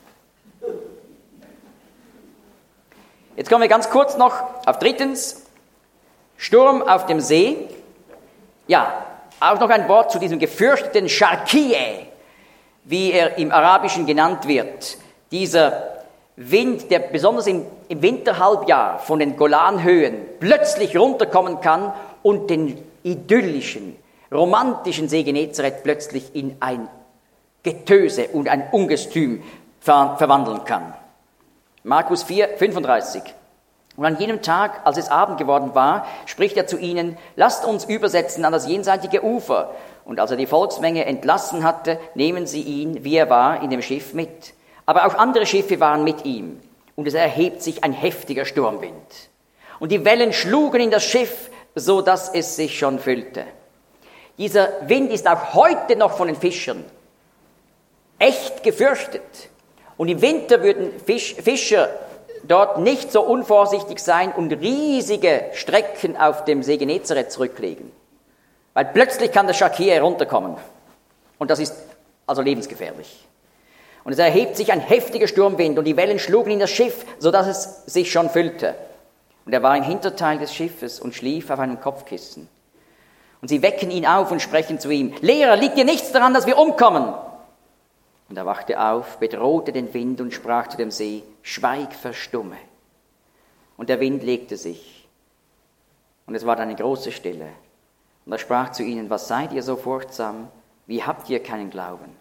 Jetzt kommen wir ganz kurz noch auf drittens, Sturm auf dem See. Ja, auch noch ein Wort zu diesem gefürchteten Sharkieh, wie er im Arabischen genannt wird. Dieser Wind, der besonders im, im Winterhalbjahr von den Golanhöhen plötzlich runterkommen kann und den idyllischen, romantischen See Genezareth plötzlich in ein Getöse und ein Ungestüm ver- verwandeln kann. Markus vier, fünfunddreißig. Und an jenem Tag, als es Abend geworden war, spricht er zu ihnen, lasst uns übersetzen an das jenseitige Ufer. Und als er die Volksmenge entlassen hatte, nehmen sie ihn, wie er war, in dem Schiff mit. Aber auch andere Schiffe waren mit ihm. Und es erhebt sich ein heftiger Sturmwind. Und die Wellen schlugen in das Schiff, so dass es sich schon füllte. Dieser Wind ist auch heute noch von den Fischern echt gefürchtet. Und im Winter würden Fisch, Fischer dort nicht so unvorsichtig sein und riesige Strecken auf dem See Genezareth zurücklegen. Weil plötzlich kann der Sharkieh herunterkommen. Und das ist also lebensgefährlich. Und es erhebt sich ein heftiger Sturmwind und die Wellen schlugen in das Schiff, so dass es sich schon füllte. Und er war im Hinterteil des Schiffes und schlief auf einem Kopfkissen. Und sie wecken ihn auf und sprechen zu ihm, Lehrer, liegt dir nichts daran, dass wir umkommen? Und er wachte auf, bedrohte den Wind und sprach zu dem See, schweig, verstumme. Und der Wind legte sich. Und es war eine große Stille. Und er sprach zu ihnen, was seid ihr so furchtsam? Wie habt ihr keinen Glauben?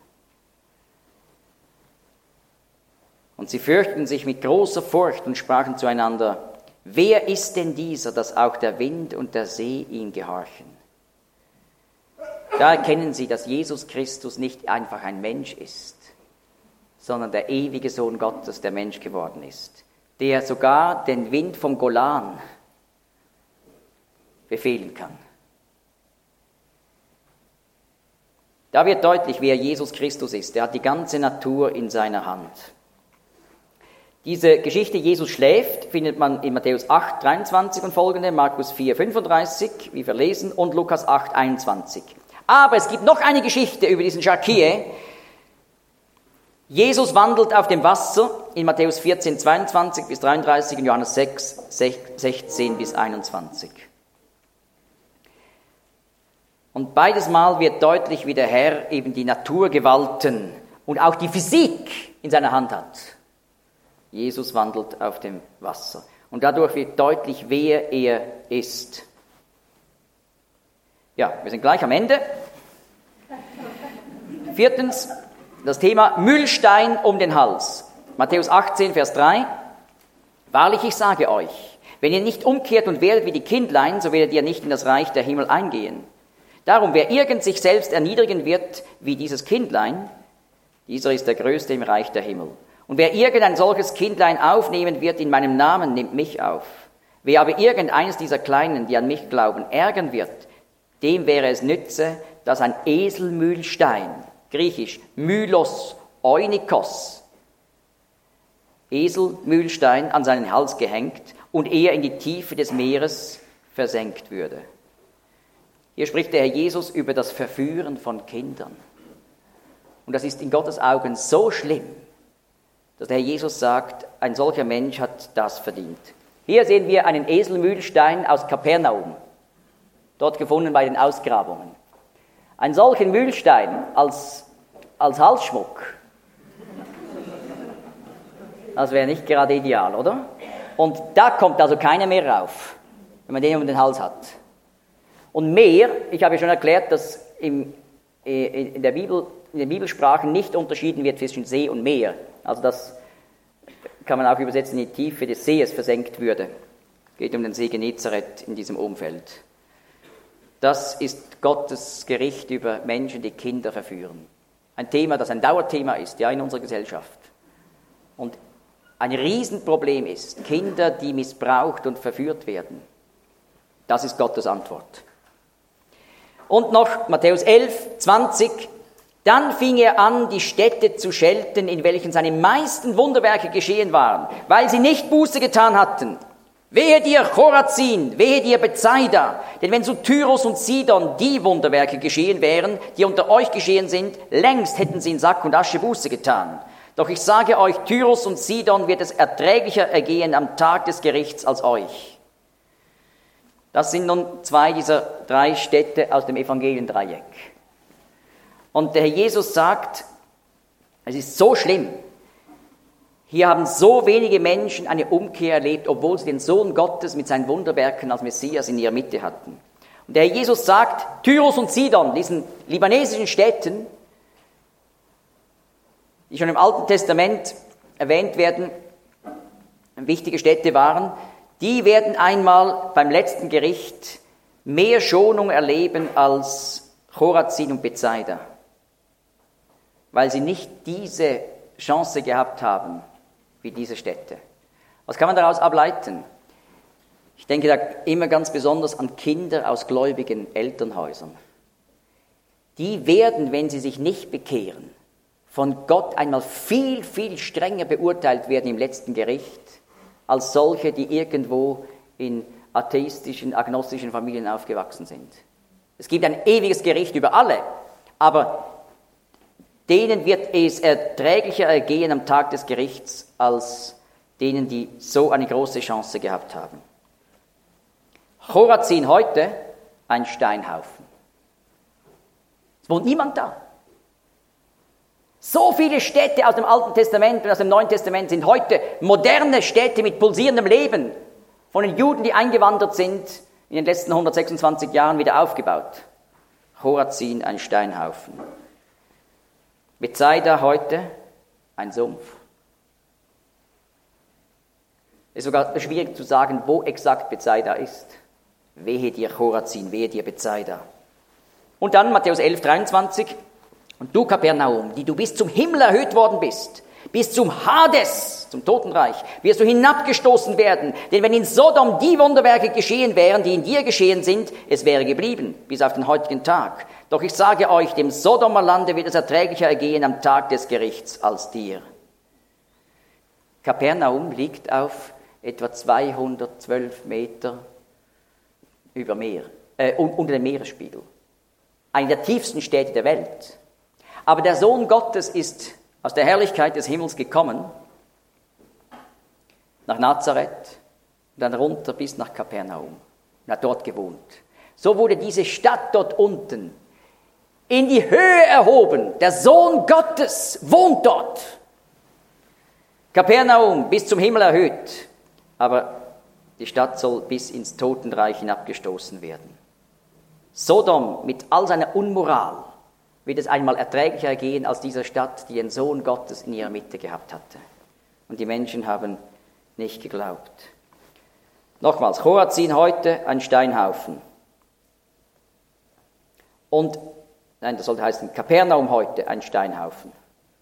Und sie fürchteten sich mit großer Furcht und sprachen zueinander, wer ist denn dieser, dass auch der Wind und der See ihm gehorchen? Da erkennen sie, dass Jesus Christus nicht einfach ein Mensch ist, sondern der ewige Sohn Gottes, der Mensch geworden ist, der sogar den Wind vom Golan befehlen kann. Da wird deutlich, wer Jesus Christus ist. Er hat die ganze Natur in seiner Hand. Diese Geschichte, Jesus schläft, findet man in Matthäus acht, dreiundzwanzig und folgende, Markus vier, fünfunddreißig, wie wir lesen, und Lukas acht, einundzwanzig. Aber es gibt noch eine Geschichte über diesen Sharkieh. Jesus wandelt auf dem Wasser in Matthäus vierzehn, zweiundzwanzig bis dreiunddreißig und Johannes sechs, sechzehn bis einundzwanzig. Und beides Mal wird deutlich, wie der Herr eben die Naturgewalten und auch die Physik in seiner Hand hat. Jesus wandelt auf dem Wasser. Und dadurch wird deutlich, wer er ist. Ja, wir sind gleich am Ende. Viertens, das Thema Mühlstein um den Hals. Matthäus achtzehn, Vers drei. Wahrlich, ich sage euch, wenn ihr nicht umkehrt und werdet wie die Kindlein, so werdet ihr nicht in das Reich der Himmel eingehen. Darum, wer irgend sich selbst erniedrigen wird wie dieses Kindlein, dieser ist der Größte im Reich der Himmel. Und wer irgendein solches Kindlein aufnehmen wird in meinem Namen, nimmt mich auf. Wer aber irgendeines dieser Kleinen, die an mich glauben, ärgern wird, dem wäre es nütze, dass ein Eselmühlstein, griechisch Mylos Eunikos, Eselmühlstein, an seinen Hals gehängt und er in die Tiefe des Meeres versenkt würde. Hier spricht der Herr Jesus über das Verführen von Kindern. Und das ist in Gottes Augen so schlimm, dass der Herr Jesus sagt, ein solcher Mensch hat das verdient. Hier sehen wir einen Eselmühlstein aus Kapernaum, dort gefunden bei den Ausgrabungen. Einen solchen Mühlstein als, als Halsschmuck, das wäre nicht gerade ideal, oder? Und da kommt also keiner mehr rauf, wenn man den um den Hals hat. Und Meer, ich habe ja schon erklärt, dass im, in, der Bibel, in den Bibelsprachen nicht unterschieden wird zwischen See und Meer. Also das kann man auch übersetzen, in die Tiefe des Sees versenkt würde. Geht um den See Genezareth in diesem Umfeld. Das ist Gottes Gericht über Menschen, die Kinder verführen. Ein Thema, das ein Dauerthema ist, ja, in unserer Gesellschaft. Und ein Riesenproblem ist, Kinder, die missbraucht und verführt werden. Das ist Gottes Antwort. Und noch Matthäus elf, zwanzig. Dann fing er an, die Städte zu schelten, in welchen seine meisten Wunderwerke geschehen waren, weil sie nicht Buße getan hatten. Wehe dir, Chorazin, wehe dir, Bethsaida, denn wenn zu Tyrus und Sidon die Wunderwerke geschehen wären, die unter euch geschehen sind, längst hätten sie in Sack und Asche Buße getan. Doch ich sage euch, Tyrus und Sidon wird es erträglicher ergehen am Tag des Gerichts als euch. Das sind nun zwei dieser drei Städte aus dem Evangeliendreieck. Und der Herr Jesus sagt, es ist so schlimm. Hier haben so wenige Menschen eine Umkehr erlebt, obwohl sie den Sohn Gottes mit seinen Wunderwerken als Messias in ihrer Mitte hatten. Und der Herr Jesus sagt, Tyrus und Sidon, diesen libanesischen Städten, die schon im Alten Testament erwähnt werden, wichtige Städte waren, die werden einmal beim letzten Gericht mehr Schonung erleben als Chorazin und Bethsaida, weil sie nicht diese Chance gehabt haben wie diese Städte. Was kann man daraus ableiten? Ich denke da immer ganz besonders an Kinder aus gläubigen Elternhäusern. Die werden, wenn sie sich nicht bekehren, von Gott einmal viel, viel strenger beurteilt werden im letzten Gericht, als solche, die irgendwo in atheistischen, agnostischen Familien aufgewachsen sind. Es gibt ein ewiges Gericht über alle, aber denen wird es erträglicher ergehen am Tag des Gerichts, als denen, die so eine große Chance gehabt haben. Chorazin heute, ein Steinhaufen. Es wohnt niemand da. So viele Städte aus dem Alten Testament und aus dem Neuen Testament sind heute moderne Städte mit pulsierendem Leben, von den Juden, die eingewandert sind, in den letzten hundertsechsundzwanzig Jahren wieder aufgebaut. Chorazin, ein Steinhaufen. Bethsaida heute, ein Sumpf. Es ist sogar schwierig zu sagen, wo exakt Bethsaida ist. Wehe dir, Chorazin, wehe dir, Bethsaida. Und dann Matthäus elf, dreiundzwanzig. Und du, Kapernaum, die du bis zum Himmel erhöht worden bist, bis zum Hades, zum Totenreich, wirst du hinabgestoßen werden. Denn wenn in Sodom die Wunderwerke geschehen wären, die in dir geschehen sind, es wäre geblieben, bis auf den heutigen Tag. Doch ich sage euch, dem Sodomer Lande wird es erträglicher ergehen am Tag des Gerichts als dir. Kapernaum liegt auf etwa zweihundertzwölf Meter über Meer, äh, unter dem Meeresspiegel. Eine der tiefsten Städte der Welt. Aber der Sohn Gottes ist aus der Herrlichkeit des Himmels gekommen, nach Nazareth, und dann runter bis nach Kapernaum, und hat dort gewohnt. So wurde diese Stadt dort unten in die Höhe erhoben. Der Sohn Gottes wohnt dort. Kapernaum bis zum Himmel erhöht, aber die Stadt soll bis ins Totenreich hinabgestoßen werden. Sodom mit all seiner Unmoral wird es einmal erträglicher gehen als dieser Stadt, die den Sohn Gottes in ihrer Mitte gehabt hatte. Und die Menschen haben nicht geglaubt. Nochmals, Chorazin heute ein Steinhaufen. Und, nein, das sollte heißen, Kapernaum heute ein Steinhaufen.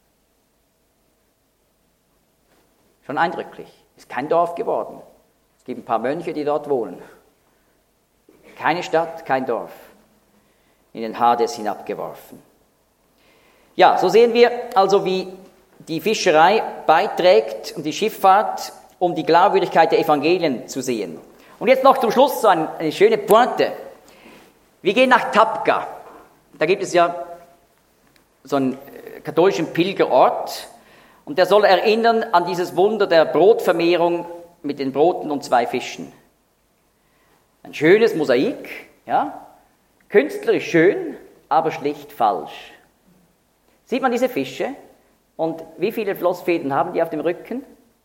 Schon eindrücklich. Ist kein Dorf geworden. Es gibt ein paar Mönche, die dort wohnen. Keine Stadt, kein Dorf. In den Hades hinabgeworfen. Ja, so sehen wir also, wie die Fischerei beiträgt und die Schifffahrt, um die Glaubwürdigkeit der Evangelien zu sehen. Und jetzt noch zum Schluss so eine, eine schöne Pointe. Wir gehen nach Tabqa. Da gibt es ja so einen katholischen Pilgerort und der soll erinnern an dieses Wunder der Brotvermehrung mit den Broten und zwei Fischen. Ein schönes Mosaik, ja, künstlerisch schön, aber schlicht falsch. Sieht man diese Fische? Und wie viele Flossfäden haben die auf dem Rücken?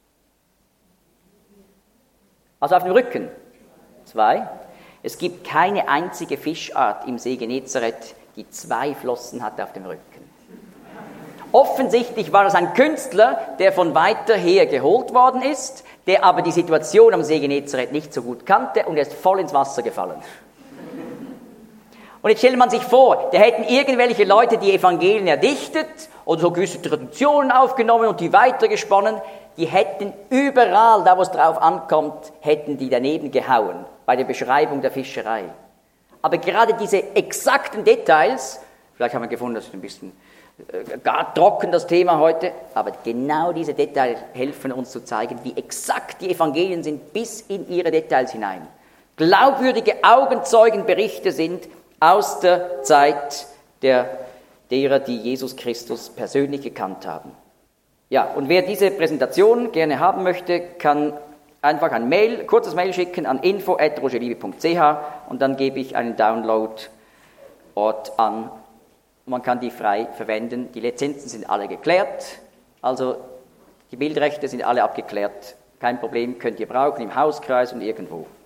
Also auf dem Rücken? Zwei. Es gibt keine einzige Fischart im See Genezareth, die zwei Flossen hat auf dem Rücken. Offensichtlich war es ein Künstler, der von weiter her geholt worden ist, der aber die Situation am See Genezareth nicht so gut kannte und er ist voll ins Wasser gefallen. Und jetzt stellt man sich vor, da hätten irgendwelche Leute die Evangelien erdichtet oder so gewisse Traditionen aufgenommen und die weitergesponnen, die hätten überall, da wo es drauf ankommt, hätten die daneben gehauen, bei der Beschreibung der Fischerei. Aber gerade diese exakten Details, vielleicht haben wir gefunden, das ist ein bisschen äh, gar trocken das Thema heute, aber genau diese Details helfen uns zu zeigen, wie exakt die Evangelien sind bis in ihre Details hinein. Glaubwürdige Augenzeugenberichte sind aus der Zeit der, derer, die Jesus Christus persönlich gekannt haben. Ja, und wer diese Präsentation gerne haben möchte, kann einfach ein Mail, kurzes Mail schicken an info at rogerliebe punkt c h und dann gebe ich einen Download-Ort an. Man kann die frei verwenden. Die Lizenzen sind alle geklärt, also die Bildrechte sind alle abgeklärt. Kein Problem, könnt ihr brauchen im Hauskreis und irgendwo.